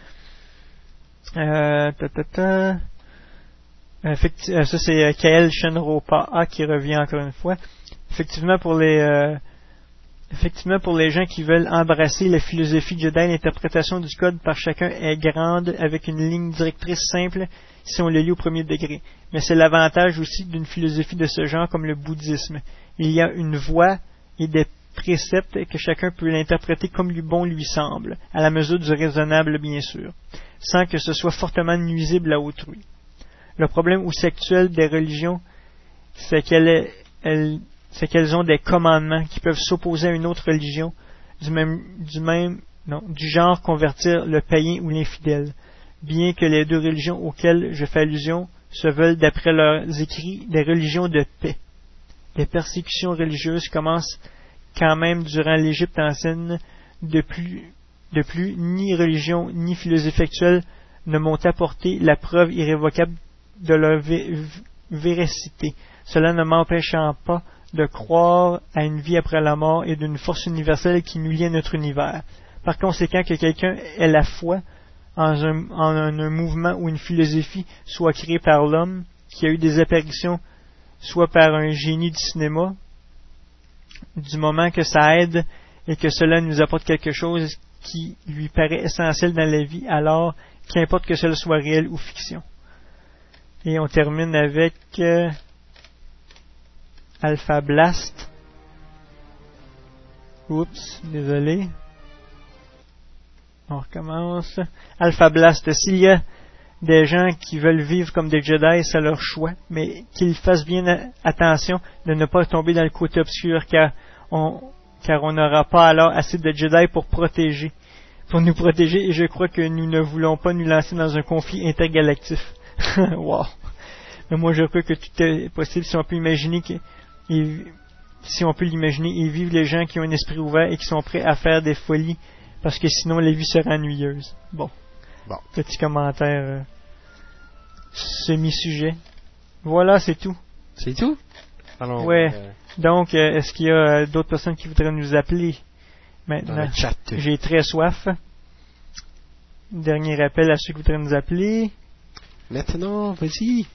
Euh, ta, ta, ta. Effecti- euh, ça c'est euh, Kael Shenropa A qui revient encore une fois. Effectivement pour les euh, effectivement pour les gens qui veulent embrasser la philosophie Jedi, l'interprétation du code par chacun est grande avec une ligne directrice simple si on le lit au premier degré. Mais c'est l'avantage aussi d'une philosophie de ce genre comme le bouddhisme. Il y a une voie et des préceptes que chacun peut l'interpréter comme lui bon lui semble, à la mesure du raisonnable bien sûr, sans que ce soit fortement nuisible à autrui. Le problème aussi actuel des religions, c'est qu'elles, elles, c'est qu'elles ont des commandements qui peuvent s'opposer à une autre religion, du même, du même, non, du genre convertir le païen ou l'infidèle. bien que les deux religions auxquelles je fais allusion se veulent, d'après leurs écrits, des religions de paix. Les persécutions religieuses commencent quand même durant l'Égypte ancienne. De plus, de plus, ni religion ni philosophie actuelle ne m'ont apporté la preuve irrévocable de leur vé- véracité, cela ne m'empêchant pas de croire à une vie après la mort et d'une force universelle qui nous lie à notre univers. Par conséquent, que quelqu'un ait la foi en un, en un, un mouvement ou une philosophie soit créée par l'homme, qui a eu des apparitions, soit par un génie du cinéma, du moment que ça aide et que cela nous apporte quelque chose qui lui paraît essentiel dans la vie, alors qu'importe que cela soit réel ou fiction. Et on termine avec euh, Alpha Blast. Oups, désolé. On recommence. Alpha Blast. S'il y a des gens qui veulent vivre comme des Jedi, c'est leur choix, mais qu'ils fassent bien attention de ne pas tomber dans le côté obscur, car on car on n'aura pas alors assez de Jedi pour protéger, pour nous protéger, et je crois que nous ne voulons pas nous lancer dans un conflit intergalactif. Wow. Mais moi je crois que tout est possible si on peut imaginer que, et, si on peut l'imaginer, et vivre les gens qui ont un esprit ouvert et qui sont prêts à faire des folies, parce que sinon la vie sera ennuyeuse. Bon. Bon. Petit commentaire euh, semi-sujet. Voilà, c'est tout. C'est tout? Alors, ouais. Euh... Donc, euh, est-ce qu'il y a euh, d'autres personnes qui voudraient nous appeler maintenant? Dans le chat. J'ai très soif. Dernier appel à ceux qui voudraient nous appeler. Maintenant, vas-y.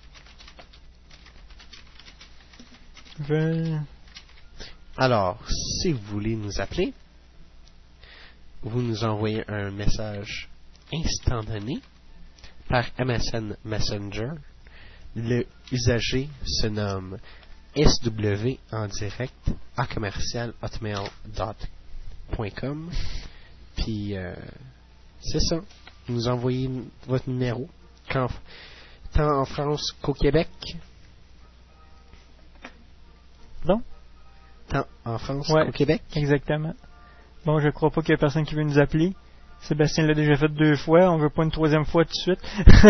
Je... Alors, si vous voulez nous appeler, vous nous envoyez un message instantané par M S N Messenger. Le usager se nomme S W en direct à commercial hotmail point com. Puis euh, c'est ça. Vous nous envoyez votre numéro quand, tant en France qu'au Québec. Non? Tant en France ouais, qu'au Québec. Exactement. Bon, je crois pas qu'il y ait personne qui veut nous appeler. Sébastien l'a déjà fait deux fois. On veut pas une troisième fois tout de suite.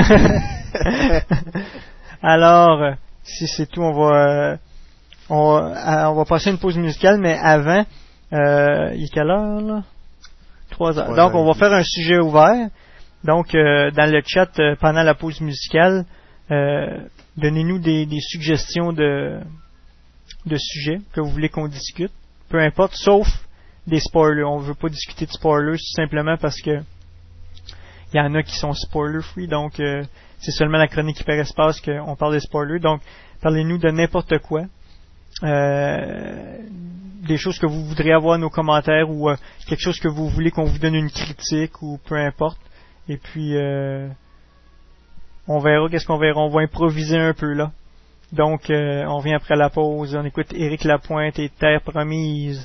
Alors, si c'est tout, on va, euh, on va, on va passer une pause musicale, mais avant, euh, il est quelle heure, là? Trois heures. Donc, on va faire un sujet ouvert. Donc, euh, dans le chat, euh, pendant la pause musicale, euh, donnez-nous des, des suggestions de, de sujets que vous voulez qu'on discute. Peu importe, sauf des spoilers. On veut pas discuter de spoilers tout simplement parce que il y en a qui sont spoiler free, donc euh, c'est seulement la chronique Hyperespace qu'on parle des spoilers. Donc, parlez-nous de n'importe quoi. Euh, des choses que vous voudriez avoir dans nos commentaires ou euh, quelque chose que vous voulez qu'on vous donne une critique ou peu importe. Et puis, euh, on verra qu'est-ce qu'on verra. On va improviser un peu là. Donc, euh, on vient après la pause. On écoute Éric Lapointe et Terre Promise.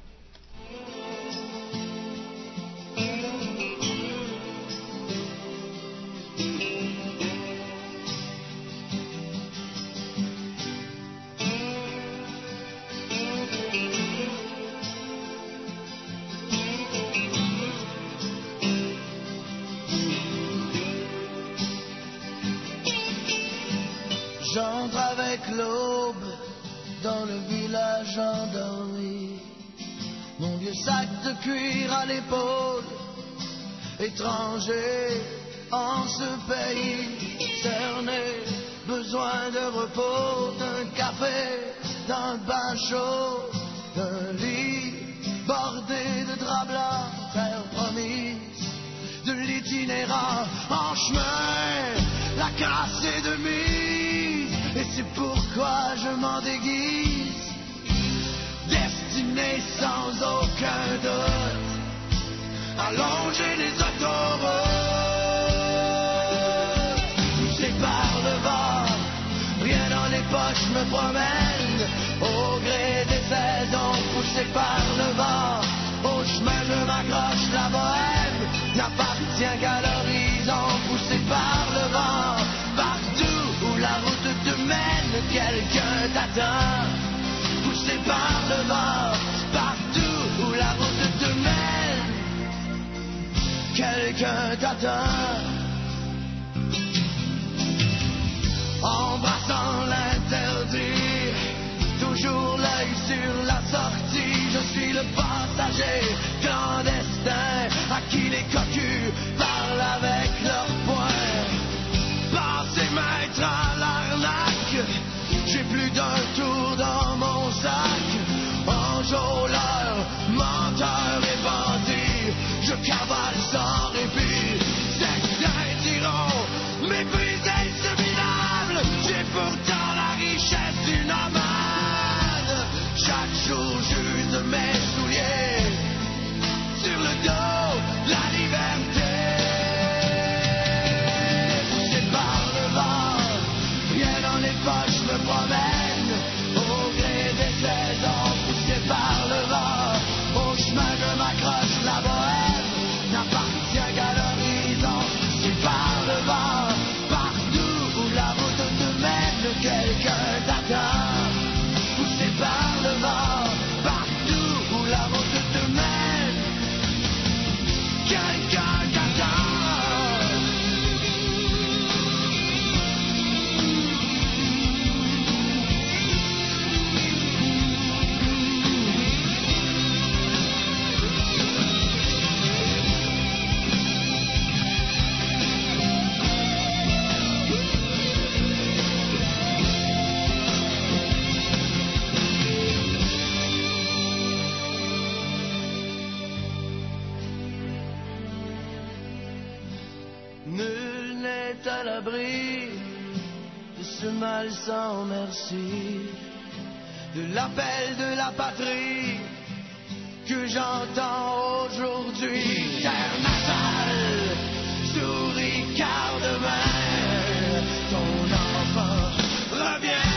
J'entre avec l'aube dans le village endormi, mon vieux sac de cuir à l'épaule, étranger en ce pays cerné, besoin de repos, d'un café, d'un bain chaud, d'un lit bordé de draps blancs, terre promise, de l'itinérant en chemin, la casse est de mise. Et c'est pourquoi je m'en déguise, destiné sans aucun doute à longer les autoroutes, poussé par le vent, rien dans les poches me promène, au gré des saisons, poussé par le vent, au chemin je m'accroche, la bohème n'appartient qu'à l'horizon, poussé par le vent, partout où la route te mène, quelqu'un t'attend, poussé par le vent, partout où la route te mène, quelqu'un t'attend. si les cocus parlent avec leurs poings. Pensez maître à l'arnaque, j'ai plus d'un tour dans mon sac. Enjôleur, menteur et bandit, je cavale sans répit. Certains diront, mépris insurmontable, j'ai pourtant la richesse du nomade. Chaque jour j'use mes souliers sur le dos de la liberté. Poussé par le vent, rien dans les poches me promène. Au gré des saisons, poussé par le vent, au chemin je m'accroche, la bohème n'appartient qu'à l'horizon. Poussé par le vent, partout où la route te mène, quelqu'un t'attend. Poussé par le vent, partout où la route te mène, quelqu'un t'attend. Nul n'est à l'abri de ce mal sans merci, de l'appel de la patrie que j'entends aujourd'hui. Terre natale, souris car demain ton enfant revient.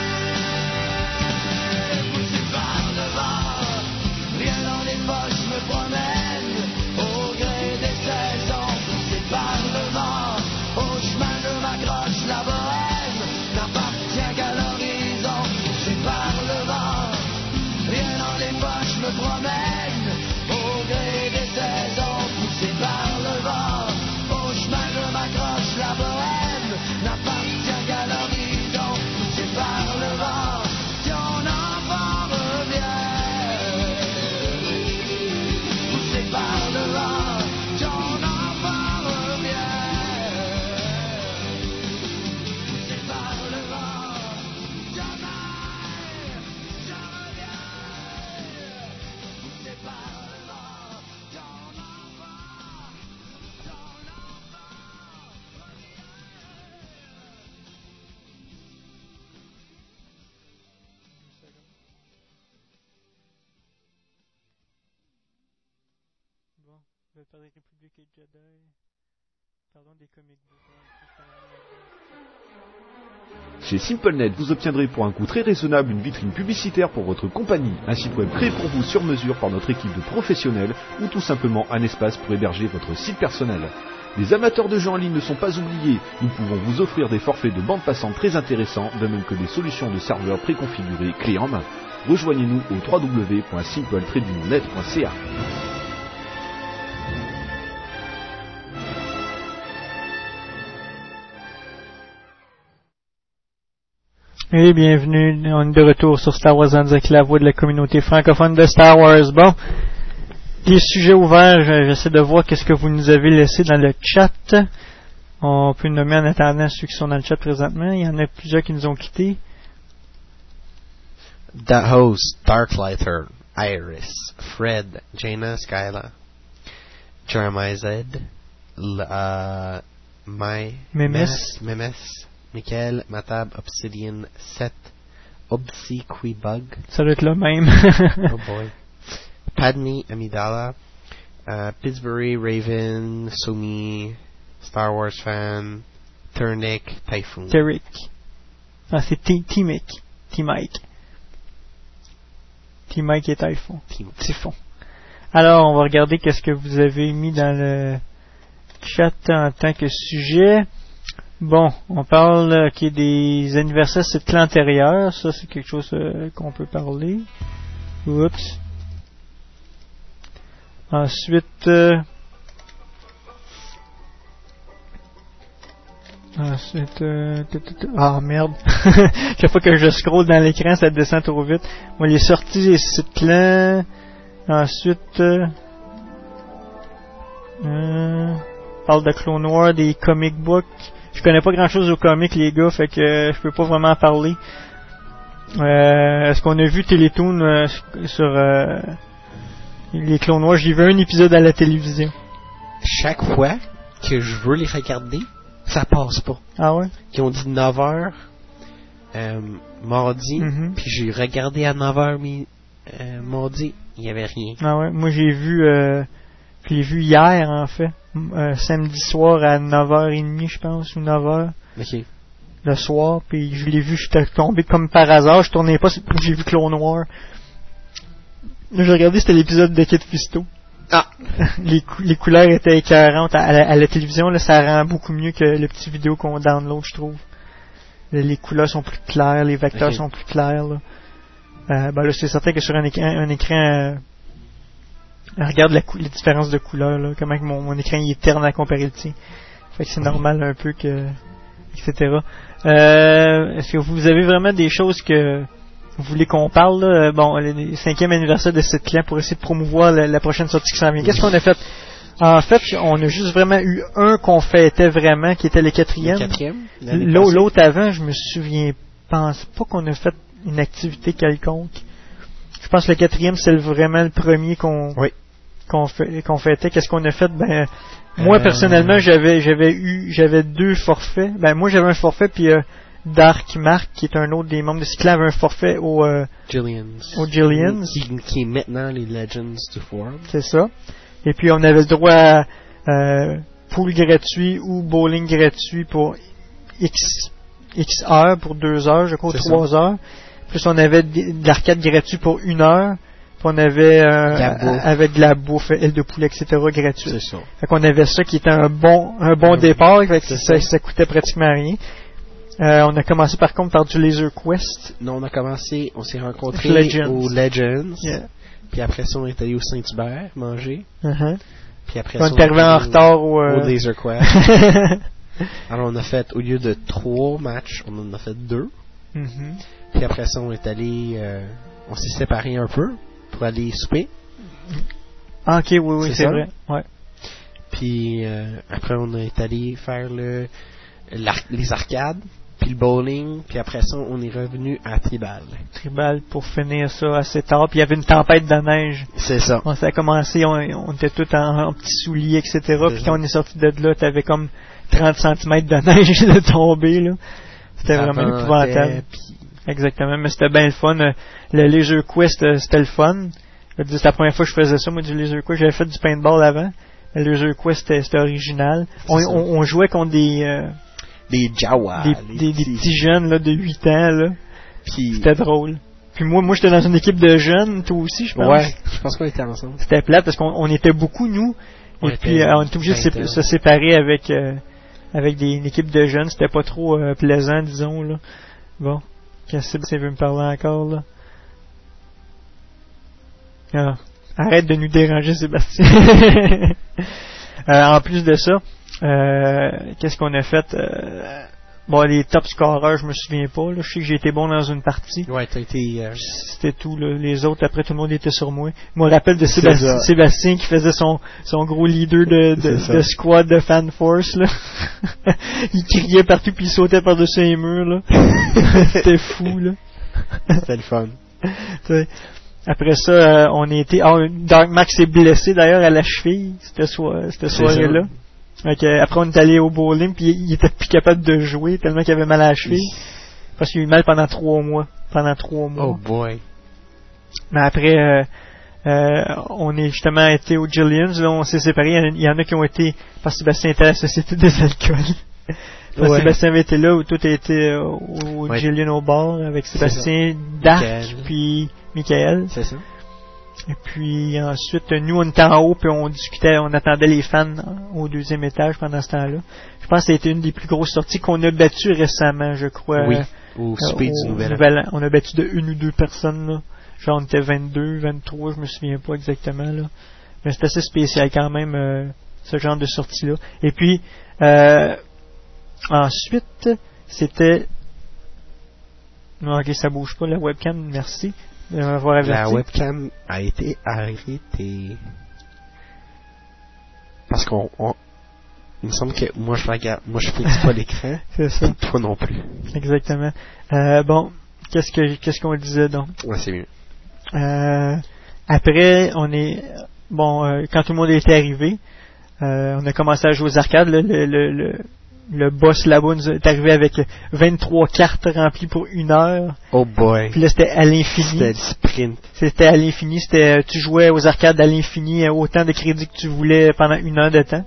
Poussé par le vent, rien dans les poches me promène. Au gré des saisons, poussé par le vent, au chemin je m'accroche, la bohème n'appartient qu'à l'horizon. Poussé par le vent, rien dans les poches me promène. Au gré des saisons, poussé par le vent, au chemin je m'accroche, la bohème n'appartient qu'à l'horizon. Poussé par le vent, ton enfant revient. Poussé par le vent, ton enfant revient. Poussé par le vent, demain je reviens. Poussé par le vent, ton enfant, ton enfant revient. Bon, je vais parler République et Jedi. Pardon, des comic books. Chez SimpleNet, vous obtiendrez pour un coût très raisonnable une vitrine publicitaire pour votre compagnie, un site web créé pour vous sur mesure par notre équipe de professionnels ou tout simplement un espace pour héberger votre site personnel. Les amateurs de jeux en ligne ne sont pas oubliés, nous pouvons vous offrir des forfaits de bande passante très intéressants, de même que des solutions de serveurs préconfigurées clés en main. Rejoignez-nous au w w w point simple tiret net point c a. Et bienvenue, on est de retour sur Star Wars en direct, la voix de la communauté francophone de Star Wars. Bon, les sujets ouverts, j'essaie de voir qu'est-ce que vous nous avez laissé dans le chat. On peut nommer en attendant ceux qui sont dans le chat présentement. Il y en a plusieurs qui nous ont quittés. The Host, Darklighter, Iris, Fred, Jaina, Skyla, Jeremiah Z, L- uh, My, Memes, Memes, Michael, Matab, Obsidian, Seth, Obsequibug. Ça doit être le même. Oh boy. Padme, Amidala, uh, Pittsburgh, Raven, Sumi, Star Wars fan, Turnick, Typhoon. Derek. Ah, c'est T-Mic. T-Mike. T-Mike et Typhoon. Typhon. Alors, on va regarder qu'est-ce que vous avez mis dans le chat en tant que sujet. Bon, on parle euh, qu'il y a des anniversaires sur le clan antérieur. Ça, c'est quelque chose euh, qu'on peut parler. Oups. Ensuite... Euh, ensuite... Euh, ah, merde. Chaque fois que je scrolle dans l'écran, ça descend trop vite. Bon, les sorties des sites clans. Ensuite... Euh, parle de Clone Wars, des comic books. Je connais pas grand chose aux comics, les gars, fait que euh, je peux pas vraiment en parler. Euh, est-ce qu'on a vu Télétoon euh, sur euh, les Clone Wars? J'ai vu un épisode à la télévision. Chaque fois que je veux les regarder, ça passe pas. Ah ouais? Ils ont dit neuf heures euh, mardi, mm-hmm. puis j'ai regardé à neuf heures mi- euh, mardi, il y avait rien. Ah ouais? Moi j'ai vu euh, je l'ai vu hier en fait, euh, samedi soir à neuf heures trente je pense, ou neuf heures. Ok. Le soir, puis je l'ai vu, j'étais tombé comme par hasard, je tournais pas, j'ai vu Clone Wars. Là, j'ai regardé, c'était l'épisode de Kit Fisto. Ah! les, cou- les couleurs étaient écœurantes. À la, à la télévision, là, ça rend beaucoup mieux que le petit vidéo qu'on download, je trouve. Les couleurs sont plus claires, les vecteurs okay. sont plus clairs, là. Euh, ben là, c'est certain que sur un écran, un écran, euh, regarde la cou- les différences de couleurs, là, comment mon, mon écran il est terne à comparer le tien. Fait que c'est normal un peu que, et cetera. Euh, est-ce que vous avez vraiment des choses que vous voulez qu'on parle, là? Bon, le cinquième anniversaire de cette client pour essayer de promouvoir la, la prochaine sortie qui s'en vient. Qu'est-ce qu'on a fait? En fait, on a juste vraiment eu un qu'on fêtait vraiment, qui était le quatrième. Le quatrième? L'autre, l'autre avant, je me souviens, pense pas qu'on a fait une activité quelconque. Je pense que le quatrième, c'est vraiment le premier qu'on, oui. qu'on, fait, qu'on fêtait. Qu'est-ce qu'on a fait? Ben, moi, euh... personnellement, j'avais, j'avais eu, j'avais deux forfaits. Ben, moi, j'avais un forfait, puis euh, Dark Mark, qui est un autre des membres de Cyclan, avait un forfait au, euh, Jillian's. Au Jillian's. Qui, qui est maintenant les Legends du Forum. C'est ça. Et puis, on avait le droit à euh, pool gratuit ou bowling gratuit pour X, X heures, pour deux heures, je crois, c'est trois ça. heures. Plus, on avait de l'arcade gratuit pour une heure. Puis, on avait euh, avec de la bouffe, aile de poulet, et cetera gratuite. C'est ça. Fait qu'on avait ça qui était un bon, un bon mmh. départ. Fait que ça, ça. ça coûtait pratiquement rien. Euh, on a commencé par contre par du Laser Quest. Non, on a commencé, on s'est rencontrés Legends. au Legends. Yeah. Puis après ça, on est allé au Saint-Hubert manger. Uh-huh. Puis après on ça, on est arrivé en retard au, euh... au Laser Quest. Alors on a fait, au lieu de trois matchs, on en a fait deux. Mm-hmm. Puis après ça, on est allé, euh, on s'est séparés un peu pour aller souper. Ah, ok, oui, oui, c'est, c'est vrai. Ouais. Puis euh, après, on est allé faire le, les arcades. Puis le bowling, puis après ça, on est revenu à Tribal. Tribal pour finir ça assez tard. Puis il y avait une tempête de neige. C'est ça. On s'est commencé, on, on était tous en, en petits souliers, et cetera. Puis quand on est sorti de là, t'avais comme trente centimètres de neige de tomber, là. C'était ça vraiment épouvantable. Puis... Exactement, mais c'était bien le fun. Le Laser Quest, c'était le fun. C'est la première fois que je faisais ça, moi, du Laser Quest. J'avais fait du paintball avant. Le Laser Quest, c'était, c'était original. On, on, on jouait contre des... Euh, des Jawa, des, des, des petits jeunes là de huit ans là. Puis c'était drôle. Puis moi moi j'étais dans une équipe de jeunes, toi aussi je pense. Ouais, je pense qu'on était ensemble. C'était plate parce qu'on on était beaucoup nous on et était puis euh, on était obligé de se, se séparer avec euh, avec des une équipe de jeunes, c'était pas trop euh, plaisant disons là. Bon, qu'est-ce que ça veut me parler encore là? Ah, arrête de nous déranger Sébastien. euh, en plus de ça, Euh, qu'est-ce qu'on a fait? Euh, bon, les top scorers, je me souviens pas. Là. Je sais que j'ai été bon dans une partie. Ouais, t'as été... Euh... C'était tout. Là. Les autres, après, tout le monde était sur moi. Je me rappelle de Sébastien, Sébastien qui faisait son, son gros leader de, de, de squad de Fan Force. Là. Il criait partout puis il sautait par-dessus les murs. Là. C'était fou. Là. C'était le fun. T'sais. Après ça, euh, on a été... Oh, Dark Max s'est blessé d'ailleurs à la cheville cette, so- cette soirée-là. Okay, après, on est allé au bowling, puis il était plus capable de jouer tellement qu'il avait mal à la cheville. Parce qu'il a eu mal pendant trois mois. Pendant trois mois. Oh boy. Mais après, euh, euh, on est justement été au Jillian's, là, on s'est séparés. Il y en a qui ont été, parce que Sébastien était à la Société des alcools. Parce ouais. Sébastien avait été là, où tout a été euh, au ouais. Jillian au bar, avec Sébastien, Dark, Michael. Puis Michael. C'est ça. Et puis ensuite, nous, on était en haut, puis on discutait, on attendait les fans au deuxième étage pendant ce temps-là. Je pense que ça a été une des plus grosses sorties qu'on a battues récemment, je crois. Oui, au Speed euh, du Nouvel An. Nouvel An. On a battu de une ou deux personnes, là. Genre, on était vingt-deux, vingt-trois, je me souviens pas exactement, là. Mais c'est assez spécial quand même, euh, ce genre de sortie-là. Et puis, euh, ensuite, c'était... Non, ok, ça bouge pas, la webcam, merci. La webcam a été arrêtée parce qu'on on, il me semble que moi je regarde, moi je fixe pas l'écran. C'est ça. Toi non plus. Exactement. Euh, bon, qu'est-ce que qu'est-ce qu'on disait donc? Ouais, c'est mieux. Euh, après, on est bon euh, quand tout le monde était arrivé, euh, on a commencé à jouer aux arcades. Là, le, le, le, le boss là-bas nous est arrivé avec vingt-trois cartes remplies pour une heure. Oh boy. Puis là, c'était à l'infini. C'était le sprint. C'était à l'infini. C'était, tu jouais aux arcades à l'infini, autant de crédits que tu voulais pendant une heure de temps.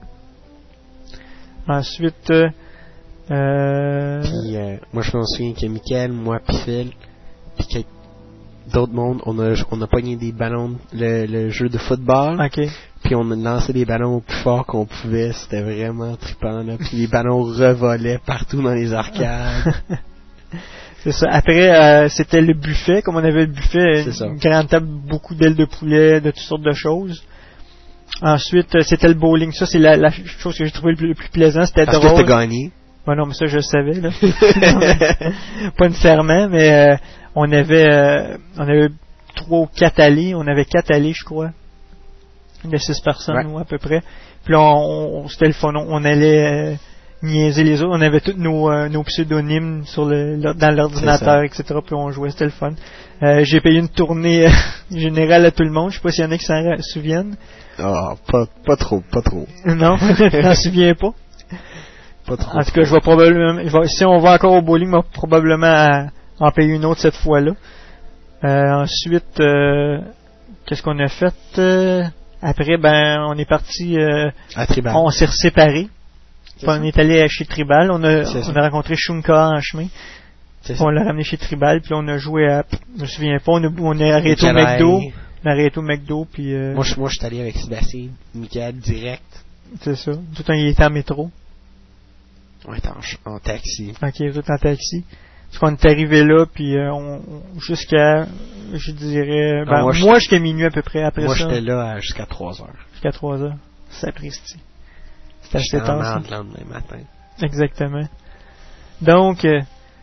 Ensuite, euh... Puis, euh, moi, je me souviens que Mickaël, moi, puis Phil, puis quelques d'autres mondes, on a, on a pogné des ballons, le, le jeu de football. OK. Puis on a lancé des ballons au plus fort qu'on pouvait. C'était vraiment trippant, là. Puis les ballons revolaient partout dans les arcades. C'est ça. Après, euh, c'était le buffet. Comme on avait le buffet, une, une grande table, beaucoup d'ailes de poulet, de toutes sortes de choses. Ensuite, euh, c'était le bowling. Ça, c'est la, la chose que j'ai trouvé le plus, le plus plaisant. C'était Parce drôle. que t'as gagné. Ouais, non, mais ça, je le savais, là. Pas nécessairement, mais euh, on avait euh, on avait trois ou quatre allées. On avait quatre allées, je crois. De six personnes, ouais. ou à peu près. Puis là, on, on, c'était le fun. On, on allait euh, niaiser les autres. On avait tous nos, euh, nos pseudonymes sur le, dans l'ordinateur, et cetera. Puis on jouait, c'était le fun. Euh, j'ai payé une tournée générale à tout le monde. Je sais pas s'il y en a qui s'en souviennent. Ah, oh, pas, pas trop, pas trop. Non, je m'en souviens pas. Pas trop. En tout cas, je vais probablement, je vais, si on va encore au bowling, je vais probablement à, en payer une autre cette fois-là. Euh, ensuite, euh, qu'est-ce qu'on a fait? Euh, après, ben, on est parti, euh, à Tribal. On s'est séparés. On est allé chez Tribal. On a, on a rencontré Shunka en chemin. On l'a ramené chez Tribal, puis on a joué à, je me souviens pas, on a, on est arrêté au McDo. On a arrêté au McDo, puis euh, moi, je, moi, je suis allé avec Sébastien, Mickaël, direct. C'est ça. Tout le temps, il était en métro. On était en, en taxi. Ok, tout en taxi. Parce qu'on est arrivé là, puis euh, on, on, jusqu'à, je dirais, ben, non, moi, moi jusqu'à minuit à peu près. Après moi, ça. Moi, j'étais là à, jusqu'à trois heures. Jusqu'à trois heures. C'est apprécié. C'était assez tard. Le lendemain matin. Exactement. Donc, euh,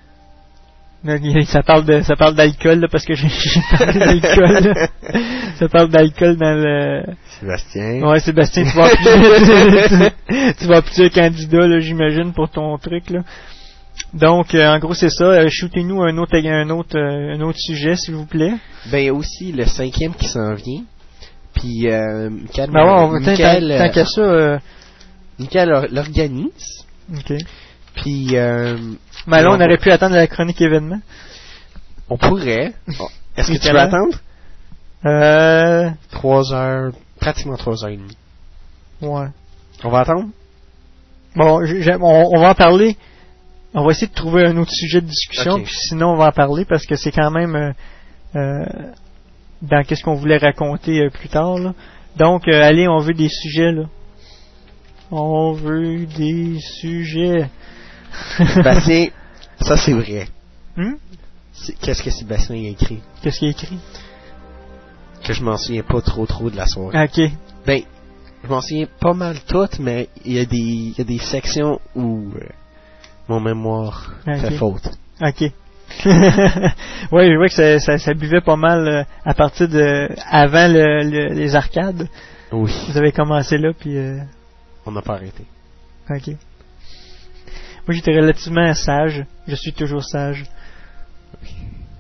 ça parle de, ça parle d'alcool, là, parce que j'ai, j'ai parlé d'alcool, là. Ça parle d'alcool dans le... Sébastien. Ouais, Sébastien, tu vas appuyer, tu, tu vas appuyer candidat, là, j'imagine, pour ton truc, là. Donc, euh, en gros, c'est ça. Euh, shootez-nous un autre, un autre, euh, un autre sujet, s'il vous plaît. Ben, il y a aussi le cinquième qui s'en vient. Puis, euh, Mickaël, ben ouais, on va, Mickaël, tant, tant qu'à ça, euh... Mickaël l'organise. OK. Puis, euh, mais là, on, on aurait pu attendre la chronique événement. On pourrait. Oh. Est-ce que tu veux attendre? Euh... Trois heures, pratiquement trois heures et demie. Ouais. On va attendre? Bon, j'ai, on, on va en parler. On va essayer de trouver un autre sujet de discussion, okay. Puis sinon on va en parler parce que c'est quand même euh, euh, dans qu'est-ce qu'on voulait raconter euh, plus tard, là. Donc, euh, allez, on veut des sujets, là. On veut des sujets. Sébastien, ça c'est vrai. Hmm? C'est, qu'est-ce que Sébastien a écrit? Qu'est-ce qu'il a écrit? Que je m'en souviens pas trop trop de la soirée. Ok. Ben, je m'en souviens pas mal toutes, mais il y a des, il y a des sections où euh, mon mémoire okay. fait faute. Ok. Ouais, je vois que ça, ça, ça buvait pas mal euh, à partir de avant le, le, les arcades. Oui. Vous avez commencé là, puis. Euh... On n'a pas arrêté. Ok. Moi, j'étais relativement sage. Je suis toujours sage. Oui.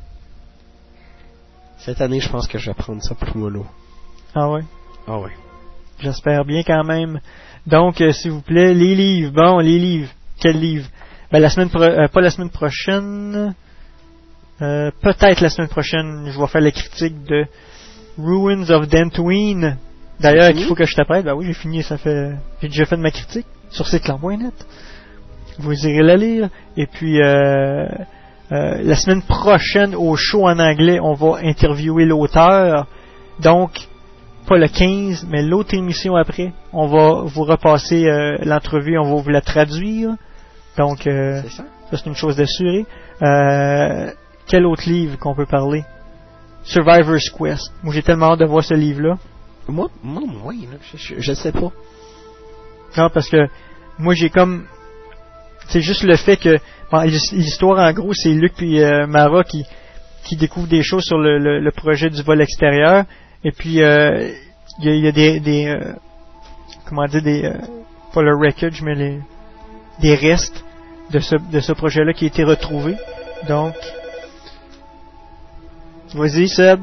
Cette année, je pense que je vais prendre ça plus mollo. Ah ouais? Ah ouais. J'espère bien quand même. Donc, euh, s'il vous plaît, les livres. Bon, les livres. Quels livres? Ben, la semaine pro- euh, pas la semaine prochaine. Euh, peut-être la semaine prochaine, je vais faire la critique de Ruins of Dantooine. D'ailleurs, il faut que je t'apprête. Ben oui, j'ai fini, ça fait... J'ai déjà fait de ma critique sur siteclan point net. Vous irez la lire. Et puis, euh, euh, la semaine prochaine, au show en anglais, on va interviewer l'auteur. Donc, pas le quinze, mais l'autre émission après. On va vous repasser euh, l'entrevue, on va vous la traduire. Donc, euh, c'est ça? ça, c'est une chose d'assurée. Euh, quel autre livre qu'on peut parler? Survivor's Quest. Moi, j'ai tellement hâte de voir ce livre-là. Moi, moi, oui, je, je, je sais pas. Non, parce que moi, j'ai comme... C'est juste le fait que... Bon, l'histoire, en gros, c'est Luc et euh, Mara qui, qui découvrent des choses sur le, le, le projet du vol extérieur. Et puis, il euh, y, y a des... des euh, comment dire, des... Euh, pas le wreckage, mais les, des restes de ce, de ce projet-là qui a été retrouvé. Donc, vas-y, Seb.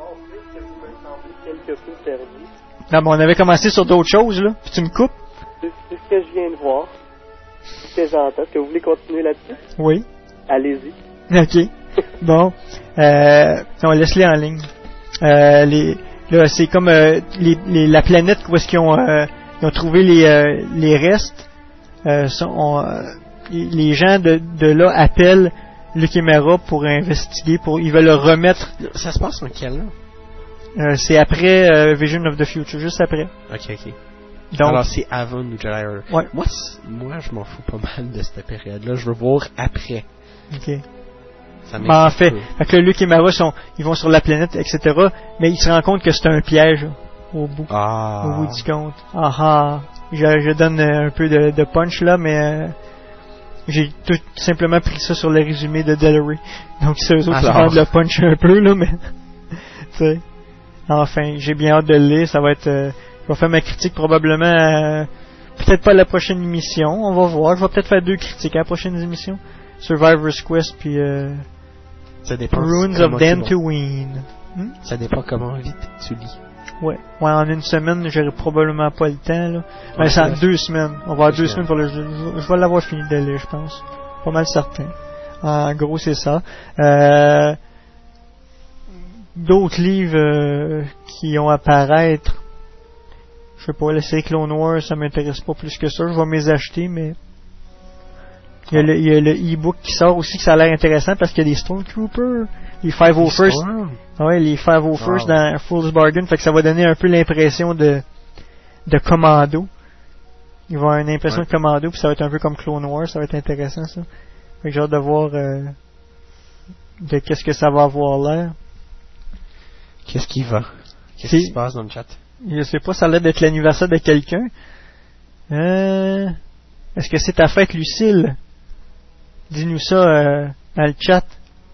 Quelque peu perdu. Non, mais on avait commencé sur d'autres choses, là. Puis tu me coupes? C'est, c'est ce que je viens de voir. C'est ce que j'entends. Est-ce que vous voulez continuer là-dessus? Oui. Allez-y. OK. Bon. Euh, on laisse-les en ligne. Euh, les, là, c'est comme euh, les, les, la planète où est-ce qu'ils ont, euh, ils ont trouvé les, euh, les restes. Euh, sont, on, euh, les gens de, de là appellent Luc et Mara pour investiguer, pour ils veulent le remettre. Ça se passe en quel là? Euh, c'est après euh, Vision of the Future, juste après. Ok, ok. Donc, alors c'est avant New Jedi Order. Ouais. Moi, moi, je m'en fous pas mal de cette période-là. Je veux voir après. Ok. Ça ben, en fait, fait que Luc et Mara sont, ils vont sur la planète, et cetera. Mais ils se rendent compte que c'est un piège au bout, ah. au bout du compte. Ah ah. Je, je donne un peu de, de punch là, mais euh, j'ai tout simplement pris ça sur le résumé de Delray. Donc c'est eux autres qui vendent le punch un peu là, mais tu sais. Enfin, j'ai bien hâte de le lire. Ça va être, euh, je vais faire ma critique probablement. Euh, peut-être pas à la prochaine émission. On va voir. Je vais peut-être faire deux critiques à la prochaine émission. Survivor's Quest puis euh, ça dépend Runes of Dantooine. Hmm? Ça dépend comment vite tu lis. Ouais. Ouais, en une semaine, j'aurai probablement pas le temps là. Mais ouais, c'est en deux semaines. On va avoir deux semaines pour le jeu. Je vais l'avoir fini de lire, je pense. Pas mal certain. En gros, c'est ça. Euh, d'autres livres euh, qui ont à apparaître. Je sais pas, la série Clone Wars, ça m'intéresse pas plus que ça. Je vais me les acheter, mais il y a le, il y a le e-book qui sort aussi, que ça a l'air intéressant parce qu'il y a des Stormtroopers, les five oh first, ouais, les five oh first wow. dans Fool's Bargain, fait que ça va donner un peu l'impression de de commando. Il va avoir une impression ouais. de commando, puis ça va être un peu comme Clone Wars, ça va être intéressant ça. Fait que j'ai hâte de voir euh, de qu'est-ce que ça va avoir l'air. Qu'est-ce qui va? Qu'est-ce qui se passe dans le chat? Je sais pas, ça a l'air d'être l'anniversaire de quelqu'un. Euh, est-ce que c'est ta fête, Lucille? Dis-nous ça euh, dans le chat.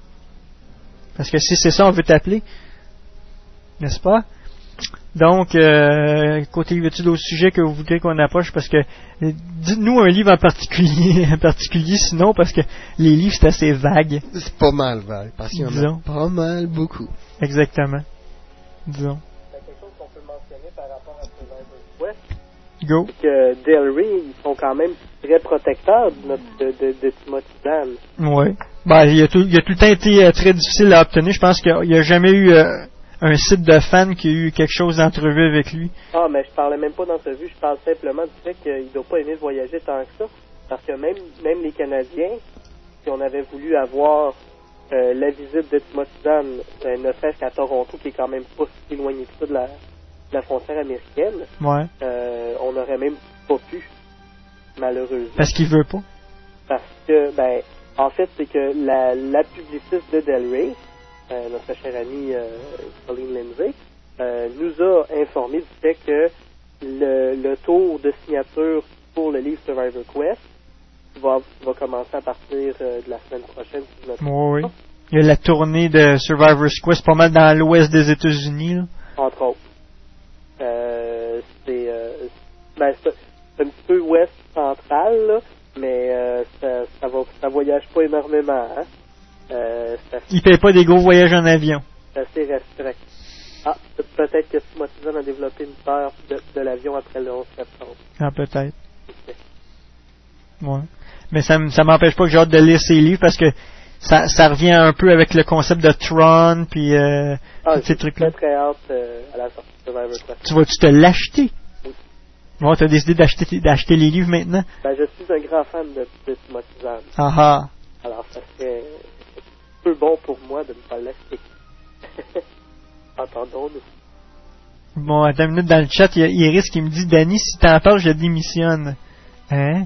Parce que si c'est ça, on veut t'appeler. N'est-ce pas? Donc, euh, côté, y a-t-il d'autres sujets que vous voudrez qu'on approche? Parce que, dites-nous un livre en particulier, en particulier, sinon, parce que les livres, c'est assez vague. C'est pas mal vague, parce qu'il y en Disons. a pas mal, beaucoup. Exactement. Disons. C'est quelque chose qu'on peut mentionner par rapport à Survivor's Quest. Go. C'est que Delray, ils sont quand même très protecteurs de, notre, de, de, de Timothy Zahn. Oui. Ben, il a, tout, il a tout le temps été euh, très difficile à obtenir. Je pense qu'il n'y a, a jamais eu euh, un site de fans qui a eu quelque chose d'entrevue avec lui. Ah, mais je parlais même pas d'entrevue. Je parle simplement du fait qu'il ne doit pas aimer voyager tant que ça. Parce que même, même les Canadiens, si on avait voulu avoir euh, la visite de Timothy Zahn, euh, ne serait-ce qu'à Toronto, qui est quand même pas si éloigné que ça de la, de la frontière américaine, ouais. euh, on n'aurait même pas pu, malheureusement. Parce qu'il veut pas? Parce que, ben, en fait, c'est que la, la publiciste de Delray, euh, notre chère amie euh, Colleen Lindsay, euh, nous a informé du fait que le, le tour de signature pour le livre Survivor Quest va, va commencer à partir euh, de la semaine prochaine. Si oui, oui. Il y a la tournée de Survivor's Quest pas mal dans l'ouest des États-Unis. Là. Entre autres. Euh, c'est, euh, ben, c'est, c'est un petit peu ouest central, là, mais euh, ça, ça, va, ça voyage pas énormément. Hein? Euh, ça, il paye pas des gros voyages en avion. C'est assez restreint. Ah, peut-être que Timothy Zahn a développé une peur de, de l'avion après le onze septembre. Ah, peut-être. Ouais. Mais ça, ça m'empêche pas que j'ai hâte de lire ses livres parce que ça, ça revient un peu avec le concept de Tron puis euh, ah, tous ces trucs-là. Très très hâte euh, à la sortie de Survivor Quest. Tu vas-tu te l'acheter? Oui. Bon, t'as décidé d'acheter, d'acheter les livres maintenant? Ben, je suis un grand fan de, de Timothy Zahn. Ah ah. Alors, ça serait un peu bon pour moi de ne pas l'acheter. Entendons-nous. Bon, attends une minute, dans le chat, il y a Iris qui me dit « Danny, si t'en parles, je démissionne. » Hein?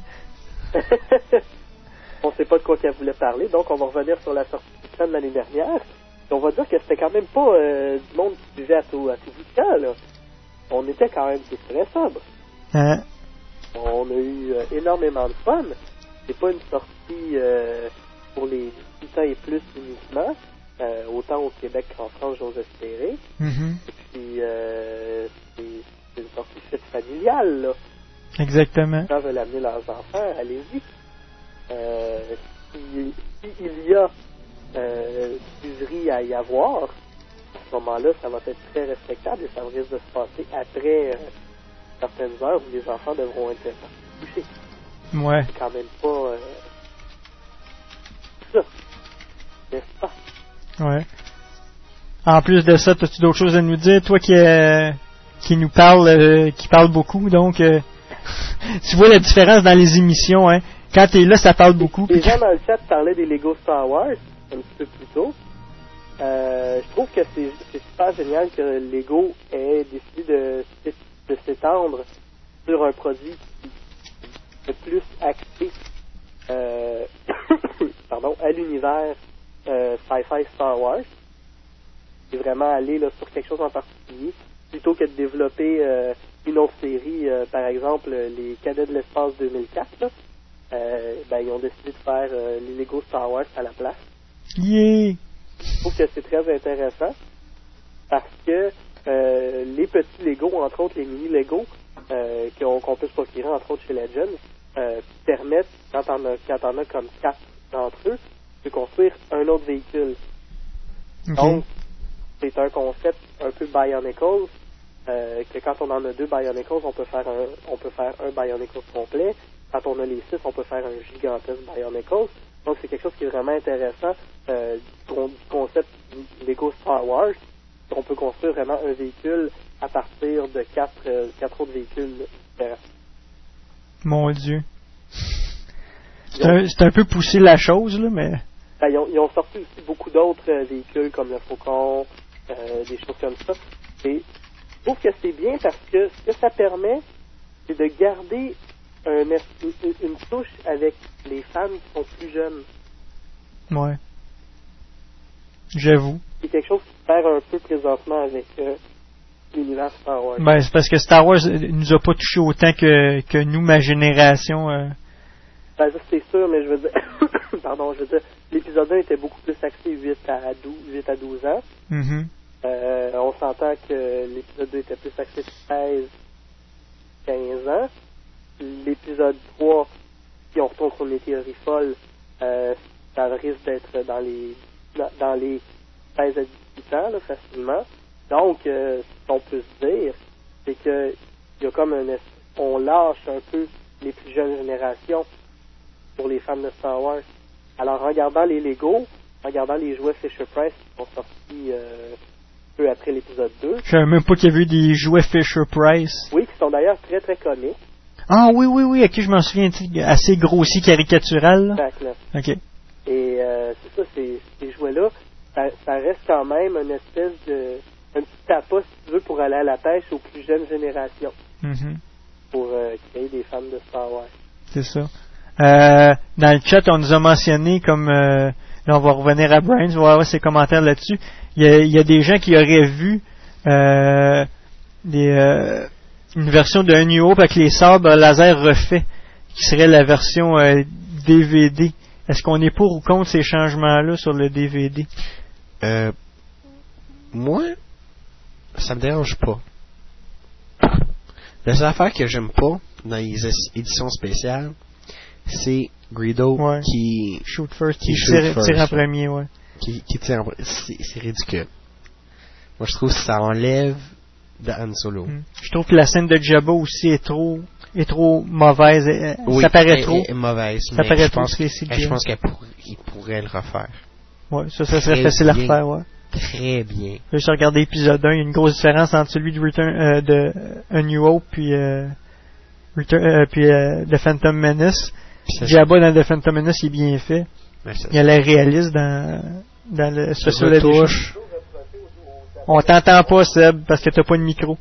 On ne sait pas de quoi qu'elle voulait parler, donc on va revenir sur la sortie du train de l'année dernière. Et on va dire que c'était quand même pas euh, du monde qui buvait à tout, à tout bout de camp, là. On était quand même très sobre. Hein? On a eu euh, énormément de fun. C'est pas une sortie euh, pour les dix ans et plus uniquement. Euh, autant au Québec qu'en France, j'ose espérer. Mm-hmm. Et puis, euh, c'est, c'est une sortie faite familiale, là. Exactement. Les gens veulent amener leurs enfants, allez-y. Euh, si, si il y a euh, userie à y avoir, à ce moment-là, ça va être très respectable et ça risque de se passer après euh, certaines heures où les enfants devront être couchés. Ouais. C'est quand même pas euh, ça, n'est-ce pas? Ouais. En plus de ça, as-tu d'autres choses à nous dire, toi qui euh, qui nous parle, euh, qui parle beaucoup, donc euh, tu vois la différence dans les émissions, hein? Quand t'es là, ça parle beaucoup. Les gens dans le chat parlaient des Lego Star Wars un petit peu plus tôt. Euh, je trouve que c'est, c'est super génial que Lego ait décidé de, de s'étendre sur un produit de plus axé euh, pardon, à l'univers euh, sci-fi Star Wars. C'est vraiment aller là, sur quelque chose en particulier, plutôt que de développer euh, une autre série, euh, par exemple les Cadets de l'espace deux mille quatre, là. Euh, ben, ils ont décidé de faire euh, les Lego Star Wars à la place. Yeah! Je trouve que c'est très intéressant parce que euh, les petits Lego, entre autres les mini Lego, euh, qu'on, qu'on peut se procurer entre autres chez Legend, euh, permettent, quand on a, quand on a comme quatre d'entre eux, de construire un autre véhicule. Okay. Donc, c'est un concept un peu Bionicles, euh, que quand on en a deux Bionicles, on peut faire un, on peut faire un Bionicles complet. Quand on a les six, on peut faire un gigantesque Bionicles. Donc, c'est quelque chose qui est vraiment intéressant euh, du concept Lego Star Wars. On peut construire vraiment un véhicule à partir de quatre, euh, quatre autres véhicules différents. Mon Dieu. C'est un, c'est un peu poussé la chose, là, mais... Ben, ils, ont, ils ont sorti aussi beaucoup d'autres euh, véhicules, comme le Faucon, euh, des choses comme ça. Et je trouve que c'est bien parce que ce que ça permet, c'est de garder un, une, une touche avec les fans qui sont plus jeunes. Ouais. J'avoue. C'est quelque chose qui perd un peu présentement avec euh, l'univers Star Wars. Ben, c'est parce que Star Wars nous a pas touché autant que, que nous, ma génération. Euh... Ben, ça, c'est sûr, mais je veux dire, pardon, je veux dire, l'épisode un était beaucoup plus axé huit à douze ans. Mm-hmm. Euh, on s'entend que l'épisode deux était plus axé treize à quinze ans. L'épisode trois, si on retourne sur les théories folles, euh, ça risque d'être dans les dans, dans les seize à dix-huit ans, là, facilement. Donc, euh, ce qu'on peut se dire, c'est que il y a comme un on lâche un peu les plus jeunes générations pour les fans de Star Wars. Alors, en regardant les Lego, en regardant les jouets Fisher-Price qui sont sortis euh, peu après l'épisode deux. Je savais même pas qu'il y avait eu des jouets Fisher-Price. Oui, qui sont d'ailleurs très très comiques. Ah oui, oui, oui, ok, je m'en souviens, assez grossi, caricatural. Exactement. Ok. Et euh, c'est ça, ces, ces jouets-là, ça, ça reste quand même une espèce de... un petit tapas, si tu veux, pour aller à la pêche aux plus jeunes générations. Mm-hmm. Pour euh, créer des fans de Star Wars. C'est ça. Euh, dans le chat, on nous a mentionné comme... Euh, là, on va revenir à Brian, on va voir ses commentaires là-dessus. Il y a, il y a des gens qui auraient vu euh, des... Euh, une version de New Hope avec les sabres laser refaits, qui serait la version euh, D V D. Est-ce qu'on est pour ou contre ces changements-là sur le D V D? Euh, moi, ça me dérange pas. La seule affaire que j'aime pas dans les éditions spéciales, c'est Greedo ouais. qui shoot first, qui, qui shoot tire, first, tire en premier, ouais. Qui, qui tire en premier. C'est, c'est ridicule. Moi, je trouve que ça enlève de Han Solo. Mm. Je trouve que la scène de Jabba aussi est trop est trop mauvaise. Oui, ça paraît elle, trop. Elle est mauvaise. Ça mais paraît je trop. Pense, je pense qu'il pourrait, pourrait le refaire. Ouais, ça, ça serait très facile bien, à refaire, ouais. Très bien. J'ai regardé l'épisode un, il y a une grosse différence entre celui de Return euh, de A New Hope puis euh, Return euh, puis euh, The Phantom Menace. Jabba dans The Phantom Menace, il est bien fait. Il a l'air réaliste dans dans le Special Edition. On t'entend pas, Seb, parce que t'as pas de micro.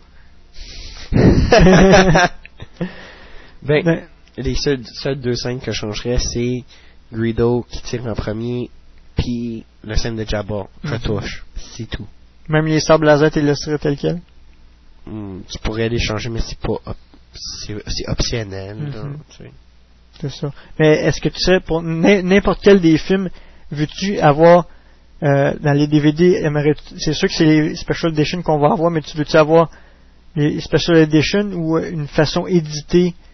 ben, ben, les seules, seules deux scènes que je changerais, c'est Greedo qui tire en premier, puis la scène de Jabba retouche. Mm-hmm. C'est tout. Même les sables laser, tu laisserais tel quel? Mm, tu pourrais les changer, mais c'est pas op- c'est, c'est optionnel. Mm-hmm. Là, tu sais. C'est ça. Mais est-ce que tu sais, pour n- n'importe quel des films, veux-tu avoir Euh, dans les D V D, c'est sûr que c'est les Special Edition qu'on va avoir, mais tu veux-tu avoir les Special Edition ou une façon éditée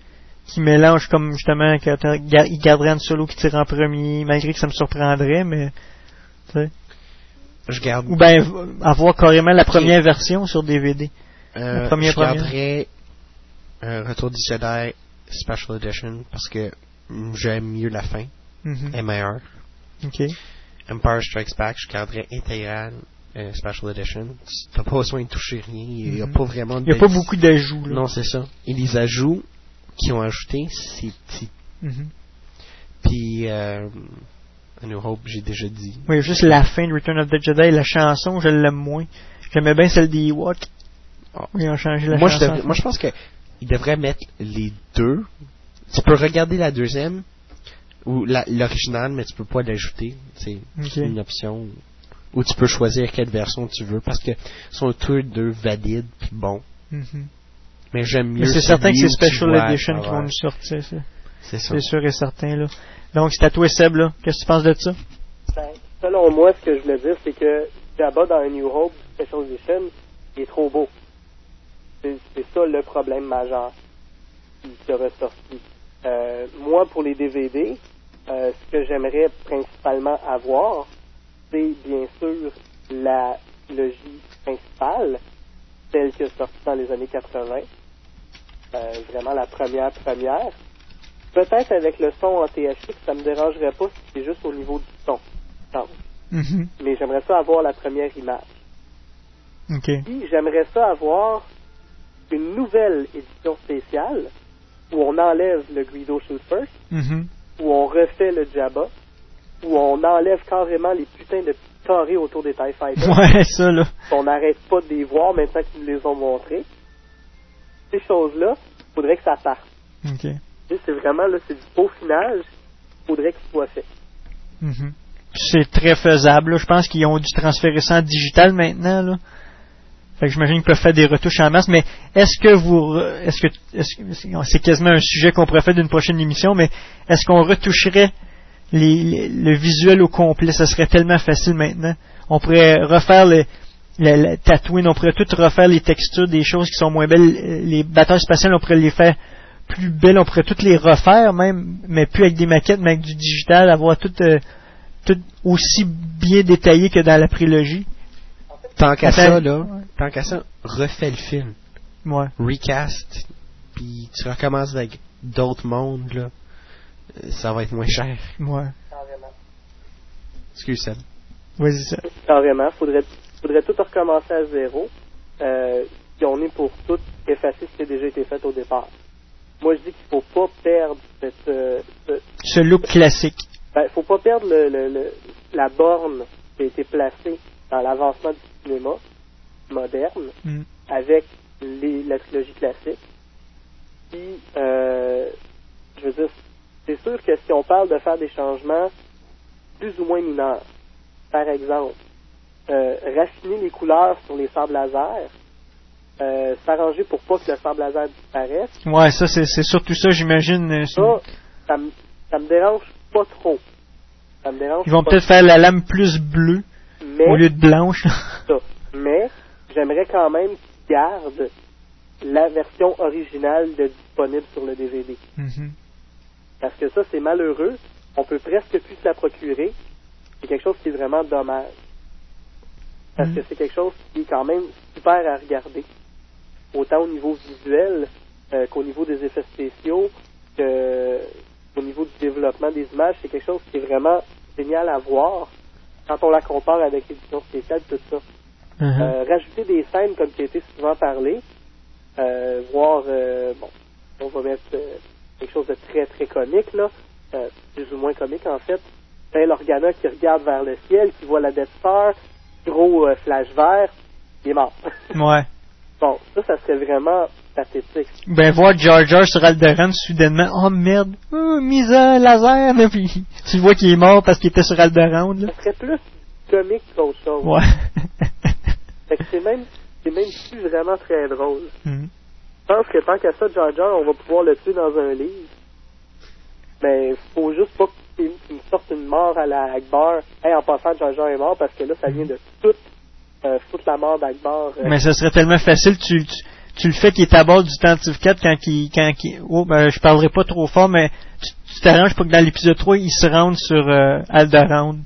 qui mélange comme justement qu'il garderait Han Solo qui tire en premier, malgré que ça me surprendrait, mais tu sais. Je garde. Ou bien avoir carrément la première okay. version sur D V D. Euh, la première je garderais un Retour du Jedi Special Edition parce que j'aime mieux la fin, mm-hmm. est meilleure. Okay. Empire Strikes Back, je garderais intégral euh, Special Edition. T'as pas besoin de toucher rien, il n'y a mm-hmm. pas vraiment de... Il n'y a pas beaucoup d'ajouts. Là. Non, c'est ça. Et les ajouts qu'ils ont ajoutés, c'est petit. Mm-hmm. Puis... Euh, A New Hope, j'ai déjà dit. Oui, juste la fin de Return of the Jedi, la chanson, je l'aime moins. J'aimais bien celle des Ewoks. Oh. Ils ont changé la moi, chanson. Je devrais, moi, je pense qu'ils devraient mettre les deux. Tu peux regarder la deuxième, ou la, l'original, mais tu peux pas l'ajouter. C'est okay. une option. Ou tu peux choisir quelle version tu veux, parce que sont tous deux valides, puis bon. Mm-hmm. Mais j'aime mieux. Mais c'est certain que c'est Special Edition qui vont nous sortir, ça. C'est ça. C'est sûr et certain, là. Donc, c'est à toi, Seb, là. Qu'est-ce que tu penses de ça? Ben, selon moi, ce que je voulais dire, c'est que Jabba dans A New Hope Special Edition, il est trop beau. C'est, c'est ça le problème majeur qui, qui a ressorti. Euh, moi, pour les D V D, euh, ce que j'aimerais principalement avoir, c'est bien sûr la trilogie principale, telle que sortie dans les années quatre-vingts. Euh, vraiment la première première. Peut-être avec le son en T H X, ça me dérangerait pas si c'est juste au niveau du son. Mm-hmm. Mais j'aimerais ça avoir la première image. Okay. Puis j'aimerais ça avoir une nouvelle édition spéciale où on enlève le Greedo Shoot First, mm-hmm. où on refait le Jabba, où on enlève carrément les putains de petits carrés autour des TIE Fighters. Ouais, ça là. On n'arrête pas de les voir maintenant qu'ils nous les ont montrés. Ces choses-là, il faudrait que ça parte. Okay. C'est vraiment, là, c'est du peaufinage. Il faudrait que ce soit fait. Mm-hmm. C'est très faisable, là. Je pense qu'ils ont dû transférer ça en digital maintenant, là. Fait que j'imagine qu'ils peuvent faire des retouches en masse, mais est-ce que vous, est-ce que, est-ce que, c'est quasiment un sujet qu'on pourrait faire d'une prochaine émission, mais est-ce qu'on retoucherait les, les, le visuel au complet? Ça serait tellement facile maintenant. On pourrait refaire le, le, le Tatooine, on pourrait tout refaire les textures des choses qui sont moins belles. Les batailles spatiales, on pourrait les faire plus belles, on pourrait toutes les refaire même, mais plus avec des maquettes, mais avec du digital, avoir tout, euh, tout aussi bien détaillé que dans la prélogie. Tant qu'à ça, là, ouais. tant qu'à ça, refais le film. Ouais. Recast, puis tu recommences avec d'autres mondes, là, ça va être moins cher. Ouais. Carrément. Excuse, Seb. Vas-y, ça. Carrément, faudrait, faudrait tout recommencer à zéro, euh, puis on est pour tout effacer ce qui a déjà été fait au départ. Moi, je dis qu'il faut pas perdre cette, euh, ce, ce look classique. Ben, faut pas perdre le, le, le, la borne qui a été placée dans l'avancement du cinéma moderne mm. avec les, la trilogie classique. Puis, euh, je veux dire, c'est sûr que si on parle de faire des changements plus ou moins mineurs, par exemple, euh, raffiner les couleurs sur les sabres laser, Euh, s'arranger pour pas que le sable laser disparaisse. Ouais, ça, c'est, c'est surtout ça, j'imagine. Ça, ça me, ça me dérange pas trop. Ça me dérange Ils vont pas peut-être trop. faire la lame plus bleue mais, au lieu de blanche. Ça. Mais, j'aimerais quand même qu'ils gardent la version originale de disponible sur le D V D. Mm-hmm. Parce que ça, c'est malheureux. On peut presque plus se la procurer. C'est quelque chose qui est vraiment dommage. Parce mm-hmm. que c'est quelque chose qui est quand même super à regarder. Autant au niveau visuel euh, qu'au niveau des effets spéciaux, qu'au niveau du développement des images, c'est quelque chose qui est vraiment génial à voir quand on la compare avec l'édition spéciale, tout ça. Mm-hmm. Euh, rajouter des scènes comme qui a été souvent parlé, euh, voir, euh, bon, on va mettre euh, quelque chose de très très comique, là, euh, plus ou moins comique en fait. Bail Organa qui regarde vers le ciel, qui voit la Death Star, gros euh, flash vert, il est mort. Ouais. Bon, ça, ça serait vraiment pathétique. Ben, voir Jar Jar sur Alderaan, soudainement, oh merde, oh, mise un laser, là, puis tu vois qu'il est mort parce qu'il était sur Alderaan, là. Ça serait plus comique qu'autre chose. Ouais. Fait que c'est même, c'est même plus vraiment très drôle. Mm. Je pense que tant qu'à ça, Jar Jar, on va pouvoir le tuer dans un livre. Mais faut juste pas qu'il me sorte une mort à la Akbar. Hey, en passant, Jar Jar est mort parce que là, ça vient de tout. Euh, foutre la mort d'Akbar. Euh. Mais ça serait tellement facile, tu, tu, tu le fais qu'il est à bord du Tantive quatre quand il, quand il, oh, ben, je parlerai pas trop fort, mais tu, tu t'arranges pour que dans l'épisode trois, il se rende sur, euh, Alderaan.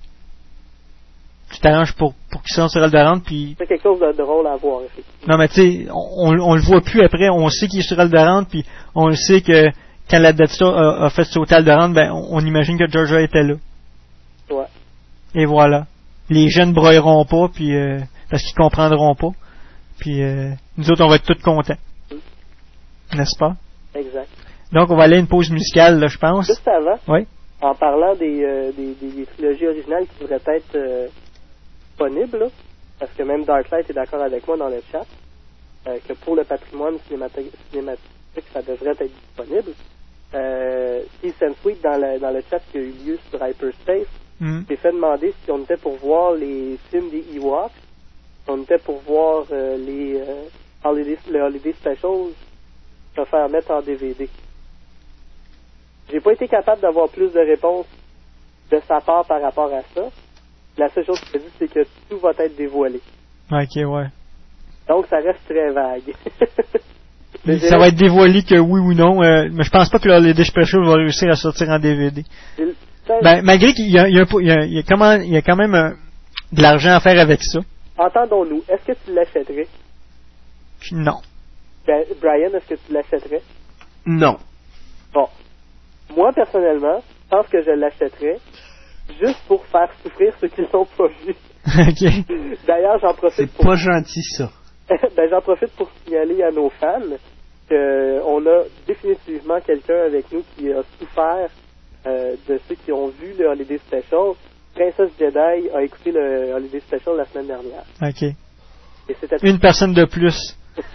Tu t'arranges pour, pour qu'il se rende sur Alderaan, puis... C'est quelque chose de drôle à voir, effectivement. Non, mais tu sais, on, on le voit plus après, on sait qu'il est sur Alderaan, puis on le sait que quand la Death Star a, a fait sauter Alderaan, ben, on, on imagine que Jar Jar était là. Ouais. Et voilà. Les jeunes broyeront pas, puis, euh, parce qu'ils comprendront pas. Puis euh, nous autres, on va être tous contents. Mm. N'est-ce pas? Exact. Donc, on va aller à une pause musicale, là, je pense. Juste avant, oui. En parlant des, euh, des, des, des trilogies originales qui devraient être euh, disponibles, là, parce que même Darklight est d'accord avec moi dans le chat, euh, que pour le patrimoine cinématique, ça devrait être disponible. Euh, Steve Sansweet, dans, la, dans le chat qui a eu lieu sur Hyperspace, mm. s'est fait demander si on était pour voir les films des Ewoks. On était pour voir euh, les euh, holiday, le Holiday Specials se faire mettre en D V D. J'ai pas été capable d'avoir plus de réponses de sa part par rapport à ça. La seule chose qu'il a dit, c'est que tout va être dévoilé. Ok, ouais. Donc, ça reste très vague. Ça va être dévoilé que oui ou non, euh, mais je pense pas que le Holiday Special va réussir à sortir en D V D. Ben, malgré qu'il y a, il y a, il y a, il y a, comment, il y a quand même euh, de l'argent à faire avec ça. Entendons-nous, est-ce que tu l'achèterais? Non. Ben, Brian, est-ce que tu l'achèterais? Non. Bon. Moi, personnellement, je pense que je l'achèterais juste pour faire souffrir ceux qui ne l'ont pas vu. OK. D'ailleurs, j'en profite C'est pour... pas gentil, ça. ben, j'en profite pour signaler à nos fans qu'on a définitivement quelqu'un avec nous qui a souffert euh, de ceux qui ont vu le Holiday Special. Princess Jedi a écouté le Holiday Special la semaine dernière. OK. Et c'était une personne de plus.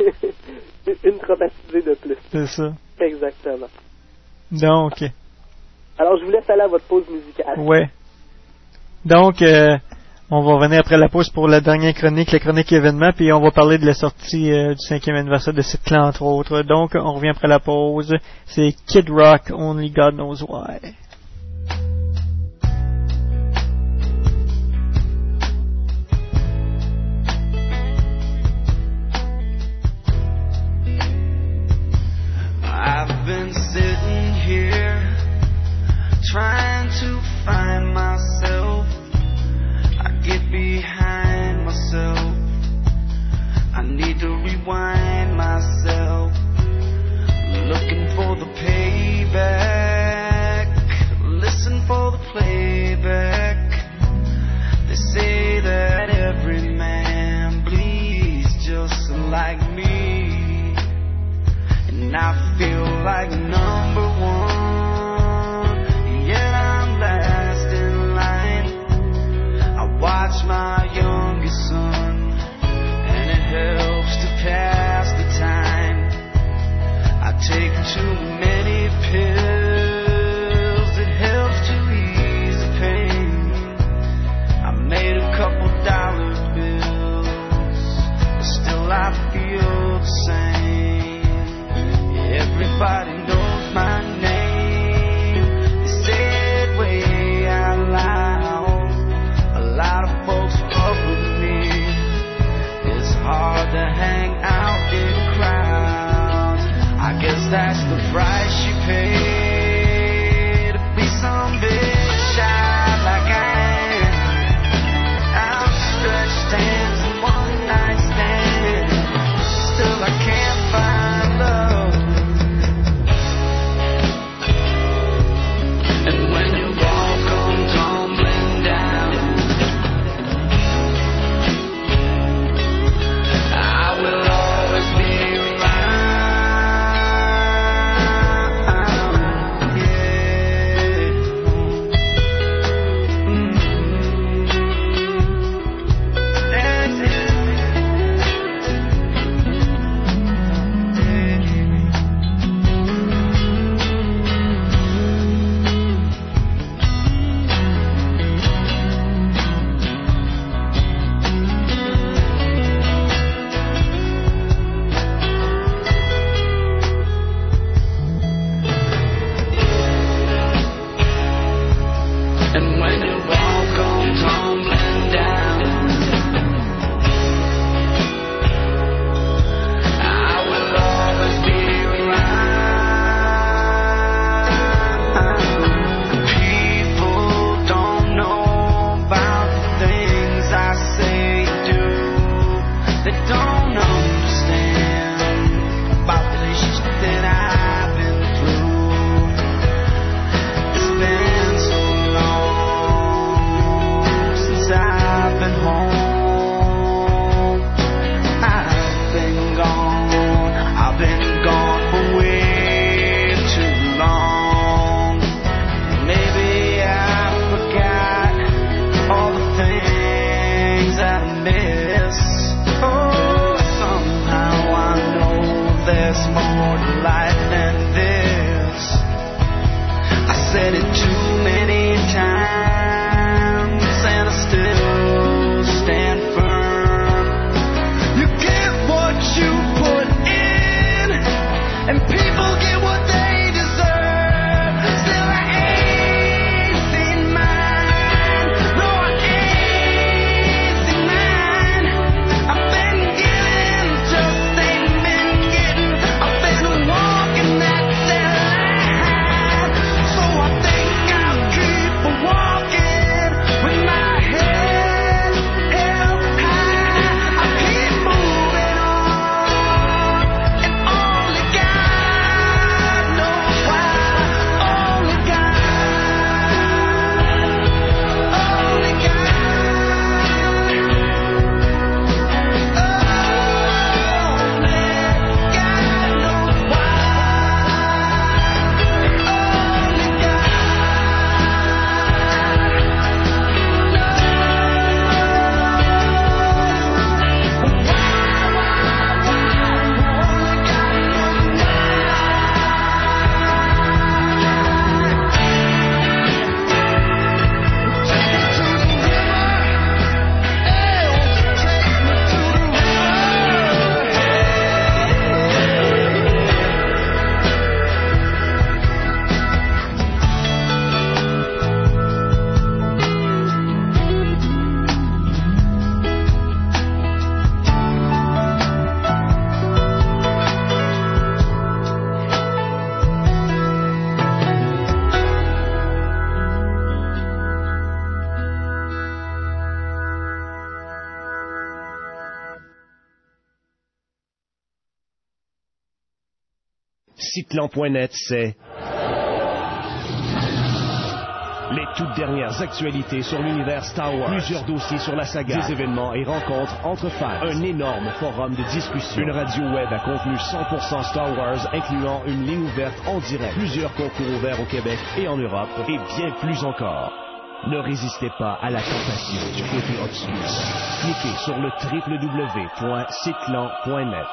Une traumatisée de plus. C'est ça. Exactement. Donc. Alors, je vous laisse aller à votre pause musicale. Ouais. Donc, euh, on va revenir après la pause pour la dernière chronique, la chronique événement, puis on va parler de la sortie euh, du cinquième anniversaire de cette clan, entre autres. Donc, on revient après la pause. C'est Kid Rock, Only God Knows Why. I've been sitting here trying to find myself. I get behind myself. I need to rewind myself. Looking for the payback. Citlan point net, c'est les toutes dernières actualités sur l'univers Star Wars. Plusieurs dossiers sur la saga. Des événements et rencontres entre fans. Un énorme forum de discussion. Une radio web à contenu cent pour cent Star Wars, incluant une ligne ouverte en direct. Plusieurs concours ouverts au Québec et en Europe. Et bien plus encore. Ne résistez pas à la tentation du côté obscur. Cliquez sur le w w w point citlan point net.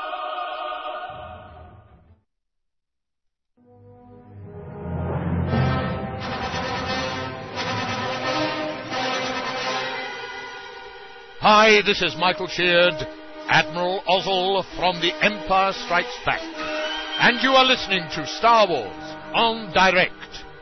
Hi, this is Michael Sheard, Admiral Ozzel from The Empire Strikes Back. And you are listening to Star Wars on Direct.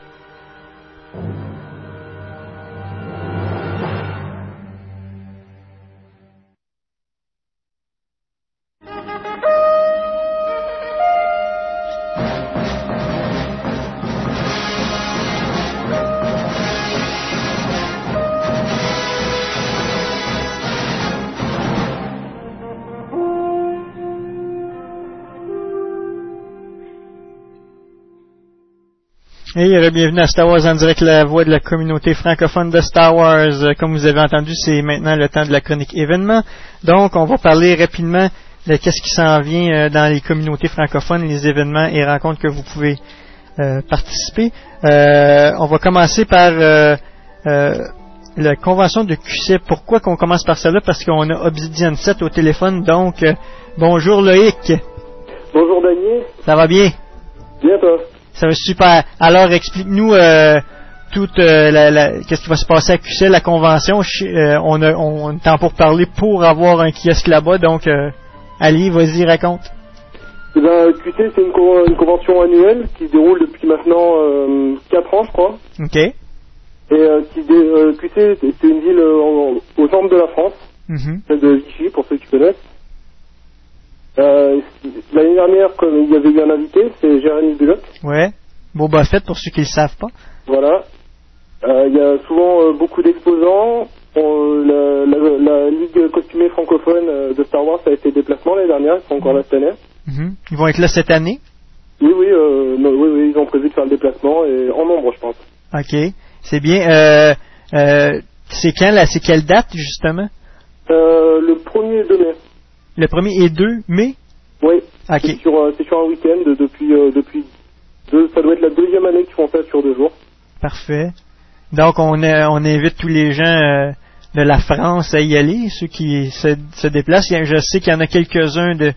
Et hey, bienvenue à Star Wars en direct, la voix de la communauté francophone de Star Wars. Comme vous avez entendu, c'est maintenant le temps de la chronique événement. Donc, on va parler rapidement de qu'est-ce qui s'en vient dans les communautés francophones, les événements et rencontres que vous pouvez euh, participer. Euh, on va commencer par euh, euh, la convention de Q C. Pourquoi qu'on commence par celle-là? Parce qu'on a Obsidian sept au téléphone. Donc, euh, bonjour Loïc. Bonjour Daniel. Ça va bien? Bien toi? Ça va super. Alors, explique-nous euh, tout euh, la, la, qu'est-ce qui va se passer à Q C, la convention. Euh, on a on est temps pour parler pour avoir un kiosque là-bas. Donc, euh, Ali, vas-y, raconte. Eh ben, Q C, c'est une, co- une convention annuelle qui se déroule depuis maintenant euh, quatre ans, je crois. OK. Et euh, qui dé- euh, Q C, c'est une ville euh, en, au centre de la France, mm-hmm. celle de Vichy, pour ceux qui connaissent. Euh, l'année dernière, comme il y avait eu un invité, c'est Jérémy Bullock. Ouais. Boba Fett, pour ceux qui ne le savent pas. Voilà. Euh, il y a souvent euh, beaucoup d'exposants. On, la, la, la Ligue costumée francophone euh, de Star Wars a été déplacement l'année dernière, ils sont encore là cette année. Mm-hmm. Ils vont être là cette année? Oui, oui, euh, non, oui, oui, ils ont prévu de faire le déplacement, et en nombre, je pense. OK. C'est bien. Euh, euh, c'est quand, là? C'est quelle date, justement? Euh, le premier et deux mai. Le premier et deux mai? Oui. OK. C'est sur, euh, c'est sur un week-end depuis, euh, depuis deux, ça doit être la deuxième année qu'ils font ça sur deux jours. Parfait. Donc, on, a, on invite tous les gens euh, de la France à y aller, ceux qui se, se déplacent. Je sais qu'il y en a quelques-uns de,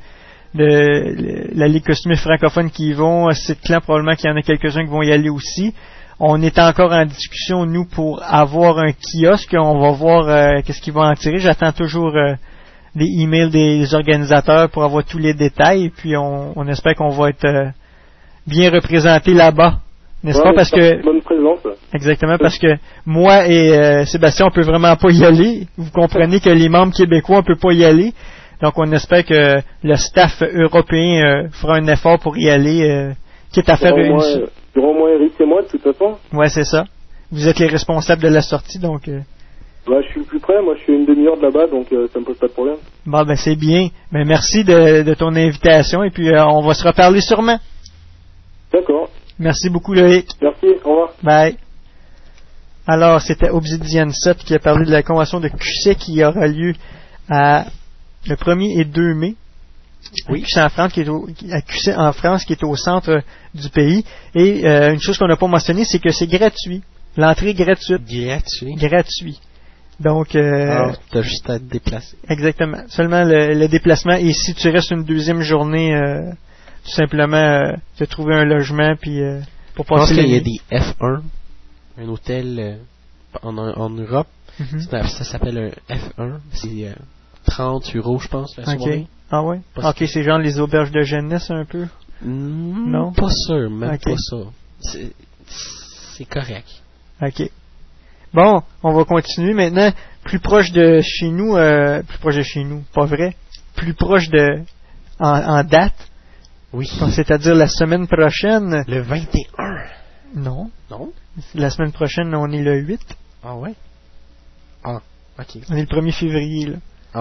de la Ligue costumée francophone qui y vont. C'est clair, probablement qu'il y en a quelques-uns qui vont y aller aussi. On est encore en discussion, nous, pour avoir un kiosque. On va voir euh, qu'est-ce qu'ils vont en tirer. J'attends toujours euh, des emails des organisateurs pour avoir tous les détails. Et puis, on, on espère qu'on va être euh, bien représenté là-bas. N'est-ce ouais, pas? Parce que bonne présence. Exactement, parce que moi et euh, Sébastien, on peut vraiment pas y aller. Vous comprenez que les membres québécois, on peut pas y aller. Donc, on espère que le staff européen euh, fera un effort pour y aller, euh, quitte à faire une... Il y aura au moins Eric et moi, de toute façon. Ouais, c'est ça. Vous êtes les responsables de la sortie, donc... Euh... Bah, je suis le plus près. Moi, je suis une demi-heure de là-bas, donc euh, ça me pose pas de problème. Bon, ben c'est bien. Ben merci de, de ton invitation, et puis euh, on va se reparler sûrement. D'accord. Merci beaucoup, Loïc. Merci, au revoir. Bye. Alors, c'était Obsidian sept qui a parlé de la convention de Q C qui aura lieu à le premier et deux mai. Oui. À Q C en France, qui est au, à Q C en France, qui est au centre du pays. Et euh, une chose qu'on n'a pas mentionnée, c'est que c'est gratuit. L'entrée est gratuite. Gratuit. Gratuit. Donc, euh, alors, t'as juste à te déplacer. Exactement. Seulement le, le déplacement. Et si tu restes une deuxième journée, euh, tout simplement, euh, te trouver un logement, puis euh, pour passer. Je pense qu'il y a des F un, un hôtel euh, en, en Europe. Mm-hmm. Ça, ça s'appelle un F un. C'est euh, trente euros, je pense, la okay. soirée. Ah ouais? Parce ok, que... c'est genre les auberges de jeunesse un peu? Mmh, non? Pas sûr, même okay. pas ça. C'est, c'est correct. Ok. Bon, on va continuer maintenant. Plus proche de chez nous, euh, plus proche de chez nous, pas vrai? Plus proche de, en, en date. Oui. C'est-à-dire la semaine prochaine. Le vingt et un. Non. Non? La semaine prochaine, on est le huit. Ah ouais? Ah, ok. On est le premier février, là. Ah ouais.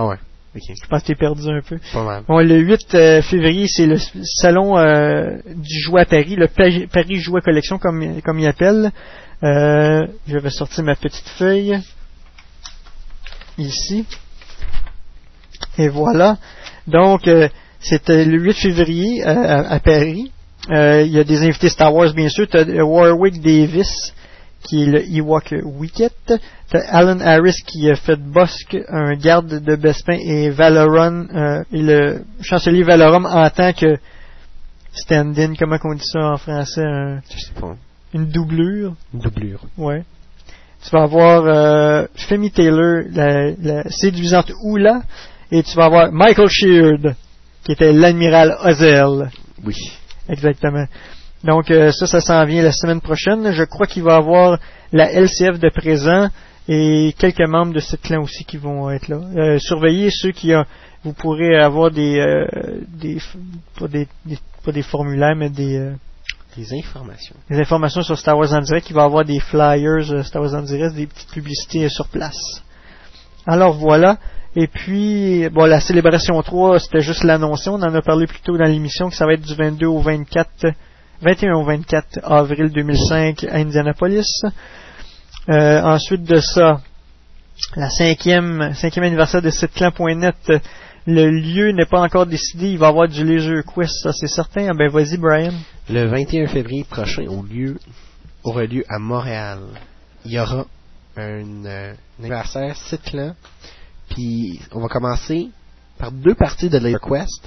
Okay. Je pense que t'es perdu un peu. Pas mal. Bon, le huit euh, février, c'est le salon euh, du jouet à Paris, le Paris, Paris Jouet Collection, comme, comme il appelle. Euh, je vais sortir ma petite feuille. Ici. Et voilà. Donc, euh, c'était le huit février euh, à, à Paris. Euh, il y a des invités Star Wars, bien sûr. Tu as Warwick Davis, qui est le Ewok Wicket. Tu as Alan Harris, qui a fait Bossk, un garde de Bespin, et Valorum, euh, et le chancelier Valorum en tant que stand-in, comment on dit ça en français? Un, Je sais pas. Une doublure. Une doublure. Ouais. Tu vas avoir euh, Femi Taylor, la, la séduisante Oula, et tu vas avoir Michael Sheard, qui était l'admiral Ozzel. Oui. Exactement. Donc euh, ça, ça s'en vient la semaine prochaine. Je crois qu'il va y avoir la L C F de présent et quelques membres de ce clan aussi qui vont être là. Euh, surveillez ceux qui ont, vous pourrez avoir des, euh, des, pas des, des, pas des formulaires, mais des, euh, des informations. Des informations sur Star Wars en direct. Il va y avoir des flyers euh, Star Wars en direct, des petites publicités euh, sur place. Alors voilà. Et puis, bon, la célébration trois, c'était juste l'annoncer. On en a parlé plus tôt dans l'émission que ça va être du vingt-deux au vingt-quatre, vingt et un au vingt-quatre avril deux mille cinq à Indianapolis. Euh, ensuite de ça, la cinquième, cinquième anniversaire de siteclan point net. Le lieu n'est pas encore décidé. Il va y avoir du Laser Quest, ça c'est certain. Ah ben vas-y, Brian. Le vingt et un février prochain, au lieu, aura lieu à Montréal. Il y aura un, euh, un anniversaire siteclan. Puis on va commencer par deux parties de Laser Quest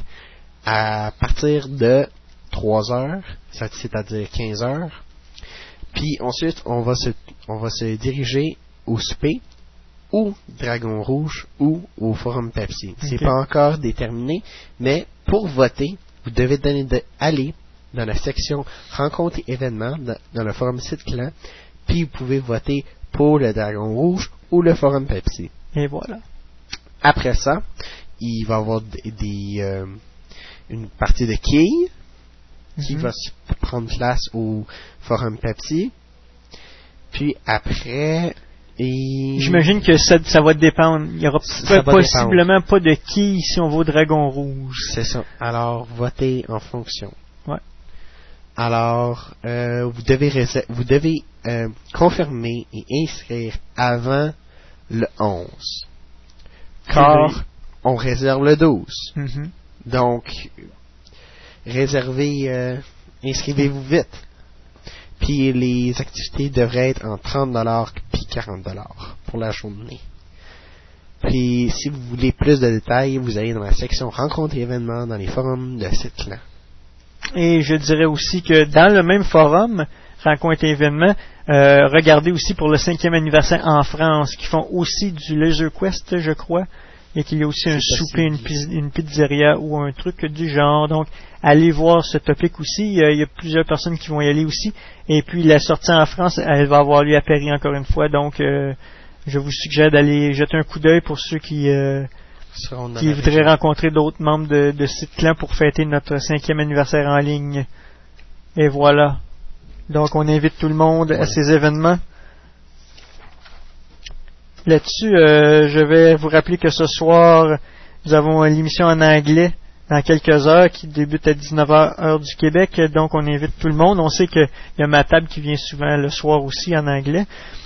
à partir de trois heures, c'est-à-dire quinze heures. Puis ensuite, on va se, on va se diriger au souper, ou Dragon Rouge, ou au Forum Pepsi. C'est okay. pas encore déterminé, mais pour voter, vous devez donner de, aller dans la section Rencontres et événements dans, dans le Forum siteclan, puis vous pouvez voter pour le Dragon Rouge ou le Forum Pepsi. Et voilà. Après ça, il va y avoir des, des euh, une partie de quilles mm-hmm. qui va prendre place au Forum Pepsi. Puis après, et... j'imagine que ça, ça va dépendre. Il y aura ça possiblement dépendre. Pas de quilles si on va au Dragon Rouge. C'est ça. Alors, votez en fonction. Ouais. Alors, euh, vous devez réser- vous devez euh, confirmer et inscrire avant le onze. Car on réserve le douze. Mm-hmm. Donc, réservez, euh, inscrivez-vous vite. Puis les activités devraient être en trente dollars puis quarante dollars pour la journée. Puis si vous voulez plus de détails, vous allez dans la section Rencontres et événements dans les forums de siteclan. Et je dirais aussi que dans le même forum, Rencontres et événements, euh, regardez aussi pour le cinquième anniversaire en France, qui font aussi du Laser Quest, je crois, et qu'il y a aussi un souper, une, une pizzeria ou un truc du genre. Donc, allez voir ce topic aussi. Il y, a, il y a plusieurs personnes qui vont y aller aussi. Et puis, la sortie en France, elle va avoir lieu à Paris encore une fois. Donc, euh, je vous suggère d'aller jeter un coup d'œil pour ceux qui, euh, qui voudraient rencontrer d'autres membres de, de siteclan pour fêter notre cinquième anniversaire en ligne. Et voilà. Donc, on invite tout le monde ouais. à ces événements. Là-dessus, euh, je vais vous rappeler que ce soir, nous avons l'émission en anglais dans quelques heures qui débute à dix-neuf heures heure du Québec. Donc, on invite tout le monde. On sait qu'il y a ma table qui vient souvent le soir aussi en anglais.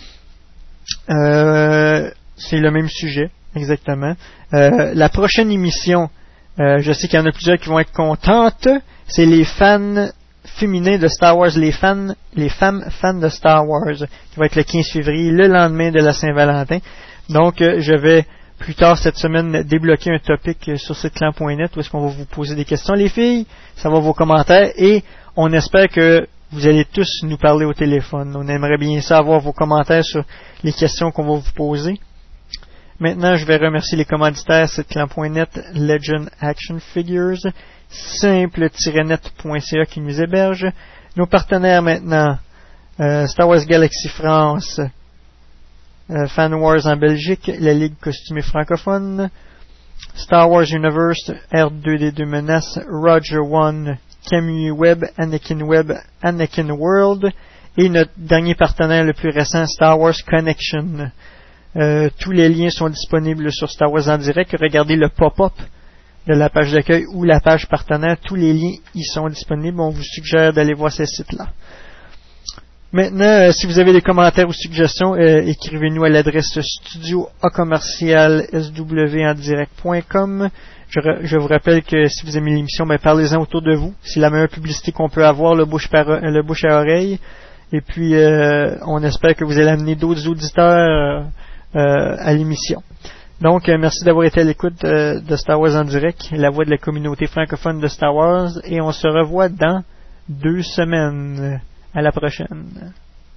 Euh, c'est le même sujet, exactement. Euh, la prochaine émission, euh, je sais qu'il y en a plusieurs qui vont être contentes. C'est les fans féminins de Star Wars, les fans, les femmes fans de Star Wars, qui va être le quinze février, le lendemain de la Saint-Valentin. Donc, euh, je vais plus tard cette semaine débloquer un topic sur siteclan point net où est-ce qu'on va vous poser des questions, les filles, savoir vos commentaires, et on espère que vous allez tous nous parler au téléphone. On aimerait bien savoir vos commentaires sur les questions qu'on va vous poser. Maintenant, je vais remercier les commanditaires siteclan point net, Legend Action Figures, simple tiret net point c a qui nous héberge. Nos partenaires maintenant, euh, Star Wars Galaxy France, euh, Fan Wars en Belgique, la Ligue costumée francophone, Star Wars Universe, R deux D deux Menace, Roger One, Camus Web, Anakin Web, Anakin World, et notre dernier partenaire le plus récent, Star Wars Connection. Euh, tous les liens sont disponibles sur Star Wars en direct. Regardez le pop-up de la page d'accueil ou la page partenaire. Tous les liens y sont disponibles. On vous suggère d'aller voir ces sites-là. Maintenant, euh, si vous avez des commentaires ou suggestions, euh, écrivez-nous à l'adresse studio a commercial s w en direct point com. Je, re, je vous rappelle que si vous aimez l'émission, ben, parlez-en autour de vous. C'est la meilleure publicité qu'on peut avoir, le bouche, par, le bouche à oreille. Et puis, euh, on espère que vous allez amener d'autres auditeurs euh, euh, à l'émission. Donc, euh, merci d'avoir été à l'écoute euh, de Star Wars en direct, la voix de la communauté francophone de Star Wars. Et on se revoit dans deux semaines. À la prochaine.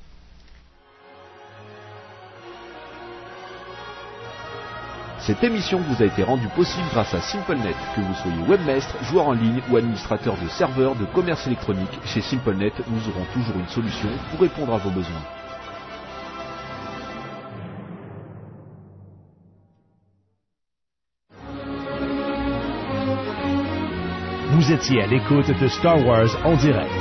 Cette émission vous a été rendue possible grâce à SimpleNet. Que vous soyez webmaster, joueur en ligne ou administrateur de serveurs de commerce électronique, chez SimpleNet, nous aurons toujours une solution pour répondre à vos besoins. Vous étiez à l'écoute de Star Wars en direct.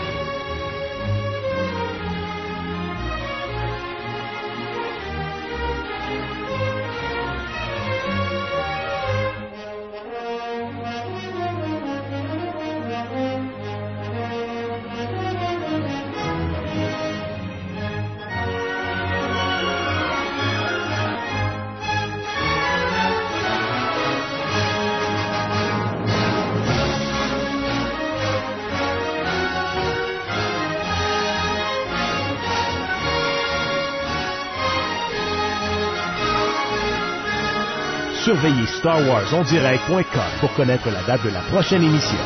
Surveillez Star Wars en direct point com pour connaître la date de la prochaine émission.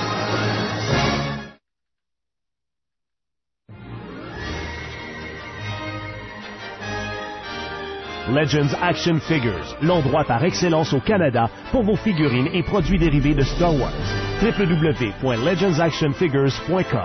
Legends Action Figures, l'endroit par excellence au Canada pour vos figurines et produits dérivés de Star Wars. w w w point legends action figures point com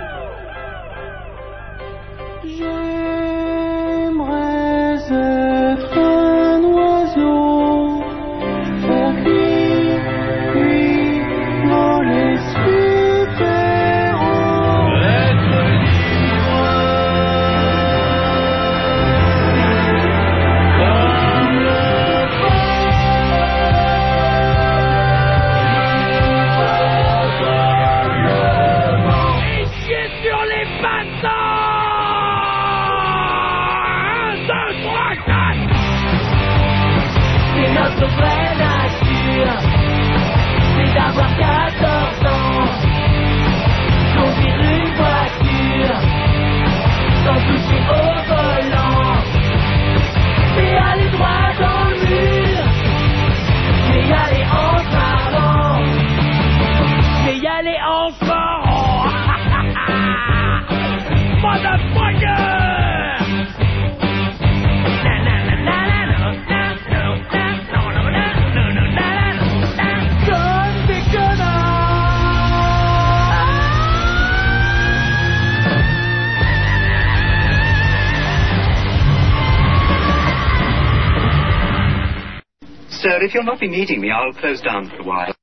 J'aimerais être Sir, if you'll not be needing me, I'll close down for a while.